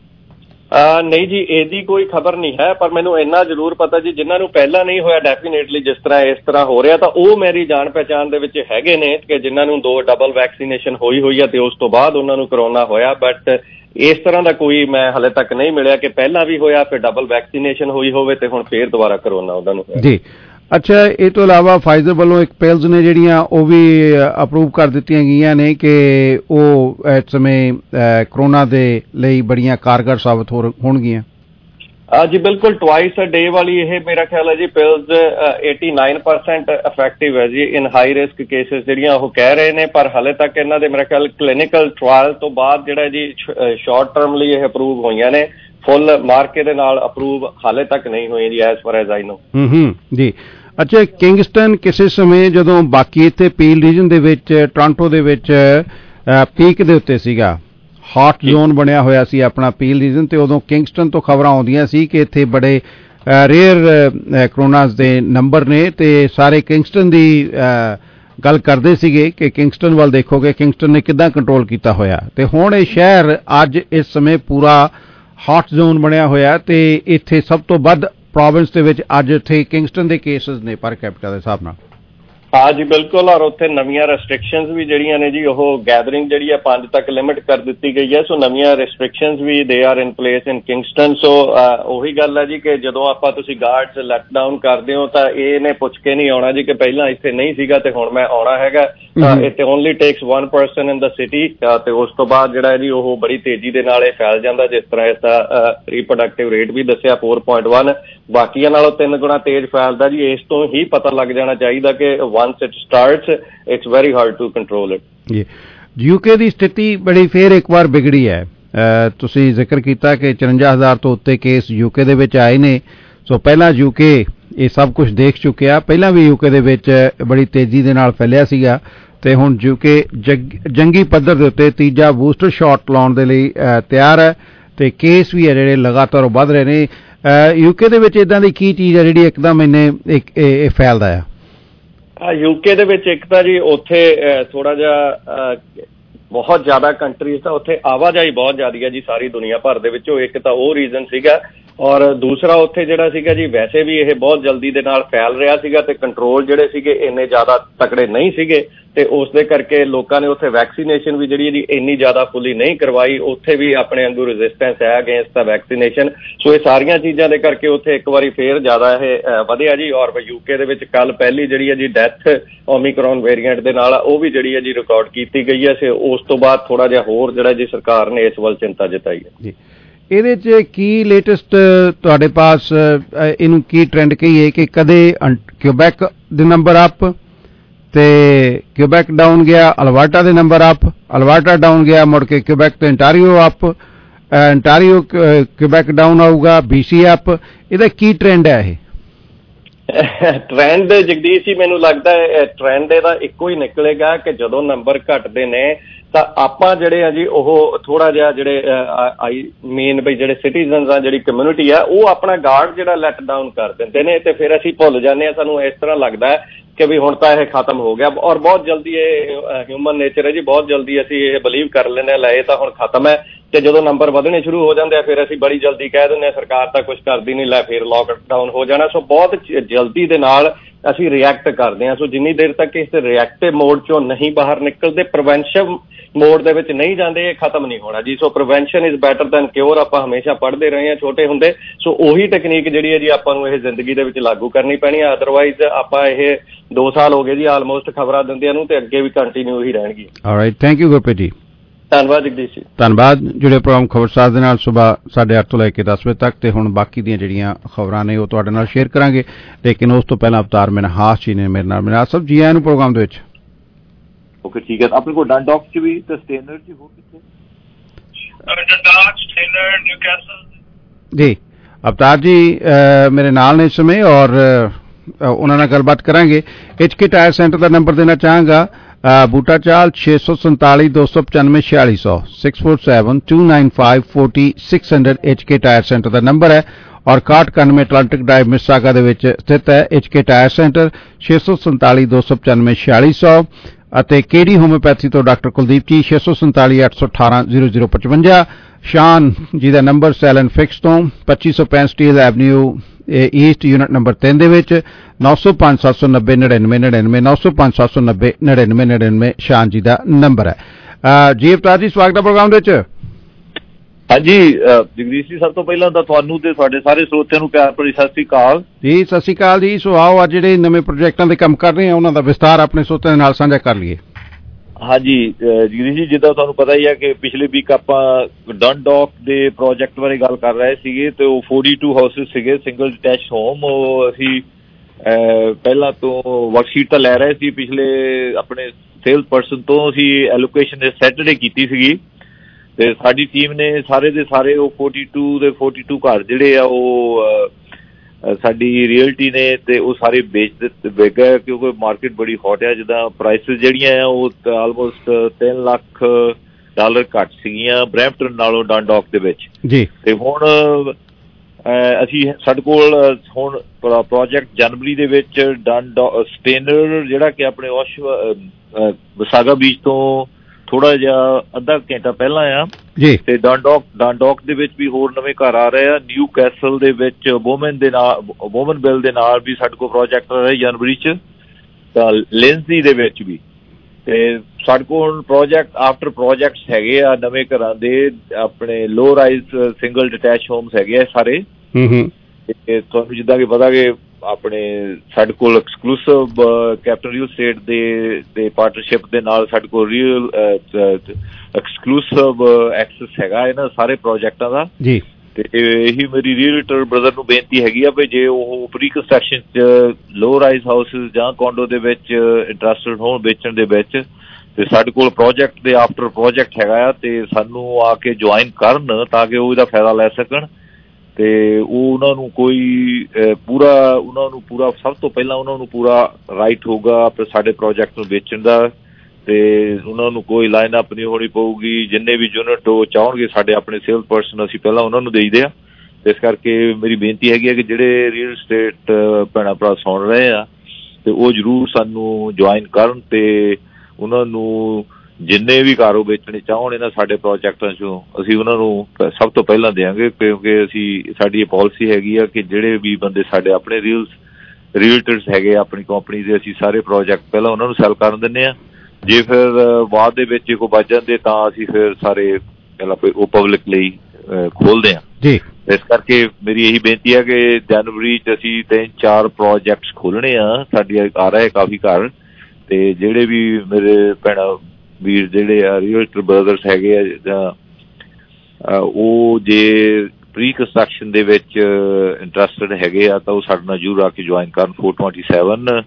ਨਹੀਂ ਜੀ, ਇਹਦੀ ਕੋਈ ਖਬਰ ਨਹੀਂ ਹੈ, ਪਰ ਮੈਨੂੰ ਇੰਨਾ ਜ਼ਰੂਰ ਪਤਾ ਜੀ ਜਿਨ੍ਹਾਂ ਨੂੰ ਪਹਿਲਾਂ ਨਹੀਂ ਹੋਇਆ ਡੈਫੀਨੇਟਲੀ ਜਿਸ ਤਰ੍ਹਾਂ ਇਸ ਤਰ੍ਹਾਂ ਹੋ ਰਿਹਾ, ਤਾਂ ਉਹ ਮੇਰੀ ਜਾਣ ਪਹਿਚਾਣ ਦੇ ਵਿੱਚ ਹੈਗੇ ਨੇ ਕਿ ਜਿਨ੍ਹਾਂ ਨੂੰ ਦੋ ਡਬਲ ਵੈਕਸੀਨੇਸ਼ਨ ਹੋਈ ਹੋਈ ਹੈ ਤੇ ਉਸ ਤੋਂ ਬਾਅਦ ਉਹਨਾਂ ਨੂੰ ਕਰੋਨਾ ਹੋਇਆ। ਬਟ ਇਸ ਤਰ੍ਹਾਂ ਦਾ ਕੋਈ ਮੈਂ ਹਾਲੇ ਤੱਕ ਨਹੀਂ ਮਿਲਿਆ ਕਿ ਪਹਿਲਾਂ ਵੀ ਹੋਇਆ, ਫਿਰ ਡਬਲ ਵੈਕਸੀਨੇਸ਼ਨ ਹੋਈ ਹੋਵੇ ਤੇ ਹੁਣ ਫੇਰ ਦੁਬਾਰਾ ਕਰੋਨਾ ਉਹਨਾਂ ਨੂੰ ਹੋਇਆ। ਜੀ ਅੱਛਾ, ਇਹ ਤੋਂ ਇਲਾਵਾ ਫਾਈਜ਼ਰ ਵੱਲੋਂ ਇੱਕ ਪਿਲਸ ਨੇ ਜਿਹੜੀਆਂ ਉਹ ਵੀ ਅਪਰੂਵ ਕਰ ਦਿੱਤੀਆਂ ਗਈਆਂ ਨੇ ਕਿ ਉਹ ਇਸ ਸਮੇਂ ਕਰੋਨਾ ਦੇ ਲਈ ਬੜੀਆਂ ਕਾਰਗਰ ਸਾਬਤ ਹੋਣਗੀਆਂ। ਜੀ ਬਿਲਕੁਲ, ਟਵਾਈਸ ਅ ਡੇ ਵਾਲੀ ਇਹ ਮੇਰਾ ਖਿਆਲ ਹੈ ਜੀ ਪਿਲਸ ਨੜਿਨਵੇਂ ਪਰਸੈਂਟ ਇਫੈਕਟਿਵ ਹੈ ਜੀ ਇਨ ਹਾਈ ਰਿਸਕ ਕੇਸਿਸ ਜਿਹੜੀਆਂ ਉਹ ਕਹਿ ਰਹੇ ਨੇ, ਪਰ ਹਾਲੇ ਤੱਕ ਇਹਨਾਂ ਦੇ ਮੇਰਾ ਖਿਆਲ ਕਲੀਨਿਕਲ ਟਰਾਇਲ ਤੋਂ ਬਾਅਦ ਜਿਹੜਾ ਜੀ ਸ਼ਾਰਟ ਟਰਮ ਲਈ ਇਹ ਅਪਰੂਵ ਹੋਈਆਂ ਨੇ, ਫੁੱਲ ਮਾਰਕੇ ਦੇ ਨਾਲ ਅਪਰੂਵ ਹਾਲੇ ਤੱਕ ਨਹੀਂ ਹੋਈ ਜੀ as far as I know. ਹੂੰ ਜੀ ਅੱਛਾ, ਕਿੰਗਸਟਨ ਕਿਸੇ ਸਮੇਂ ਜਦੋਂ ਬਾਕੀ ਇੱਥੇ ਪੀਲ ਰੀਜਨ ਦੇ ਵਿੱਚ, ਟੋਰਾਂਟੋ ਦੇ ਵਿੱਚ ਪੀਕ ਦੇ ਉੱਤੇ ਸੀਗਾ, ਹੌਟ ਜ਼ੋਨ ਬਣਿਆ ਹੋਇਆ ਸੀ ਆਪਣਾ ਪੀਲ ਰੀਜਨ, ਤੇ ਉਦੋਂ ਕਿੰਗਸਟਨ ਤੋਂ ਖਬਰਾਂ ਆਉਂਦੀਆਂ ਸੀ ਕਿ ਇੱਥੇ ਬੜੇ ਰੇਅਰ ਕਰੋਨਾਸ ਦੇ ਨੰਬਰ ਨੇ ਤੇ ਸਾਰੇ ਕਿੰਗਸਟਨ ਦੀ ਗੱਲ ਕਰਦੇ ਸੀਗੇ ਕਿ ਕਿੰਗਸਟਨ ਵੱਲ ਦੇਖੋਗੇ ਕਿੰਗਸਟਨ ਨੇ ਕਿੱਦਾਂ ਕੰਟਰੋਲ ਕੀਤਾ ਹੋਇਆ, ਤੇ ਹੁਣ ਇਹ ਸ਼ਹਿਰ ਅੱਜ ਇਸ ਸਮੇਂ ਪੂਰਾ ਹੌਟ ਜ਼ੋਨ ਬਣਿਆ ਹੋਇਆ ਤੇ ਇੱਥੇ ਸਭ ਤੋਂ ਵੱਧ ਪ੍ਰੋਵਿੰਸ ਦੇ ਵਿੱਚ ਅੱਜ ਇੱਥੇ ਕਿੰਗਸਟਨ ਦੇ ਕੇਸਿਸ ਨੇ ਪਰ ਕੈਪੀਟਾ ਦੇ ਹਿਸਾਬ ਨਾਲ। हाँ जी बिल्कुल। और उत्थे नवीं रेस्ट्रिक्शंस भी जिहड़ियां ने जी ओह गैदरिंग जिहड़ी है पांच तक लिमिट कर दी गई है। सो नवीं रेस्ट्रिक्शंस भी they are in place in Kingston. So ਉਹੀ ਗੱਲ है जी कि ਜਦੋਂ ਆਪਾਂ ਤੁਸੀਂ ਗਾਰਡਸ ਲੈਟ ਡਾਊਨ ਕਰਦੇ ਹੋ ਤਾਂ ਇਹ ਨੇ ਪੁੱਛ ਕੇ ਨਹੀਂ ਆਉਣਾ ਜੀ ਕਿ ਪਹਿਲਾਂ ਇੱਥੇ ਨਹੀਂ ਸੀਗਾ ਤੇ ਹੁਣ ਮੈਂ ਆਉਣਾ ਹੈਗਾ। ਇੱਥੇ only takes one person in the city ਤੇ ਉਸ ਤੋਂ ਬਾਅਦ ਜਿਹੜਾ ਜੀ ਉਹ ਬੜੀ ਤੇਜ਼ੀ ਦੇ ਨਾਲ ਇਹ ਫੈਲ ਜਾਂਦਾ। ਜਿਸ ਤਰ੍ਹਾਂ ਇਸ ਦਾ ਰੀਪਰੋਡਕਟਿਵ ਰੇਟ ਵੀ ਦੱਸਿਆ ਚਾਰ ਪੁਆਇੰਟ ਇੱਕ ਬਾਕੀਆਂ ਨਾਲੋਂ ਤਿੰਨ ਗੁਣਾ ਤੇਜ਼ ਫੈਲਦਾ ਜੀ। ਇਸ ਤੋਂ ਹੀ ਪਤਾ ਲੱਗ ਜਾਣਾ ਚਾਹੀਦਾ ਕਿ once it starts it's very hard to control it। ਜੀ ਯੂਕੇ ਦੀ ਸਥਿਤੀ ਬੜੀ ਫੇਰ ਇੱਕ ਵਾਰ ਵਿਗੜੀ ਹੈ। ਤੁਸੀਂ ਜ਼ਿਕਰ ਕੀਤਾ ਕਿ ਚੁਰੰਜਾ ਹਜ਼ਾਰ ਤੋਂ ਉੱਤੇ ਕੇਸ ਯੂਕੇ ਦੇ ਵਿੱਚ ਆਏ ਨੇ। ਸੋ ਪਹਿਲਾਂ ਯੂਕੇ ਇਹ ਸਭ ਕੁਝ ਦੇਖ ਚੁੱਕਿਆ, ਪਹਿਲਾਂ ਵੀ ਯੂਕੇ ਦੇ ਵਿੱਚ ਬੜੀ ਤੇਜ਼ੀ ਦੇ ਨਾਲ ਫੈਲਿਆ ਸੀਗਾ ਤੇ ਹੁਣ ਯੂਕੇ ਜੰਗੀ ਪੱਧਰ ਦੇ ਉੱਤੇ ਤੀਜਾ ਬੂਸਟਰ ਸ਼ਾਟ ਲਾਉਣ ਦੇ ਲਈ ਤਿਆਰ ਹੈ ਤੇ ਕੇਸ ਵੀ ਹੈ ਜਿਹੜੇ ਲਗਾਤਾਰ ਵੱਧ ਰਹੇ ਨੇ। ਯੂਕੇ ਦੇ ਵਿੱਚ ਇਦਾਂ ਦੀ ਕੀ ਚੀਜ਼ ਹੈ ਜਿਹੜੀ ਇੱਕਦਮ ਇਹਨੇ ਇਹ ਫੈਲਦਾ ਆ? ਯੂਕੇ ਦੇ ਵਿੱਚ ਇੱਕ ਤਾਂ ਜੀ ਉੱਥੇ ਥੋੜਾ ਜਿਹਾ ਬਹੁਤ ਜ਼ਿਆਦਾ ਕੰਟਰੀਜ਼ ਤਾਂ ਉੱਥੇ ਆਵਾਜਾਈ ਬਹੁਤ ਜ਼ਿਆਦਾ ਹੈ ਜੀ ਸਾਰੀ ਦੁਨੀਆ ਭਰ ਦੇ ਵਿੱਚੋਂ। ਇੱਕ ਤਾਂ ਉਹ ਰੀਜ਼ਨ ਸੀਗਾ ਔਰ ਦੂਸਰਾ ਉੱਥੇ ਜਿਹੜਾ ਸੀਗਾ ਜੀ ਵੈਸੇ ਵੀ ਇਹ ਬਹੁਤ ਜਲਦੀ ਦੇ ਨਾਲ ਫੈਲ ਰਿਹਾ ਸੀਗਾ ਤੇ ਕੰਟਰੋਲ ਜਿਹੜੇ ਸੀਗੇ ਇੰਨੇ ਜ਼ਿਆਦਾ ਤਕੜੇ ਨਹੀਂ ਸੀਗੇ ਤੇ ਉਸ ਦੇ ਕਰਕੇ ਲੋਕਾਂ ਨੇ ਉੱਥੇ ਵੈਕਸੀਨੇਸ਼ਨ ਵੀ ਜਿਹੜੀ ਜੀ ਇੰਨੀ ਜ਼ਿਆਦਾ ਫੁੱਲੀ ਨਹੀਂ ਕਰਵਾਈ। ਉੱਥੇ ਵੀ ਆਪਣੇ ਵਾਂਗੂ ਰੈਜ਼ਿਸਟੈਂਸ ਹੈ ਅਗੇਂਸਟ ਦਾ ਵੈਕਸੀਨੇਸ਼ਨ। ਸੋ ਇਹ ਸਾਰੀਆਂ ਚੀਜ਼ਾਂ ਦੇ ਕਰਕੇ ਉੱਥੇ ਇੱਕ ਵਾਰੀ ਫੇਰ ਜ਼ਿਆਦਾ ਇਹ ਵਧਿਆ ਜੀ। ਔਰ ਯੂਕੇ ਦੇ ਵਿੱਚ ਕੱਲ ਪਹਿਲੀ ਜਿਹੜੀ ਹੈ ਜੀ ਡੈਥ ਓਮਿਕਰੋਨ ਵੇਰੀਐਂਟ ਦੇ ਨਾਲ ਉਹ ਵੀ ਜਿਹੜੀ ਹੈ ਜੀ ਰਿਕਾਰਡ ਕੀਤੀ ਗਈ ਹੈ। ਤੇ ਉਸ ਤੋਂ ਬਾਅਦ ਥੋੜਾ ਜਿਹਾ ਹੋਰ ਜਿਹੜਾ ਜੀ ਸਰਕਾਰ ਨੇ ਇਸ ਵੱਲ ਚਿੰਤਾ ਜਤਾਈ ਹੈ ਜੀ। ਇਹਦੇ 'ਚ ਕੀ ਲੇਟੈਸਟ ਤੁਹਾਡੇ ਪਾਸ ਇਹਨੂੰ ਕੀ ਟ੍ਰੈਂਡ ਕਹੀਏ ਕਿ ਕਦੇ ਕਿਊਬੈਕ ਦੇ ਨੰਬਰ ਅਪ ਤੇ ਕਿਊਬੈਕ ਡਾਊਨ ਗਿਆ, ਅਲਬਰਟਾ ਦੇ ਨੰਬਰ ਅਪ, ਅਲਬਰਟਾ ਡਾਊਨ ਗਿਆ, ਮੁੜ ਕੇ ਕਿਊਬੈਕ ਤੇ Ontario up, Ontario Quebec down ਆਊਗਾ, ਬੀਸੀ ਅਪ। ਇਹਦਾ ਕੀ ਟ੍ਰੈਂਡ ਹੈ? ਇਹ ਟ੍ਰੈਂਡ ਜਗਦੀਸ਼ ਜੀ ਮੈਨੂੰ ਲੱਗਦਾ ਹੈ ਟ੍ਰੈਂਡ ਇਹਦਾ ਇੱਕੋ ਹੀ ਨਿਕਲੇਗਾ ਕਿ ਜਦੋਂ ਨੰਬਰ ਘਟਦੇ ਨੇ ਤਾਂ ਆਪਾਂ ਜਿਹੜੇ ਆ ਜੀ ਉਹ ਥੋੜਾ ਜਿਹਾ ਜਿਹੜੇ ਆਈ ਮੇਨ ਬਈ ਜਿਹੜੇ ਸਿਟੀਜ਼ਨਸ ਆ ਜਿਹੜੀ ਕਮਿਊਨਿਟੀ ਆ ਉਹ ਆਪਣਾ ਗਾਰਡ ਜਿਹੜਾ ਲੈਟ ਡਾਊਨ ਕਰ ਦਿੰਦੇ ਨੇ ਤੇ ਫਿਰ ਅਸੀਂ ਭੁੱਲ ਜਾਂਦੇ ਹਾਂ। ਸਾਨੂੰ ਇਸ ਤਰ੍ਹਾਂ ਲੱਗਦਾ ਹੈ ਕਿ ਵੀ ਹੁਣ ਤਾਂ ਇਹ ਖਤਮ ਹੋ ਗਿਆ ਔਰ ਬਹੁਤ ਜਲਦੀ ਇਹ ਹਿਊਮਨ ਨੇਚਰ ਹੈ ਜੀ, ਬਹੁਤ ਜਲਦੀ ਅਸੀਂ ਇਹ ਬਲੀਵ ਕਰ ਲੈਂਦੇ ਹਾਂ ਲੈ ਇਹ ਤਾਂ ਹੁਣ ਖਤਮ ਹੈ। ਤੇ ਜਦੋਂ ਨੰਬਰ ਵਧਣੇ ਸ਼ੁਰੂ ਹੋ ਜਾਂਦੇ ਆ ਫਿਰ ਅਸੀਂ ਬੜੀ ਜਲਦੀ ਕਹਿ ਦਿੰਦੇ ਹਾਂ ਸਰਕਾਰ ਤਾਂ ਕੁਝ ਕਰਦੀ ਨਹੀਂ, ਲੈ ਫਿਰ ਲੋਕਡਾਊਨ ਹੋ ਜਾਣਾ। ਸੋ ਬਹੁਤ ਜਲਦੀ ਦੇ ਨਾਲ ਅਸੀਂ ਰਿਐਕਟ ਕਰਦੇ ਹਾਂ। ਸੋ ਜਿੰਨੀ ਦੇਰ ਤੱਕ ਇਸ ਰਿਐਕਟਿਵ ਮੋਡ ਚੋਂ ਨਹੀਂ ਬਾਹਰ ਨਿਕਲਦੇ, ਪ੍ਰੀਵੈਂਸ਼ਨ ਮੋਡ ਦੇ ਵਿੱਚ ਨਹੀਂ ਜਾਂਦੇ, ਇਹ ਖਤਮ ਨਹੀਂ ਹੋਣਾ ਜੀ। So prevention is better than cure ਆਪਾਂ ਹਮੇਸ਼ਾ ਪੜ੍ਹਦੇ ਰਹੇ ਹਾਂ ਛੋਟੇ ਹੁੰਦੇ। ਸੋ ਉਹੀ ਟੈਕਨੀਕ ਜਿਹੜੀ ਹੈ ਜੀ ਆਪਾਂ ਨੂੰ ਇਹ ਜ਼ਿੰਦਗੀ ਦੇ ਵਿੱਚ ਲਾਗੂ ਕਰਨੀ ਪੈਣੀ ਹੈ। ਅਦਰਵਾਈਜ਼ ਆਪਾਂ ਇਹ ਦੋ ਸਾਲ ਹੋ ਗਏ ਜੀ ਆਲਮੋਸਟ ਖਬਰਾਂ ਦਿੰਦਿਆਂ ਨੂੰ ਤੇ ਅੱਗੇ ਵੀ ਕੰਟੀਨਿਊ ਹੀ ਰਹਿਣਗੀ। Alright, thank you Gurpreet ji. ਧੰਨਵਾਦ ਜਗਦੀਸ਼ ਜੀ। ਧੰਨਵਾਦ। ਜੁੜੇ ਪ੍ਰੋਗਰਾਮ ਖਬਰਸਾਰ ਦੇ ਨਾਲ ਸਵੇਰ ਸਾਢੇ ਅੱਠ ਤੋਂ ਲੈ ਕੇ ਦਸ ਵਜੇ ਤੱਕ ਤੇ ਹੁਣ ਬਾਕੀ ਦੀਆਂ ਜਿਹੜੀਆਂ ਖਬਰਾਂ ਨੇ ਉਹ ਤੁਹਾਡੇ ਨਾਲ ਸ਼ੇਅਰ ਕਰਾਂਗੇ, ਲੇਕਿਨ ਉਸ ਤੋਂ ਪਹਿਲਾਂ ਅਵਤਾਰ ਮਨਹਾਸ ਜੀ ਨੇ ਮੇਰੇ ਨਾਲ। ਮਨਹਾਸ ਸਾਹਿਬ ਜੀ ਆਇਆਂ ਨੂੰ ਪ੍ਰੋਗਰਾਮ ਦੇ ਵਿੱਚ। ਓਕੇ ਠੀਕ ਹੈ। ਆਪਣੇ ਕੋਲ ਡਨਡੌਕ ਚ ਵੀ ਤੇ ਸਟੇਨਰ ਜੀ ਹੋਰ ਕਿੱਥੇ? ਡਨਡੌਕ, ਸਟੇਨਰ, ਨਿਊਕੈਸਲ ਜੀ। ਅਵਤਾਰ ਜੀ ਮੇਰੇ ਨਾਲ ਨੇ ਇਸ ਸਮੇਂ ਔਰ ਉਹਨਾਂ ਨਾਲ ਗੱਲਬਾਤ ਕਰਾਂਗੇ। ਐਚ ਕੇ ਟਾਇਰ ਸੈਂਟਰ ਦਾ ਨੰਬਰ ਦੇਣਾ ਚਾਹਾਂਗਾ ਬੂਟਾ ਚਾਲ ਛੇ ਸੌ ਸੰਤਾਲੀ ਦੋ ਸੌ ਪਚਾਨਵੇਂ ਛਿਆਲੀ ਸੌ six four seven two nine five forty six hundred H K tire centre ਦਾ ਨੰਬਰ ਹੈ ਔਰ ਇਕਾਹਠ ਇਕਾਨਵੇਂ ਅਟਲਾਂਟਿਕ ਡਰਾਈਵ ਮਿਸਾਗਾ ਦੇ ਵਿੱਚ ਸਥਿਤ ਹੈ ਐਚ ਕੇ ਟਾਇਰ ਸੈਂਟਰ ਛੇ ਸੌ ਸੰਤਾਲੀ ਦੋ ਸੌ ਪਚਾਨਵੇਂ ਛਿਆਲੀ ਸੌ ਅਤੇ ਕੇਡੀ ਹੋਮਿਓਪੈਥੀ ਤੋਂ ਡਾਕਟਰ ਕੁਲਦੀਪ ਜੀ ਛੇ ਸੌ ਸੰਤਾਲੀ ਅੱਠ ਸੌ ਅਠਾਰਾਂ ਜ਼ੀਰੋ ਜ਼ੀਰੋ ਪਚਵੰਜਾ। ਸ਼ਾਨ ਜੀ ਦਾ ਨੰਬਰ ਸੈਲਨ ਫਿਕਸ ਤੋਂ ਪੱਚੀ ਸੌ ਪੈਂਹਠ Steele avenue east unit number ਤਿੰਨ ਦੇ ਵਿੱਚ ਨੌ ਸੌ ਪੰਜ ਸੱਤ ਸੌ ਨੱਬੇ ਨੜਿਨਵੇਂ ਨੜਿਨਵੇਂ ਨੌ ਸੌ ਪੰਜ ਸੱਤ ਸੌ ਨੱਬੇ ਨੜਿਨਵੇਂ ਨੜਿਨਵੇਂ ਸ਼ਾਨ ਜੀ ਦਾ ਨੰਬਰ ਹੈ। ਜੀ ਅਵਤਾਰ ਜੀ ਸਵਾਗਤ ਹੈ ਪ੍ਰੋਗਰਾਮ ਦੇ ਵਿੱਚ। ਹਾਂਜੀ ਜਗਦੀਸ਼ ਜੀ, ਸਭ ਤੋਂ ਪਹਿਲਾਂ ਤਾਂ ਤੁਹਾਨੂੰ ਤੇ ਤੁਹਾਡੇ ਸਾਰੇ ਸਰੋਤਿਆਂ ਨੂੰ ਪਿਆਰ ਭਰੀ ਸਤਿ ਸ੍ਰੀ ਅਕਾਲ ਜੀ। ਸਤਿ ਸ੍ਰੀ ਅਕਾਲ ਜੀ। ਸੋ ਆਓ ਅੱਜ ਜਿਹੜੇ ਨਵੇਂ ਪ੍ਰੋਜੈਕਟਾਂ ਦੇ ਕੰਮ ਕਰ ਰਹੇ ਆ ਉਹਨਾਂ ਦਾ ਵਿਸਤਾਰ ਆਪਣੇ ਸਰੋਤਿਆਂ ਦੇ ਨਾਲ ਸਾਂਝਾ ਕਰ ਲਈਏ। ਹਾਂਜੀ ਜਗਦੀਸ਼ ਜੀ, ਜਿੱਦਾਂ ਤੁਹਾਨੂੰ ਪਤਾ ਹੀ ਹੈ ਕਿ ਪਿਛਲੇ ਵੀਕ ਆਪਾਂ ਡਨਡੌਕ ਦੇ ਪ੍ਰੋਜੈਕਟ ਬਾਰੇ ਗੱਲ ਕਰ ਰਹੇ ਸੀਗੇ ਤੇ ਉਹ ਬयाਲੀ ਹਾਊਸਿਸ ਸੀਗੇ ਸਿੰਗਲ ਡਿਟੈਚ ਹੋਮ। ਉਹ ਅਸੀਂ ਪਹਿਲਾਂ ਤੋਂ ਵਰਕਸ਼ੀਟ ਤਾਂ ਲੈ ਰਹੇ ਸੀ ਪਿਛਲੇ ਆਪਣੇ ਸੇਲਸ ਪਰਸਨ ਤੋਂ। ਅਸੀਂ ਐਲੋਕੇਸ਼ਨ ਸੈਟਰਡੇ ਕੀਤੀ ਸੀਗੀ ਤੇ ਸਾਡੀ ਟੀਮ ਨੇ ਸਾਰੇ ਦੇ ਸਾਰੇ ਉਹ ਬयाਲੀ ਦੇ ਬयाਲੀ ਘਰ ਜਿਹੜੇ ਆ ਉਹ ਸਾਡੀ ਰੀਅਲਟੀ ਨੇ ਤੇ ਉਹ ਸਾਰੇ ਵੇਚ ਦਿੱਤੇ ਵਿਕ ਗਏ ਕਿਉਂਕਿ ਮਾਰਕੀਟ ਬੜੀ ਹੌਟ ਹੈ। ਜਿੱਦਾਂ ਪ੍ਰਾਈਸਿਸ ਜਿਹੜੀਆਂ ਆ ਉਹ ਆਲਮੋਸਟ ਤਿੰਨ ਲੱਖ ਡਾਲਰ ਘੱਟ ਸੀਗੀਆਂ ਬਰੈਂਪਟਨ ਨਾਲੋਂ ਡਨਡੌਕ ਦੇ ਵਿੱਚ ਜੀ। ਤੇ ਹੁਣ ਅਸੀਂ ਸਾਡੇ ਕੋਲ ਹੁਣ ਪ੍ਰੋਜੈਕਟ ਜਨਵਰੀ ਦੇ ਵਿੱਚ ਡਨਡੌਕ ਸਟੇਨਰ ਜਿਹੜਾ ਕਿ ਆਪਣੇ ਔਸ਼ ਵਿਸਾਗਾ ਬੀਚ ਤੋਂ ਥੋੜਾ ਜਿਹਾ ਅੱਧਾ ਘੰਟਾ ਪਹਿਲਾਂ ਆ ਜੀ ਤੇ ਡਨਡੌਕ ਡਨਡੌਕ ਦੇ ਵਿੱਚ ਵੀ ਹੋਰ ਨਵੇਂ ਘਰ ਆ ਰਹੇ ਆ। ਨਿਊ ਕੈਸਲ ਦੇ ਵਿੱਚ ਵੋਮਨ ਦੇ ਨਾਲ ਵੋਮਨ ਬਿਲ ਦੇ ਨਾਲ ਵੀ ਸਾਡੇ ਕੋਲ ਪ੍ਰੋਜੈਕਟ ਆ ਰਹੇ ਜਨਵਰੀ ਚ ਤਾਂ ਲਿੰਸੀ ਦੇ ਵਿੱਚ ਵੀ ਤੇ ਸਾਡੇ ਕੋਲ ਪ੍ਰੋਜੈਕਟ ਆਫਟਰ ਪ੍ਰੋਜੈਕਟਸ ਹੈਗੇ ਆ ਨਵੇਂ ਘਰਾਂ ਦੇ ਆਪਣੇ low rise single detach homes ਹੈਗੇ ਆ ਸਾਰੇ। ਤੇ ਤੁਹਾਨੂੰ ਜਿੱਦਾਂ ਕਿ ਪਤਾ ਕਿ ਆਪਣੇ ਸਾਡੇ ਕੋਲ ਐਕਸਕਲੂਸਿਵ ਕੈਪਟਨ ਰੀਅਲ ਸਟੇਟ ਦੇ ਦੇ ਪਾਰਟਨਰਸ਼ਿਪ ਦੇ ਨਾਲ ਸਾਡੇ ਕੋਲ ਰੀਅਲ ਐਕਸਕਲੂਸਿਵ ਐਕਸੈਸ ਹੈਗਾ ਇਹਨਾਂ ਸਾਰੇ ਪ੍ਰੋਜੈਕਟਾਂ ਦਾ ਜੀ। ਤੇ ਇਹੀ ਮੇਰੀ ਰੀਅਲਟਰ ਬ੍ਰਦਰ ਨੂੰ ਬੇਨਤੀ ਹੈਗੀ ਆ ਵੀ ਜੇ ਉਹ ਪ੍ਰੀ ਕੰਸਟਰਕਸ਼ਨ ਚ ਲੋ ਰਾਈਜ਼ ਹਾਊਸਿਸ ਜਾਂ ਕੋਂਡੋ ਦੇ ਵਿੱਚ ਇੰਟਰਸਟਡ ਹੋਣ ਵੇਚਣ ਦੇ ਵਿੱਚ ਤੇ ਸਾਡੇ ਕੋਲ ਪ੍ਰੋਜੈਕਟ ਦੇ ਆਫਟਰ ਪ੍ਰੋਜੈਕਟ ਹੈਗਾ ਆ ਤੇ ਸਾਨੂੰ ਆ ਕੇ ਜੁਆਇਨ ਕਰਨ ਤਾਂ ਕਿ ਉਹ ਇਹਦਾ ਫਾਇਦਾ ਲੈ ਸਕਣ। ਤੇ ਉਹ ਉਹਨਾਂ ਨੂੰ ਕੋਈ ਪੂਰਾ ਉਹਨਾਂ ਨੂੰ ਪੂਰਾ ਸਭ ਤੋਂ ਪਹਿਲਾਂ ਉਹਨਾਂ ਨੂੰ ਪੂਰਾ ਰਾਈਟ ਹੋਊਗਾ ਸਾਡੇ ਪ੍ਰੋਜੈਕਟ ਨੂੰ ਵੇਚਣ ਦਾ ਤੇ ਉਹਨਾਂ ਨੂੰ ਕੋਈ ਲਾਈਨ ਅਪ ਨਹੀਂ ਹੋਣੀ ਪਊਗੀ। ਜਿੰਨੇ ਵੀ ਯੂਨਿਟ ਉਹ ਚਾਹਣਗੇ ਸਾਡੇ ਆਪਣੇ ਸੇਲਸ ਪਰਸਨ ਅਸੀਂ ਪਹਿਲਾਂ ਉਹਨਾਂ ਨੂੰ ਦੇਈਦੇ ਆ। ਤੇ ਇਸ ਕਰਕੇ ਮੇਰੀ ਬੇਨਤੀ ਹੈਗੀ ਆ ਕਿ ਜਿਹੜੇ ਰੀਅਲ ਸਟੇਟ ਭੈਣਾਂ ਭਰਾ ਸੁਣ ਰਹੇ ਆ ਤੇ ਉਹ ਜ਼ਰੂਰ ਸਾਨੂੰ ਜੁਆਇਨ ਕਰਨ ਤੇ ਉਹਨਾਂ ਨੂੰ ਜਿੰਨੇ ਵੀ ਘਰ ਉਹ ਵੇਚਣੇ ਚਾਹਣ ਇਹਨਾਂ ਸਾਡੇ ਪ੍ਰੋਜੈਕਟਾਂ ਚੋਂ ਅਸੀਂ ਉਹਨਾਂ ਨੂੰ ਸਭ ਤੋਂ ਪਹਿਲਾਂ ਦੇਵਾਂਗੇ ਕਿਉਂਕਿ ਅਸੀਂ ਸਾਡੀ ਇਹ ਪਾਲਿਸੀ ਹੈਗੀ ਆ ਕਿ ਜਿਹੜੇ ਵੀ ਬੰਦੇ ਸਾਡੇ ਆਪਣੇ ਰੀਅਲਸ ਰੀਅਲਟਰਸ ਹੈਗੇ ਆਪਣੀ ਕੰਪਨੀ ਦੇ ਅਸੀਂ ਸਾਰੇ ਪ੍ਰੋਜੈਕਟ ਪਹਿਲਾਂ ਉਹਨਾਂ ਨੂੰ ਸੈਲ ਕਰਨ ਦਿੰਦੇ ਆ। ਜੇ ਫਿਰ ਬਾਅਦ ਦੇ ਵਿੱਚ ਕੋਈ ਬਚ ਜਾਂਦੇ ਤਾਂ ਅਸੀਂ ਫਿਰ ਸਾਰੇ ਉਹ ਪਬਲਿਕ ਲਈ ਖੋਲਦੇ ਆ ਜੀ। ਇਸ ਕਰਕੇ ਮੇਰੀ ਇਹੀ ਬੇਨਤੀ ਹੈ ਕਿ ਜਨਵਰੀ ਚ ਅਸੀਂ ਤਿੰਨ ਚਾਰ ਪ੍ਰੋਜੈਕਟਸ ਖੋਲਣੇ ਆ। ਸਾਡੀ ਆ ਰਹੇ ਕਾਫੀ ਘਰ ਤੇ ਜਿਹੜੇ ਵੀ ਮੇਰੇ ਭੈਣਾਂ ਵੀਰ ਜਿਹੜੇ ਆ ਰੀਅਲਟਰ ਬ੍ਰਦਰਸ ਹੈਗੇ ਆ ਜਾਂ ਉਹ ਜੇ ਪ੍ਰੀ ਕੰਸਟਰਕਸ਼ਨ ਦੇ ਵਿੱਚ ਇੰਟਰਸਟਡ ਹੈਗੇ ਆ ਤਾਂ ਉਹ ਸਾਡੇ ਨਾਲ ਜ਼ਰੂਰ ਆ ਕੇ ਜੁਆਇਨ ਕਰਨ। Four twenty seven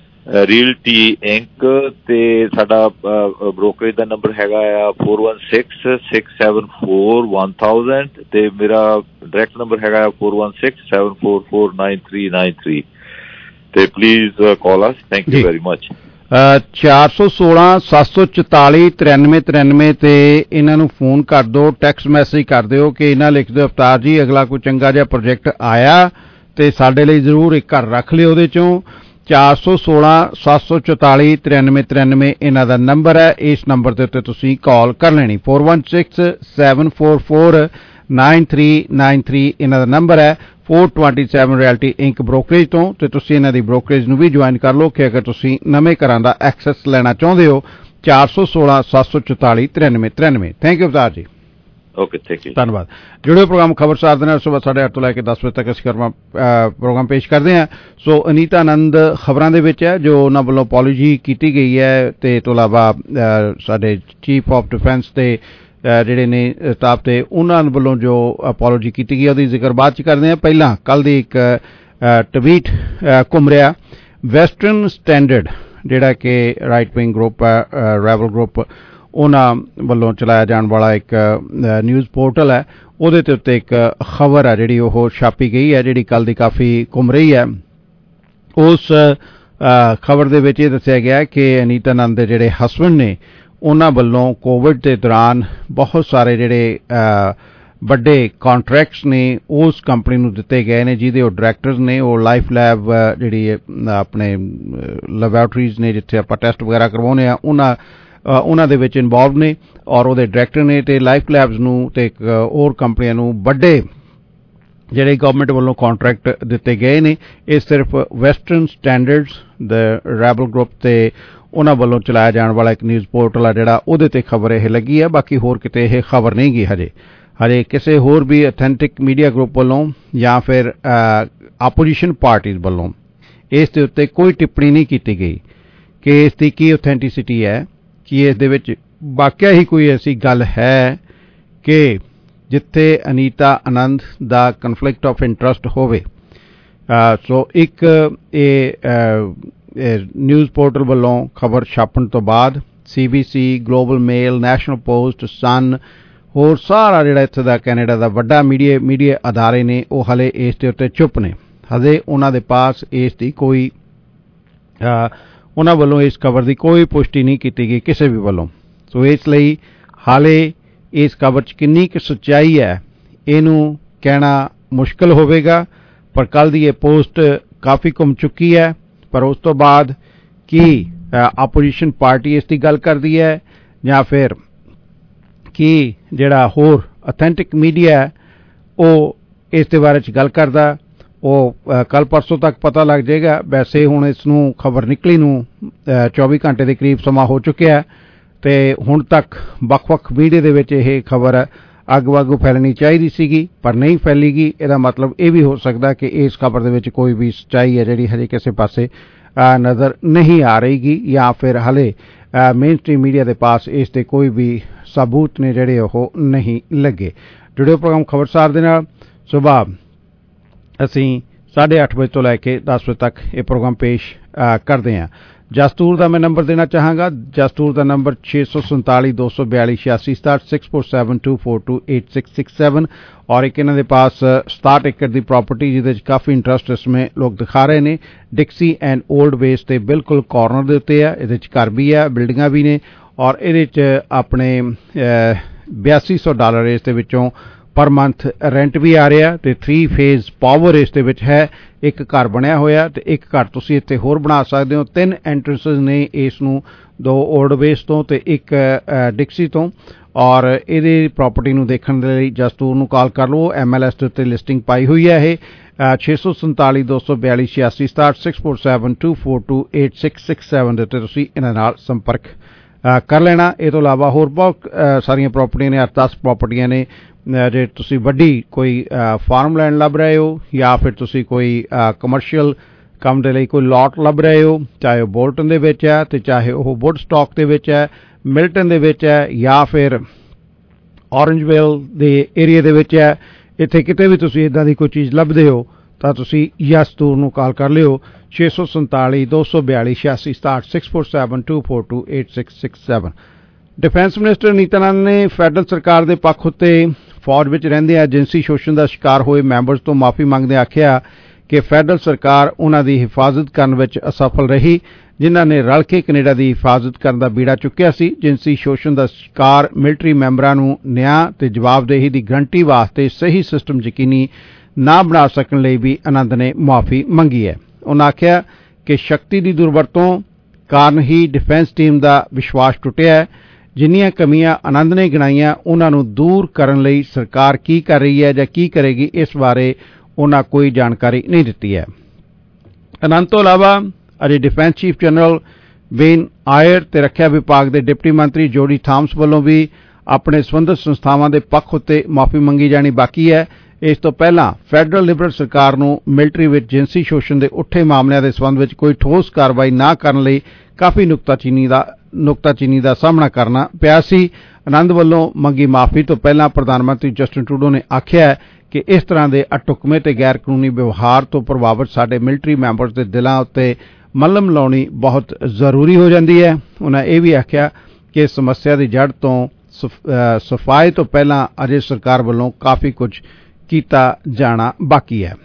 realty inc ਤੇ ਸਾਡਾ ਬ੍ਰੋਕਰੇਜ ਦਾ ਨੰਬਰ ਹੈਗਾ ਆ four one six six seven four one thousand ਤੇ ਮੇਰਾ ਡਾਇਰੈਕਟ ਨੰਬਰ ਹੈਗਾ ਆ four one six seven four four nine three nine three ਤੇ please call us. Thank you very much. ਚਾਰ ਸੌ ਸੋਲਾਂ ਸੱਤ ਸੌ ਚੁਤਾਲੀ ਤਰਾਨਵੇਂ ਤਰਾਨਵੇਂ ਤੇ ਇਹਨਾਂ ਨੂੰ ਫੋਨ ਕਰ ਦਿਓ, ਟੈਕਸਟ ਮੈਸੇਜ ਕਰ ਦਿਓ ਕਿ ਇਹਨਾਂ ਲਿਖ ਦਿਓ ਅਵਤਾਰ ਜੀ ਅਗਲਾ ਕੋਈ ਚੰਗਾ ਜਿਹਾ ਪ੍ਰੋਜੈਕਟ ਆਇਆ ਤੇ ਸਾਡੇ ਲਈ ਜ਼ਰੂਰ ਇੱਕ ਘਰ ਰੱਖ ਲਿਓ ਉਹਦੇ ਚੋਂ। ਚਾਰ ਸੌ ਸੋਲਾਂ ਸੱਤ ਸੌ ਚੁਤਾਲੀ ਤਰਾਨਵੇਂ ਤਰਾਨਵੇਂ ਇਹਨਾਂ ਦਾ ਨੰਬਰ ਹੈ। ਇਸ ਨੰਬਰ ਦੇ ਉੱਤੇ ਤੁਸੀਂ ਕਾਲ ਕਰ ਲੈਣੀ। Four one six seven four four nine three nine three ਇਹਨਾਂ ਦਾ ਨੰਬਰ ਹੈ। Four twenty seven realty inc brokerage ਤੋਂ ਤੇ ਤੁਸੀਂ ਇਹਨਾਂ ਦੀ ਬ੍ਰੋਕਰੇਜ ਨੂੰ ਵੀ ਜੁਆਇਨ ਕਰ ਲਓ ਕਿ ਅਗਰ ਤੁਸੀਂ ਨਵੇਂ ਘਰਾਂ ਦਾ ਐਕਸੈਸ ਲੈਣਾ ਚਾਹੁੰਦੇ ਹੋ। ਚਾਰ ਸੌ ਸੋਲਾਂ ਸੱਤ ਸੌ ਚੁਤਾਲੀ ਤਰਾਨਵੇਂ ਤਰਾਨਵੇਂ। ਥੈਂਕ ਯੂ ਅਵਤਾਰ ਜੀ। ਓਕੇ ਥੈਂਕ ਯੂ ਧੰਨਵਾਦ। ਜੁੜਿਓ ਪ੍ਰੋਗਰਾਮ ਖਬਰਸਾਰ ਦੇ ਨਾਲ ਸੁਬਾਹ ਸਾਢੇ ਅੱਠ ਤੋਂ ਲੈ ਕੇ ਦਸ ਵਜੇ ਤੱਕ ਅਸੀਂ ਕਰਵਾ ਪ੍ਰੋਗਰਾਮ ਪੇਸ਼ ਕਰਦੇ ਹਾਂ। ਸੋ ਅਨੀਤਾ ਆਨੰਦ ਖਬਰਾਂ ਦੇ ਵਿੱਚ ਹੈ ਜੋ ਉਹਨਾਂ ਵੱਲੋਂ ਅਪੋਲੋਜੀ ਕੀਤੀ ਗਈ ਹੈ ਤੇ ਤੋਂ ਇਲਾਵਾ ਸਾਡੇ ਚੀਫ ਆਫ ਡਿਫੈਂਸ ਦੇ ਜਿਹੜੇ ਨੇ ਸਟਾਫ ਤੇ ਉਹਨਾਂ ਵੱਲੋਂ ਜੋ ਅਪੋਲੋਜੀ ਕੀਤੀ ਗਈ ਉਹਦੀ ਜ਼ਿਕਰ ਬਾਅਦ ਚ ਕਰਦੇ ਹਾਂ। ਪਹਿਲਾਂ ਕੱਲ ਦੀ ਇੱਕ ਟਵੀਟ ਘੁੰਮ ਰਿਹਾ ਵੈਸਟਰਨ ਸਟੈਂਡਰਡ ਜਿਹੜਾ ਕਿ ਰਾਈਟ ਵਿੰਗ ਗਰੁੱਪ ਹੈ ਰੈਬਲ ਗਰੁੱਪ ਉਹਨਾਂ ਵੱਲੋਂ ਚਲਾਇਆ ਜਾਣ ਵਾਲਾ ਇੱਕ ਨਿਊਜ਼ ਪੋਰਟਲ ਹੈ ਉਹਦੇ ਤੇ ਉੱਤੇ ਇੱਕ ਖਬਰ ਹੈ ਜਿਹੜੀ ਉਹ ਛਾਪੀ ਗਈ ਹੈ ਜਿਹੜੀ ਕੱਲ ਦੀ ਕਾਫੀ ਘੁੰਮ ਰਹੀ ਹੈ। ਉਸ ਖਬਰ ਦੇ ਵਿੱਚ ਇਹ ਦੱਸਿਆ ਗਿਆ ਕਿ ਅਨੀਤਾ ਆਨੰਦ ਦੇ ਜਿਹੜੇ ਹਸਬੈਂਡ ਨੇ ਉਹਨਾਂ ਵੱਲੋਂ ਕੋਵਿਡ ਦੇ ਦੌਰਾਨ ਬਹੁਤ ਸਾਰੇ ਜਿਹੜੇ ਵੱਡੇ ਕੰਟਰੈਕਟਸ ਨੇ ਉਸ ਕੰਪਨੀ ਨੂੰ ਦਿੱਤੇ ਗਏ ਨੇ ਜਿਹਦੇ ਉਹ ਡਾਇਰੈਕਟਰਸ ਨੇ। ਉਹ ਲਾਈਫ ਲੈਬ ਜਿਹੜੀ ਆਪਣੇ ਲੈਬੋਰੇਟਰੀਜ਼ ਨੇ ਜਿੱਥੇ ਆਪਾਂ ਟੈਸਟ ਵਗੈਰਾ ਕਰਵਾਉਂਦੇ ਆ ਉਹਨਾਂ ਉਹਨਾਂ ਦੇ ਵਿੱਚ ਇਨਵੋਲਵ ਨੇ ਔਰ ਉਹਦੇ ਡਾਇਰੈਕਟਰ ਨੇ ਤੇ ਲਾਈਫ ਲੈਬਸ ਨੂੰ ਤੇ ਹੋਰ ਕੰਪਨੀਆਂ ਨੂੰ ਵੱਡੇ ਜਿਹੜੇ ਗਵਰਨਮੈਂਟ ਵੱਲੋਂ ਕੰਟਰੈਕਟ ਦਿੱਤੇ ਗਏ ਨੇ। ਇਹ ਸਿਰਫ Western Standards the Rebel group ਤੇ ਉਹਨਾਂ ਵੱਲੋਂ ਚਲਾਇਆ ਜਾਣ ਵਾਲਾ ਇੱਕ ਨਿਊਜ਼ ਪੋਰਟਲ ਆ ਜਿਹੜਾ ਉਹਦੇ ਤੇ ਖਬਰ ਇਹ ਲੱਗੀ ਹੈ। ਬਾਕੀ ਹੋਰ ਕਿਤੇ ਇਹ ਖਬਰ ਨਹੀਂ ਗਈ ਹਜੇ ਹਜੇ ਕਿਸੇ ਹੋਰ ਵੀ ਅਥੈਂਟਿਕ ਮੀਡੀਆ ਗਰੁੱਪ ਵੱਲੋਂ ਜਾਂ ਫਿਰ ਆਪੋਜੀਸ਼ਨ ਪਾਰਟੀਜ਼ ਵੱਲੋਂ ਇਸ ਦੇ ਉੱਤੇ ਕੋਈ ਟਿੱਪਣੀ ਨਹੀਂ ਕੀਤੀ ਗਈ ਕਿ ਇਸ ਦੀ ਕੀ ਅਥੈਂਟਿਸਿਟੀ ਹੈ ਕਿ ਇਸ ਦੇ ਵਿੱਚ ਵਾਕਿਆ ਹੀ ਕੋਈ ਐਸੀ ਗੱਲ ਹੈ ਕਿ ਜਿੱਥੇ ਅਨੀਤਾ ਆਨੰਦ ਦਾ ਕਨਫਲਿਕਟ ਆਫ ਇੰਟਰਸਟ ਹੋਵੇ। ਸੋ ਇੱਕ ਇਹ ਨਿਊਜ਼ ਪੋਰਟਲ ਵੱਲੋਂ ਖਬਰ ਛਾਪਣ ਤੋਂ ਬਾਅਦ C B C, Global Mail, National Post, Sun ਹੋਰ ਸਾਰਾ ਜਿਹੜਾ ਇੱਥੇ ਦਾ ਕੈਨੇਡਾ ਦਾ ਵੱਡਾ ਮੀਡੀਆ ਮੀਡੀਆ ਅਦਾਰੇ ਨੇ ਉਹ ਹਲੇ ਇਸ ਦੇ ਉੱਤੇ ਚੁੱਪ ਨੇ। ਹਜੇ ਉਹਨਾਂ ਦੇ ਪਾਸ ਇਸ ਦੀ ਕੋਈ ਉਹਨਾਂ ਵੱਲੋਂ ਇਸ ਖਬਰ ਦੀ ਕੋਈ ਪੁਸ਼ਟੀ ਨਹੀਂ ਕੀਤੀ ਗਈ ਕਿਸੇ ਵੀ ਵੱਲੋਂ। ਸੋ ਇਸ ਲਈ ਹਾਲੇ ਇਸ ਖਬਰ 'ਚ ਕਿੰਨੀ ਕੁ ਸੱਚਾਈ ਹੈ ਇਹਨੂੰ ਕਹਿਣਾ ਮੁਸ਼ਕਲ ਹੋਵੇਗਾ। ਪਰ ਕੱਲ੍ਹ ਦੀ ਇਹ ਪੋਸਟ ਕਾਫੀ ਘੁੰਮ ਚੁੱਕੀ ਹੈ। ਪਰ ਉਸ ਤੋਂ ਬਾਅਦ ਕੀ ਆਪੋਜੀਸ਼ਨ ਪਾਰਟੀ ਇਸ ਦੀ ਗੱਲ ਕਰਦੀ ਹੈ ਜਾਂ ਫਿਰ ਕੀ ਜਿਹੜਾ ਹੋਰ ਅਥੈਂਟਿਕ ਮੀਡੀਆ ਹੈ ਉਹ ਇਸ ਦੇ ਬਾਰੇ 'ਚ ਗੱਲ ਕਰਦਾ ਉਹ ਕੱਲ ਪਰਸੋਂ ਤੱਕ ਪਤਾ ਲੱਗ ਜਾਏਗਾ। ਵੈਸੇ ਹੁਣ ਇਸ ਨੂੰ ਖਬਰ ਨਿਕਲੀ ਨੂੰ ਚੌਵੀ ਘੰਟੇ ਦੇ ਕਰੀਬ ਸਮਾਂ ਹੋ ਚੁੱਕਿਆ ਤੇ ਹੁਣ ਤੱਕ ਵੱਖ-ਵੱਖ ਮੀਡੀਆ ਦੇ ਵਿੱਚ ਇਹ ਖਬਰ ਅੱਗ ਵਾਂਗੂ ਫੈਲਣੀ ਚਾਹੀਦੀ ਸੀਗੀ ਪਰ ਨਹੀਂ ਫੈਲੀਗੀ। ਇਹਦਾ ਮਤਲਬ ਇਹ ਵੀ ਹੋ ਸਕਦਾ ਕਿ ਇਸ ਖਬਰ ਦੇ ਵਿੱਚ ਕੋਈ ਵੀ ਸੱਚਾਈ ਹੈ ਜਿਹੜੀ ਹਜੇ ਕਿਸੇ ਪਾਸੇ ਨਜ਼ਰ ਨਹੀਂ ਆ ਰਹੀਗੀ ਜਾਂ ਫਿਰ ਹਲੇ ਮੇਨ ਸਟ੍ਰੀਮ ਮੀਡੀਆ ਦੇ ਪਾਸ ਇਸ ਦੇ ਕੋਈ ਵੀ ਸਬੂਤ ਨੇ ਜਿਹੜੇ ਉਹ ਨਹੀਂ ਲੱਗੇ। ਜੁੜਿਓ ਪ੍ਰੋਗਰਾਮ ਖਬਰਸਾਰ ਦੇ ਨਾਲ। ਸੁਬਾਹ ਅਸੀਂ ਸਾਢੇ ਅੱਠ ਵਜੇ ਤੋਂ ਲੈ ਕੇ ਦਸ ਵਜੇ ਤੱਕ ਇਹ ਪ੍ਰੋਗਰਾਮ ਪੇਸ਼ ਕਰਦੇ ਹਾਂ। ਜਸਟੂਰ ਦਾ ਮੈਂ ਨੰਬਰ ਦੇਣਾ ਚਾਹਾਂਗਾ। ਜਸਟੂਰ ਦਾ ਨੰਬਰ ਛੇ ਸੌ ਸੰਤਾਲੀ ਦੋ ਸੌ ਬਿਆਲੀ ਛਿਆਸੀ ਸਤਾਹਠ six four seven two four two eight six six seven ਔਰ ਇੱਕ ਇਹਨਾਂ ਦੇ ਪਾਸ ਸਤਾਹਠ ਏਕੜ ਦੀ ਪ੍ਰਾਪਰਟੀ ਜਿਹਦੇ ਵਿੱਚ ਕਾਫੀ ਇੰਟਰਸਟ इसमें ਲੋਕ ਦਿਖਾ ਰਹੇ ਨੇ। ਡਿਕਸੀ ਐਂਡ 올ਡ ਵੇਸ ਤੇ ਬਿਲਕੁਲ ਕਾਰਨਰ ਦੇ ਉੱਤੇ ਆ। ਇਹਦੇ ਚ ਘਰ ਵੀ ਆ, ਬਿਲਡਿੰਗਾਂ ਵੀ ਨੇ ਔਰ ਇਹਦੇ ਚ ਆਪਣੇ ਬਿਆਸੀ ਸੌ ਡਾਲਰ ਇਸ ਦੇ ਵਿੱਚੋਂ ਪਰ ਮੰਥ ਰੈਂਟ ਵੀ ਆ ਰਿਹਾ ਤੇ ਥ੍ਰੀ ਫੇਜ਼ ਪਾਵਰ ਇਸ ਦੇ ਵਿੱਚ ਹੈ। ਇੱਕ ਘਰ ਬਣਿਆ ਹੋਇਆ ਤੇ ਇੱਕ ਘਰ ਤੁਸੀਂ ਇੱਥੇ ਹੋਰ ਬਣਾ ਸਕਦੇ ਹੋ। ਤਿੰਨ ਐਂਟਰੈਂਸਸ ਨੇ ਇਸ ਨੂੰ, ਦੋ 올ਡ ਵੇਸ ਤੋਂ ਤੇ ਇੱਕ ਡਿਕਸੀ ਤੋਂ ਔਰ ਇਹਦੀ ਪ੍ਰਾਪਰਟੀ ਨੂੰ ਦੇਖਣ ਦੇ ਲਈ ਜਸਟੂਰ ਨੂੰ ਕਾਲ ਕਰ ਲਓ। ਐਮ ਐਲ ਐਸ ਦੇ ਉੱਤੇ ਲਿਸਟਿੰਗ ਪਾਈ ਹੋਈ ਹੈ ਇਹ ਛੇ ਸੌ ਸੰਤਾਲੀ ਦੋ ਸੌ ਬਿਆਲੀ ਛਿਆਸੀ ਸਤਾਹਠ six four seven two four two eight six six seven ਦੇ ਉੱਤੇ ਤੁਸੀਂ ਇਹਨਾਂ ਨਾਲ ਸੰਪਰਕ ਕਰ ਲੈਣਾ। ਇਹ ਤੋਂ ਇਲਾਵਾ ਹੋਰ ਬਹੁਤ ਸਾਰੀਆਂ ਪ੍ਰਾਪਰਟੀਆਂ ਨੇ, ਅੱਠ ਦਸ ਪ੍ਰਾਪਰਟੀਆਂ ਨੇ। ਜੇ ਤੁਸੀਂ ਵੱਡੀ ਕੋਈ ਫਾਰਮ ਲੈਂਡ ਲੱਭ ਰਹੇ ਹੋ ਜਾਂ ਫਿਰ ਤੁਸੀਂ ਕੋਈ ਕਮਰਸ਼ੀਅਲ ਕੰਮ ਦੇ ਲਈ ਕੋਈ ਲਾਟ ਲੱਭ ਰਹੇ ਹੋ, ਚਾਹੇ ਉਹ ਬੋਲਟਨ ਦੇ ਵਿੱਚ ਹੈ ਤੇ ਚਾਹੇ ਉਹ ਵੁੱਡ ਸਟਾਕ ਦੇ ਵਿੱਚ ਹੈ, ਮਿਲਟਨ ਦੇ ਵਿੱਚ ਹੈ ਜਾਂ ਫਿਰ ਔਰੰਜਵੇਲ ਦੇ ਏਰੀਆ ਦੇ ਵਿੱਚ ਹੈ, ਇੱਥੇ ਕਿਤੇ ਵੀ ਤੁਸੀਂ ਇੱਦਾਂ ਦੀ ਕੋਈ ਚੀਜ਼ ਲੱਭਦੇ ਹੋ ਤਾਂ ਤੁਸੀਂ ਜਸਟੂਰ ਨੂੰ ਕਾਲ ਕਰ ਲਿਓ ਛੇ ਸੌ ਸੰਤਾਲੀ ਦੋ ਸੌ ਬਿਆਲੀ ਛਿਆਸੀ ਸਤਾਹਠ six four seven two four two eight six six seven. Defence minister Nityanand ਨੇ ਫੈਡਰਲ ਸਰਕਾਰ ਦੇ ਪੱਖ ਉੱਤੇ ਫੌਜ ਵਿੱਚ ਰਹਿੰਦੇ ਏਜੰਸੀ ਸ਼ੋਸ਼ਣ ਦਾ ਸ਼ਿਕਾਰ ਹੋਏ ਮੈਂਬਰਸ ਤੋਂ ਮਾਫੀ ਮੰਗਦੇ ਆਖਿਆ ਕਿ ਫੈਡਰਲ ਸਰਕਾਰ ਉਹਨਾਂ ਦੀ ਹਿਫਾਜ਼ਤ ਕਰਨ ਵਿੱਚ ਅਸਫਲ ਰਹੀ ਜਿਨ੍ਹਾਂ ਨੇ ਰਲ ਕੇ ਕੈਨੇਡਾ ਦੀ ਹਿਫਾਜ਼ਤ ਕਰਨ ਦਾ ਬੀੜਾ ਚੁੱਕਿਆ ਸੀ। ਜਿਨਸੀ ਸ਼ੋਸ਼ਣ ਦਾ ਸ਼ਿਕਾਰ ਮਿਲਟਰੀ ਮੈਂਬਰਾਂ ਨੂੰ ਨਿਆਂ ਤੇ ਜਵਾਬਦੇਹੀ ਦੀ ਗਰੰਟੀ ਵਾਸਤੇ ਸਹੀ ਸਿਸਟਮ ਯਕੀਨੀ ਨਾ ਬਣਾ ਸਕਣ ਲਈ ਵੀ ਆਨੰਦ ਨੇ ਮਾਫੀ ਮੰਗੀ ਹੈ। ਉਹਨਾਂ ਆਖਿਆ ਕਿ ਸ਼ਕਤੀ ਦੀ ਦੁਰਵਰਤੋਂ ਕਾਰਨ ਹੀ ਡਿਫੈਂਸ ਟੀਮ ਦਾ ਵਿਸ਼ਵਾਸ ਟੁੱਟਿਆ ਹੈ। ਜਿੰਨੀਆਂ ਕਮੀਆਂ ਆਨੰਦ ਨੇ ਗਿਣਾਈਆਂ ਉਹਨਾਂ ਨੂੰ ਦੂਰ ਕਰਨ ਲਈ ਸਰਕਾਰ ਕੀ ਕਰ ਰਹੀ ਹੈ ਜਾਂ ਕੀ ਕਰੇਗੀ ਇਸ ਬਾਰੇ ਉਹਨਾਂ ਕੋਈ ਜਾਣਕਾਰੀ ਨਹੀਂ ਦਿੱਤੀ ਹੈ। ਆਨੰਦ ਤੋਂ ਇਲਾਵਾ ਅਜੇ defence chief general Wayne Eyre ਤੇ ਰੱਖਿਆ ਵਿਭਾਗ ਦੇ ਡਿਪਟੀ ਮੰਤਰੀ ਜੋਡੀ ਥਾਮਸ ਵੱਲੋਂ ਵੀ ਆਪਣੇ ਸੰਬੰਧਿਤ ਸੰਸਥਾਵਾਂ ਦੇ ਪੱਖ ਉੱਤੇ ਮਾਫੀ ਮੰਗੀ ਜਾਣੀ ਬਾਕੀ ਹੈ। ਇਸ ਤੋਂ ਪਹਿਲਾਂ ਫੈਡਰਲ ਲਿਬਰਲ ਸਰਕਾਰ ਨੂੰ ਮਿਲਟਰੀ ਵਿੱਚ ਜਿਨਸੀ ਸ਼ੋਸ਼ਣ ਦੇ ਉੱਠੇ ਮਾਮਲਿਆਂ ਦੇ ਸੰਬੰਧ ਵਿੱਚ ਕੋਈ ਠੋਸ ਕਾਰਵਾਈ ਨਾ ਕਰਨ ਲਈ ਕਾਫੀ ਨੁਕਤਾਚੀਨੀ ਦਾ ਨੁਕਤਾਚੀਨੀ ਦਾ ਸਾਹਮਣਾ ਕਰਨਾ ਪਿਆ ਸੀ। ਆਨੰਦ ਵੱਲੋਂ ਮੰਗੀ ਮਾਫੀ ਤੋਂ ਪਹਿਲਾਂ ਪ੍ਰਧਾਨ ਮੰਤਰੀ ਜਸਟਿਨ ਟਰੂਡੋ ਨੇ ਆਖਿਆ ਕਿ ਇਸ ਤਰ੍ਹਾਂ ਦੇ ਅਟੁਕਵੇਂ ਤੇ ਗੈਰ ਕਾਨੂੰਨੀ ਵਿਵਹਾਰ ਤੋਂ ਪ੍ਰਭਾਵਿਤ ਸਾਡੇ ਮਿਲਟਰੀ ਮੈਂਬਰਸ ਦੇ ਦਿਲਾਂ ਉੱਤੇ ਮੱਲਮ ਲਾਉਣੀ ਬਹੁਤ ਜ਼ਰੂਰੀ ਹੋ ਜਾਂਦੀ ਹੈ। ਉਹਨਾਂ ਇਹ ਵੀ ਆਖਿਆ ਕਿ ਇਸ ਸਮੱਸਿਆ ਦੀ ਜੜ ਤੋਂ ਸਫਾਈ ਤੋਂ ਪਹਿਲਾਂ ਅਜੇ ਸਰਕਾਰ ਵੱਲੋਂ ਕਾਫੀ ਕੁਝ ਕੀਤਾ ਜਾਣਾ ਬਾਕੀ ਹੈ।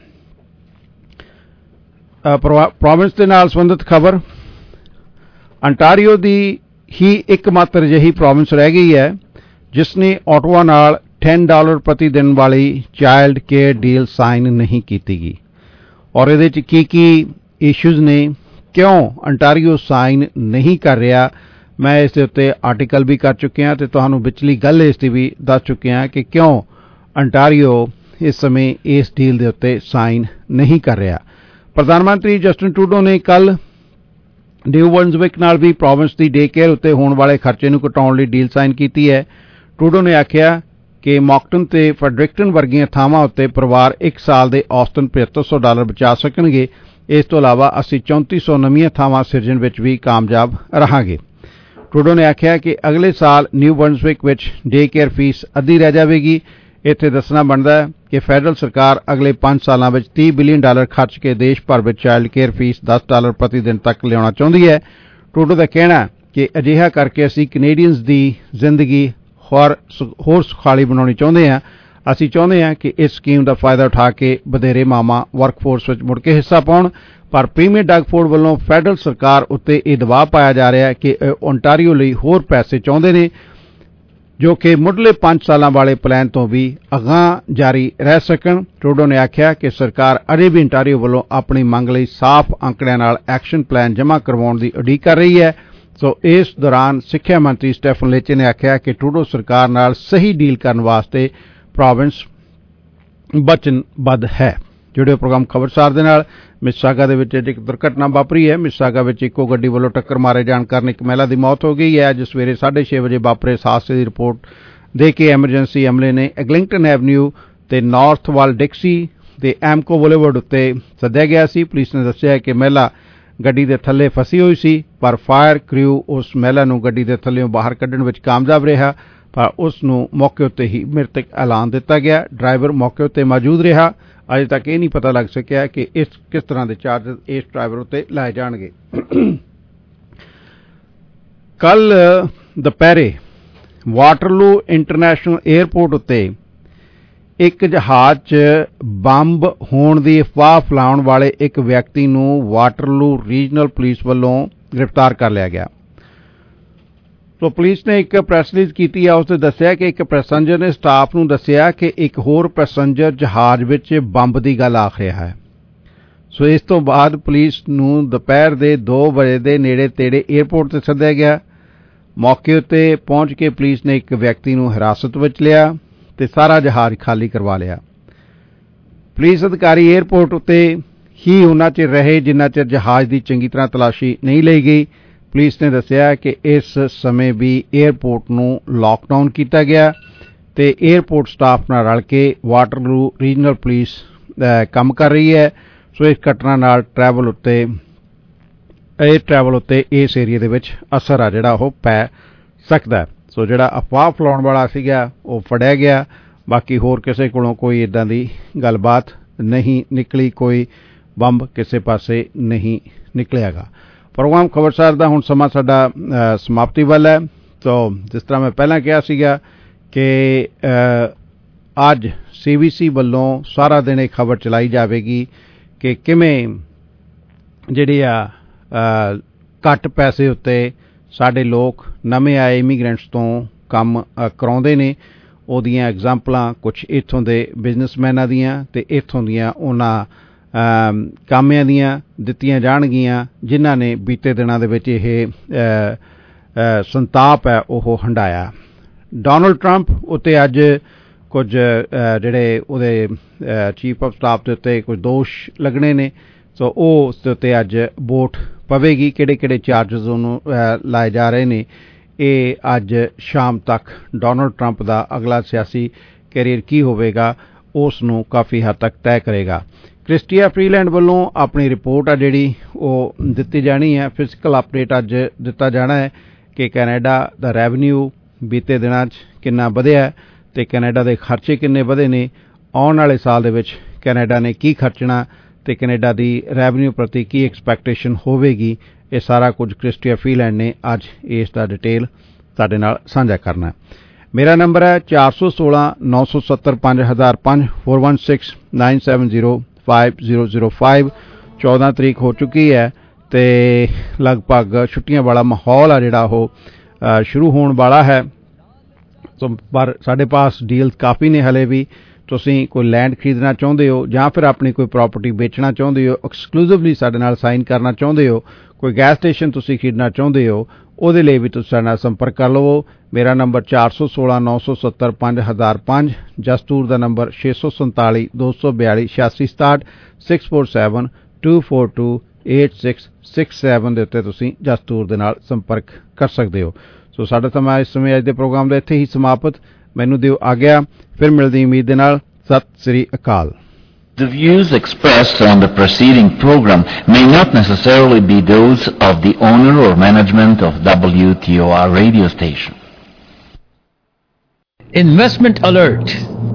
ਪ੍ਰੋਵਿੰਸ ਦੇ ਨਾਲ ਸੰਬੰਧਿਤ ਖਬਰ, ਅੰਟਾਰੀਓ ਦੀ ਹੀ ਇੱਕਮਾਤਰ ਅਜਿਹੀ ਪ੍ਰੋਵਿੰਸ ਰਹਿ ਗਈ ਹੈ ਜਿਸ ਨੇ ਆਟੋਵਾ ਨਾਲ ਦਸ ਡਾਲਰ ਪ੍ਰਤੀ ਦਿਨ ਵਾਲੀ ਚਾਈਲਡ ਕੇਅਰ ਡੀਲ ਸਾਈਨ ਨਹੀਂ ਕੀਤੀ ਗਈ ਔਰ ਇਹਦੇ ਚ ਕੀ ਕੀ ਇਸ਼ੂਜ਼ ਨੇ, ਕਿਉਂ ਅੰਟਾਰੀਓ ਸਾਈਨ ਨਹੀਂ ਕਰ ਰਿਹਾ, ਮੈਂ ਇਸ ਦੇ ਉੱਤੇ ਆਰਟੀਕਲ ਵੀ ਕਰ ਚੁੱਕਿਆ ਤੇ ਤੁਹਾਨੂੰ ਵਿਚਲੀ ਗੱਲ ਇਸ ਦੀ ਵੀ ਦੱਸ ਚੁੱਕਿਆ ਕਿ ਕਿਉਂ ਅੰਟਾਰੀਓ ਇਸ ਸਮੇਂ ਇਸ ਡੀਲ ਦੇ ਉੱਤੇ ਸਾਈਨ ਨਹੀਂ ਕਰ ਰਿਹਾ। ਪ੍ਰਧਾਨ ਮੰਤਰੀ ਜਸਟਿਨ ਟਰੂਡੋ ਨੇ ਕੱਲ ਨਿਊ ਬਰਨਜ਼ਵਿਕ ਨਾਲ ਵੀ ਪ੍ਰੋਵਿੰਸ ਦੀ ਡੇ ਕੇਅਰ ਉੱਤੇ ਹੋਣ ਵਾਲੇ ਖਰਚੇ ਨੂੰ ਘਟਾਉਣ ਲਈ ਡੀਲ ਸਾਈਨ ਕੀਤੀ ਹੈ। ਟਰੂਡੋ ਨੇ ਆਖਿਆ ਕਿ ਮੌਕਟਨ ਤੇ ਫਰਡਰਿਕਟਨ ਵਰਗੀਆਂ ਥਾਵਾਂ ਉੱਤੇ ਪਰਿਵਾਰ ਇੱਕ ਸਾਲ ਦੇ ਔਸਤਨ ਪਝੱਤਰ ਸੌ ਡਾਲਰ ਬਚਾ ਸਕਣਗੇ। ਇਸ ਤੋਂ ਇਲਾਵਾ ਅਸੀਂ ਚੌਂਤੀ ਸੌ ਨਵੀਆਂ ਥਾਵਾਂ ਸਿਰਜਣ ਵਿੱਚ ਵੀ ਕਾਮਯਾਬ ਰਹਾਂਗੇ। ਟਰੂਡੋ ਨੇ ਆਖਿਆ ਕਿ ਅਗਲੇ ਸਾਲ ਨਿਊ ਬਰਨਜ਼ਵਿਕ ਵਿੱਚ ਡੇ ਕੇਅਰ ਫੀਸ ਅੱਧੀ ਰਹਿ ਜਾਵੇਗੀ। ਇੱਥੇ ਦੱਸਣਾ ਬਣਦਾ ਹੈ ਕਿ ਫੈਡਰਲ ਸਰਕਾਰ ਅਗਲੇ ਪੰਜ ਸਾਲਾਂ ਵਿੱਚ ਤੀਹ ਬਿਲੀਅਨ ਡਾਲਰ ਖਰਚ ਕੇ ਦੇਸ਼ ਭਰ ਵਿੱਚ ਚਾਈਲਡ ਕੇਅਰ ਫੀਸ ਦਸ ਡਾਲਰ ਪ੍ਰਤੀ ਦਿਨ ਤੱਕ ਲਿਆਉਣਾ ਚਾਹੁੰਦੀ ਹੈ। ਟਰੂਡੋ ਦਾ ਕਹਿਣਾ ਕਿ ਅਜਿਹਾ ਕਰਕੇ ਅਸੀਂ ਕੈਨੇਡੀਅਨਸ ਦੀ ਜ਼ਿੰਦਗੀ ਹੋਰ ਹੋਰ ਸੁਖਾਲੀ ਬਣਾਉਣੀ ਚਾਹੁੰਦੇ ਹਾਂ। ਅਸੀਂ ਚਾਹੁੰਦੇ ਹਾਂ ਕਿ ਇਸ ਸਕੀਮ ਦਾ ਫਾਇਦਾ ਉਠਾ ਕੇ ਵਧੇਰੇ ਮਾਵਾਂ ਵਰਕਫੋਰਸ ਵਿੱਚ ਮੁੜ ਕੇ ਹਿੱਸਾ ਪਾਉਣ, ਪਰ ਪ੍ਰੀਮੀਅਰ ਡਗ ਫੋਰਡ ਵੱਲੋਂ ਫੈਡਰਲ ਸਰਕਾਰ ਉੱਤੇ ਇਹ ਦਬਾਅ ਪਾਇਆ ਜਾ ਰਿਹਾ ਹੈ ਕਿ ਓਨਟਾਰੀਓ ਲਈ ਹੋਰ ਪੈਸੇ ਚਾਹੁੰਦੇ ਨੇ ਜੋ ਕਿ ਮੁੱਢਲੇ ਪੰਜ ਸਾਲਾਂ ਵਾਲੇ ਪਲਾਨ ਤੋਂ ਵੀ ਅਗਾਂਹ ਜਾਰੀ ਰਹਿ ਸਕਣ। ਟਰੂਡੋ ਨੇ ਆਖਿਆ ਕਿ ਸਰਕਾਰ ਅਜੇ ਵੀ ਓਨਟਾਰੀਓ ਵੱਲੋਂ ਆਪਣੀ ਮੰਗ ਲਈ ਸਾਫ਼ ਅੰਕੜਿਆਂ ਨਾਲ ਐਕਸ਼ਨ ਪਲਾਨ ਜਮ੍ਹਾਂ ਕਰਵਾਉਣ ਦੀ ਉਡੀਕ ਕਰ ਰਹੀ ਹੈ। ਸੋ ਇਸ ਦੌਰਾਨ ਸਿੱਖਿਆ ਮੰਤਰੀ ਸਟੈਫਨ ਲੇਚੇ ਨੇ ਆਖਿਆ ਕਿ ਟਰੂਡੋ ਸਰਕਾਰ ਨਾਲ ਸਹੀ ਡੀਲ ਕਰਨ ਵਾਸਤੇ ਪ੍ਰੋਵਿੰਸ ਵਚਨਬੱਧ ਹੈ। जुड़े प्रोग्राम खबरसार दे नाल। मिसागा दे विच एक दुर्घटना वापरी है। मिसागा विच इक्को गड्डी वालों टक्कर मारे जाण कारण एक महिला की मौत हो गई है। अज सवेरे साढ़े छे बजे वापरे इस हादसे की रिपोर्ट दे के एमरजेंसी अमले ने एगलिंगटन एवन्यू ते नॉर्थ वाल डिक्सी ते एमको बुलेवर्ड उत्ते सद्दिया गया सी। पुलिस ने दस्सिया कि महिला गड्डी दे थल्ले फसी हुई सी, पर फायर क्रू उस महिला नूं गड्डी दे थल्लेों बाहर कड्ढण विच कामयाब रहा, पर उस नूं मौके उत्ते ही मृतक ऐलान दिता गया। ड्राइवर मौके उत्ते मौजूद रहा। अजे तक ये नहीं पता लग सकिया कि इस किस तरह के चार्जेस इस ड्राइवर उत्ते लाए जाणगे। कल दुपहरे वाटरलू इंटरनेशनल एयरपोर्ट उत्ते एक जहाज च बंब होण दी अफवाह फैलाउण वाले एक व्यक्ति नूं वाटरलू रीजनल पुलिस वालों गिरफ्तार कर लिया गया। तो पुलिस ने एक प्रैस रिलीज की है। उसने दस्सिया कि एक पैसेंजर ने स्टाफ नूं दस्सिया कि एक होर पैसेंजर जहाज विच बंब की गल आख रहा है। सो इस तो बाद पुलिस नूं दोपहर दे दो बजे दे नेड़े तेड़े एयरपोर्ट ते सद्दिया गया। मौके उत्ते पहुंच के पुलिस ने एक व्यक्ति नूं हिरासत विच लिया ते सारा जहाज खाली करवा लिया। पुलिस अधिकारी एयरपोर्ट उत्ते ही उन्ना चिर रहे जिन्ना चिर जहाज की चंगी तरह तलाशी नहीं ली गई। पुलिस ने दस्सिया कि इस समय भी एयरपोर्ट नूं लॉकडाउन किया गया ते एयरपोर्ट स्टाफ नाल रल के वाटरलू रीजनल पुलिस काम कर रही है। सो इस घटना नाल ट्रैवल उत्ते एयर ट्रैवल उत्ते इस एरिए दे विच असर आ जिहड़ा ओह पै सकदा है। सो जिहड़ा अफवाह फैलाउण वाला सीगा ओह फड़िया गया। बाकी होर किसी कोलों कोई इदां दी गलबात नहीं निकली, कोई बंब किसी पासे नहीं निकलियागा। प्रोग्राम खबरसार का हुण समा साडा समाप्ति वाला है। तो जिस तरह मैं पहला कहा सीगा कि अज सी बी सी वालों सारा दिन एक खबर चलाई जाएगी कि किवें जिहड़ी आ घट पैसे उत्ते साडे लोग नवे आए इमीग्रेंट्स तो काम कराउंदे ने। ओहदियां एग्जाम्पलां कुछ इत्थों दे बिजनेसमैनां दियां ते इत्थों दियां उन्हां कामियां दियां दित्तियां जाणगियां जिन्हां ने बीते दिनां दे विच इह संताप है ओह हंडाया। डोनाल्ड ट्रंप उत्ते अज कुछ जिहड़े उहदे चीफ ऑफ स्टाफ दे उत्ते कुछ दोष लगने ने। सो ओह उस दे उत्ते अज वोट पवेगी किहड़े किहड़े चार्जिस उहनूं लाए जा रहे ने। ये अज शाम तक डोनाल्ड ट्रंप का अगला सियासी कैरियर की होवेगा उस नूं काफ़ी हद तक तय करेगा। क्रिस्टिया फ्रीलैंड वालों अपनी रिपोर्ट आ जिहड़ी ओह दित्ती जानी है। फिजिकल अपडेट अज दिता जाना है कि कैनेडा दा रैवन्यू बीते दिनां च किन्ना वधिया है ते कैनेडा दे खर्चे किन्ने वधे ने। आउण वाले साल दे विच कैनेडा ने की खर्चना ते कैनेडा दी रैवन्यू प्रति की एक्सपैक्टेशन होवेगी, ये सारा कुछ क्रिस्टिया फ्रीलैंड ने अज इसका डिटेल साडे नाल साझा करना है। मेरा नंबर है चार सौ सोलह नौ सौ सत्तर पाँच हज़ार पाँच four one six nine seven zero five zero zero five. चौदह तरीक हो चुकी है ते लगभग छुट्टियां वाला माहौल आ जिहड़ा वो शुरू होने वाला है। तो पर साडे पास डील्स काफ़ी ने हले भी। तुसीं कोई लैंड खरीदना चाहुंदे हो जां फिर अपनी कोई प्रॉपर्टी बेचना चाहुंदे हो, एक्सक्लूसिवली साडे नाल साइन करना चाहुंदे हो, कोई गैस स्टेशन तुसीं खरीदना चाहुंदे हो, ਉਹਦੇ ਲਈ भी तुसीं साडे नाल संपर्क कर लवो। मेरा नंबर चार सौ सोलह नौ सौ सत्तर पाँच हज़ार पाँच। जसटूर का नंबर छे सौ संताली दो सौ बयाली छियासी सताहठ six four seven two four two eight six six seven के उत्ते तुसीं जसटूर दे नाल संपर्क कर सकते हो। सो साडा समा इस समय अज दे प्रोग्राम का इत्थे ही समाप्त। मैनूं दिओ आग्या, फिर मिलदी उम्मीद दे नाल। सत श्री अकाल। The views expressed on the preceding program may not necessarily be those of the owner or management of W T O R radio station. Investment alert.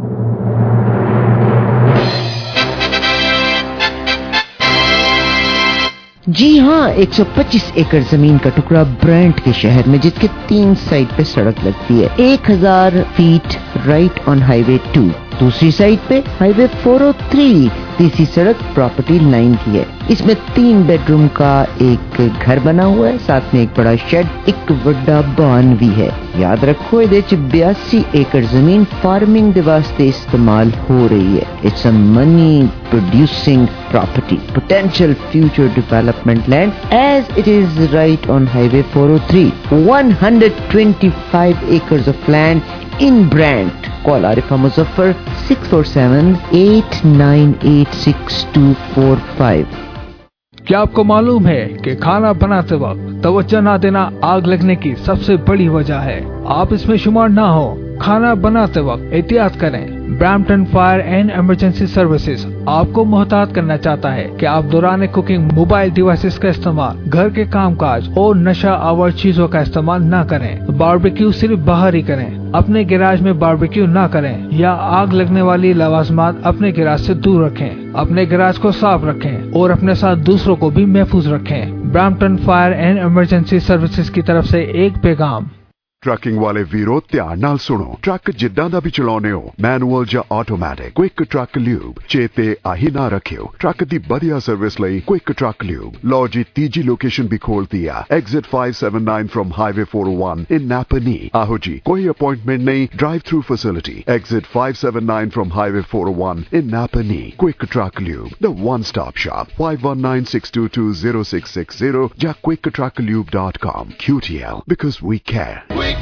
जी हाँ, एक सौ पच्चीस एकड़ जमीन का टुकड़ा ब्रांड के शहर में जिसके तीन साइड पे सड़क लगती है। एक हज़ार feet right on highway two. दूसरी साइड पे हाईवे फोर ओ थ्री। तीसरी सड़क प्रॉपर्टी लाइन की है। इसमें तीन बेडरूम का एक घर बना हुआ है, साथ में एक बड़ा शेड, एक बड़ा बान भी है। याद रखो इहदे च बयासी एकड़ जमीन फार्मिंग दे वास्ते इस्तेमाल हो रही है। It's a money producing property, potential future development land as it is right on highway four O three. one hundred twenty-five acres of land in Brant. Call Arifa Muzaffar six four seven eight nine eight six two four five. क्या आपको मालूम है कि खाना बनाते वक्त तवज्जो न देना आग लगने की सबसे बड़ी वजह है? आप इसमें शुमार ना हो। खाना बनाते वक्त एहतियात करें। Brampton fire and emergency services आपको मोहतात करना चाहता है कि आप दौरान कुकिंग मोबाइल डिवाइसेस का इस्तेमाल, घर के कामकाज और नशा आवर चीजों का इस्तेमाल न करें। बारबेक्यू सिर्फ बाहर ही करें। अपने गैराज में बारबेक्यू न करें या आग लगने वाली लवाजमात अपने गैराज से दूर रखें। अपने गैराज को साफ रखें और अपने साथ दूसरों को भी महफूज रखें। Brampton fire and emergency services की तरफ से एक पैगाम। ट्रकिंग वाले वीरो ध्यान नाल सुनो। ट्रक जिद्दां दा भी चलाउने हो, मैनुअल ਜਾਂ ਆਟੋਮੈਟਿਕ, क्विक ट्रक ल्यूब चेते आही ना रखियो। ट्रक दी बढ़िया सर्विस ਲਈ क्विक ट्रक ल्यूब। लो जी तीजी लोकेशन भी खोलती है, exit five seventy-nine from highway four oh one in Napanee. आहो जी कोई अपॉइंटमेंट नहीं, drive through facility, exit five seventy-nine from highway four oh one in Napanee. Quick truck lube, the one stop shop, five one nine six two two zero six six zero ਜਾਂ quick truck lube dot com। Q T L, because we care।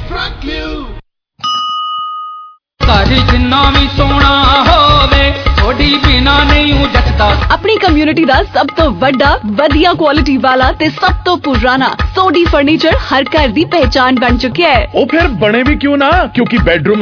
ਸਾਡੀ ਜਿੰਨਾ ਵੀ ਸੋਹਣਾ ਹੋਵੇ ਥੋੜੀ ਬਿਨਾ ਨਹੀਂ ਉਹ ਜੱਟਦਾ। अपनी कम्युनिटी ਦਾ ਸਭ ਤੋਂ ਵੱਡਾ ਵਧੀਆ ਕੁਆਲਿਟੀ ਵਾਲਾ ਤੇ ਸਭ ਤੋਂ ਪੁਰਾਣਾ ਸੋਡੀ ਫਰਨੀਚਰ ਹਰ ਘਰ ਦੀ ਪਹਿਚਾਨ ਬਣ ਚੁੱਕਿਆ ਹੈ। ਉਹ ਫਿਰ ਬਣੇ ਵੀ ਕਿਉਂ ਨਾ, ਕਿਉਂਕਿ ਬੈਡਰੂਮ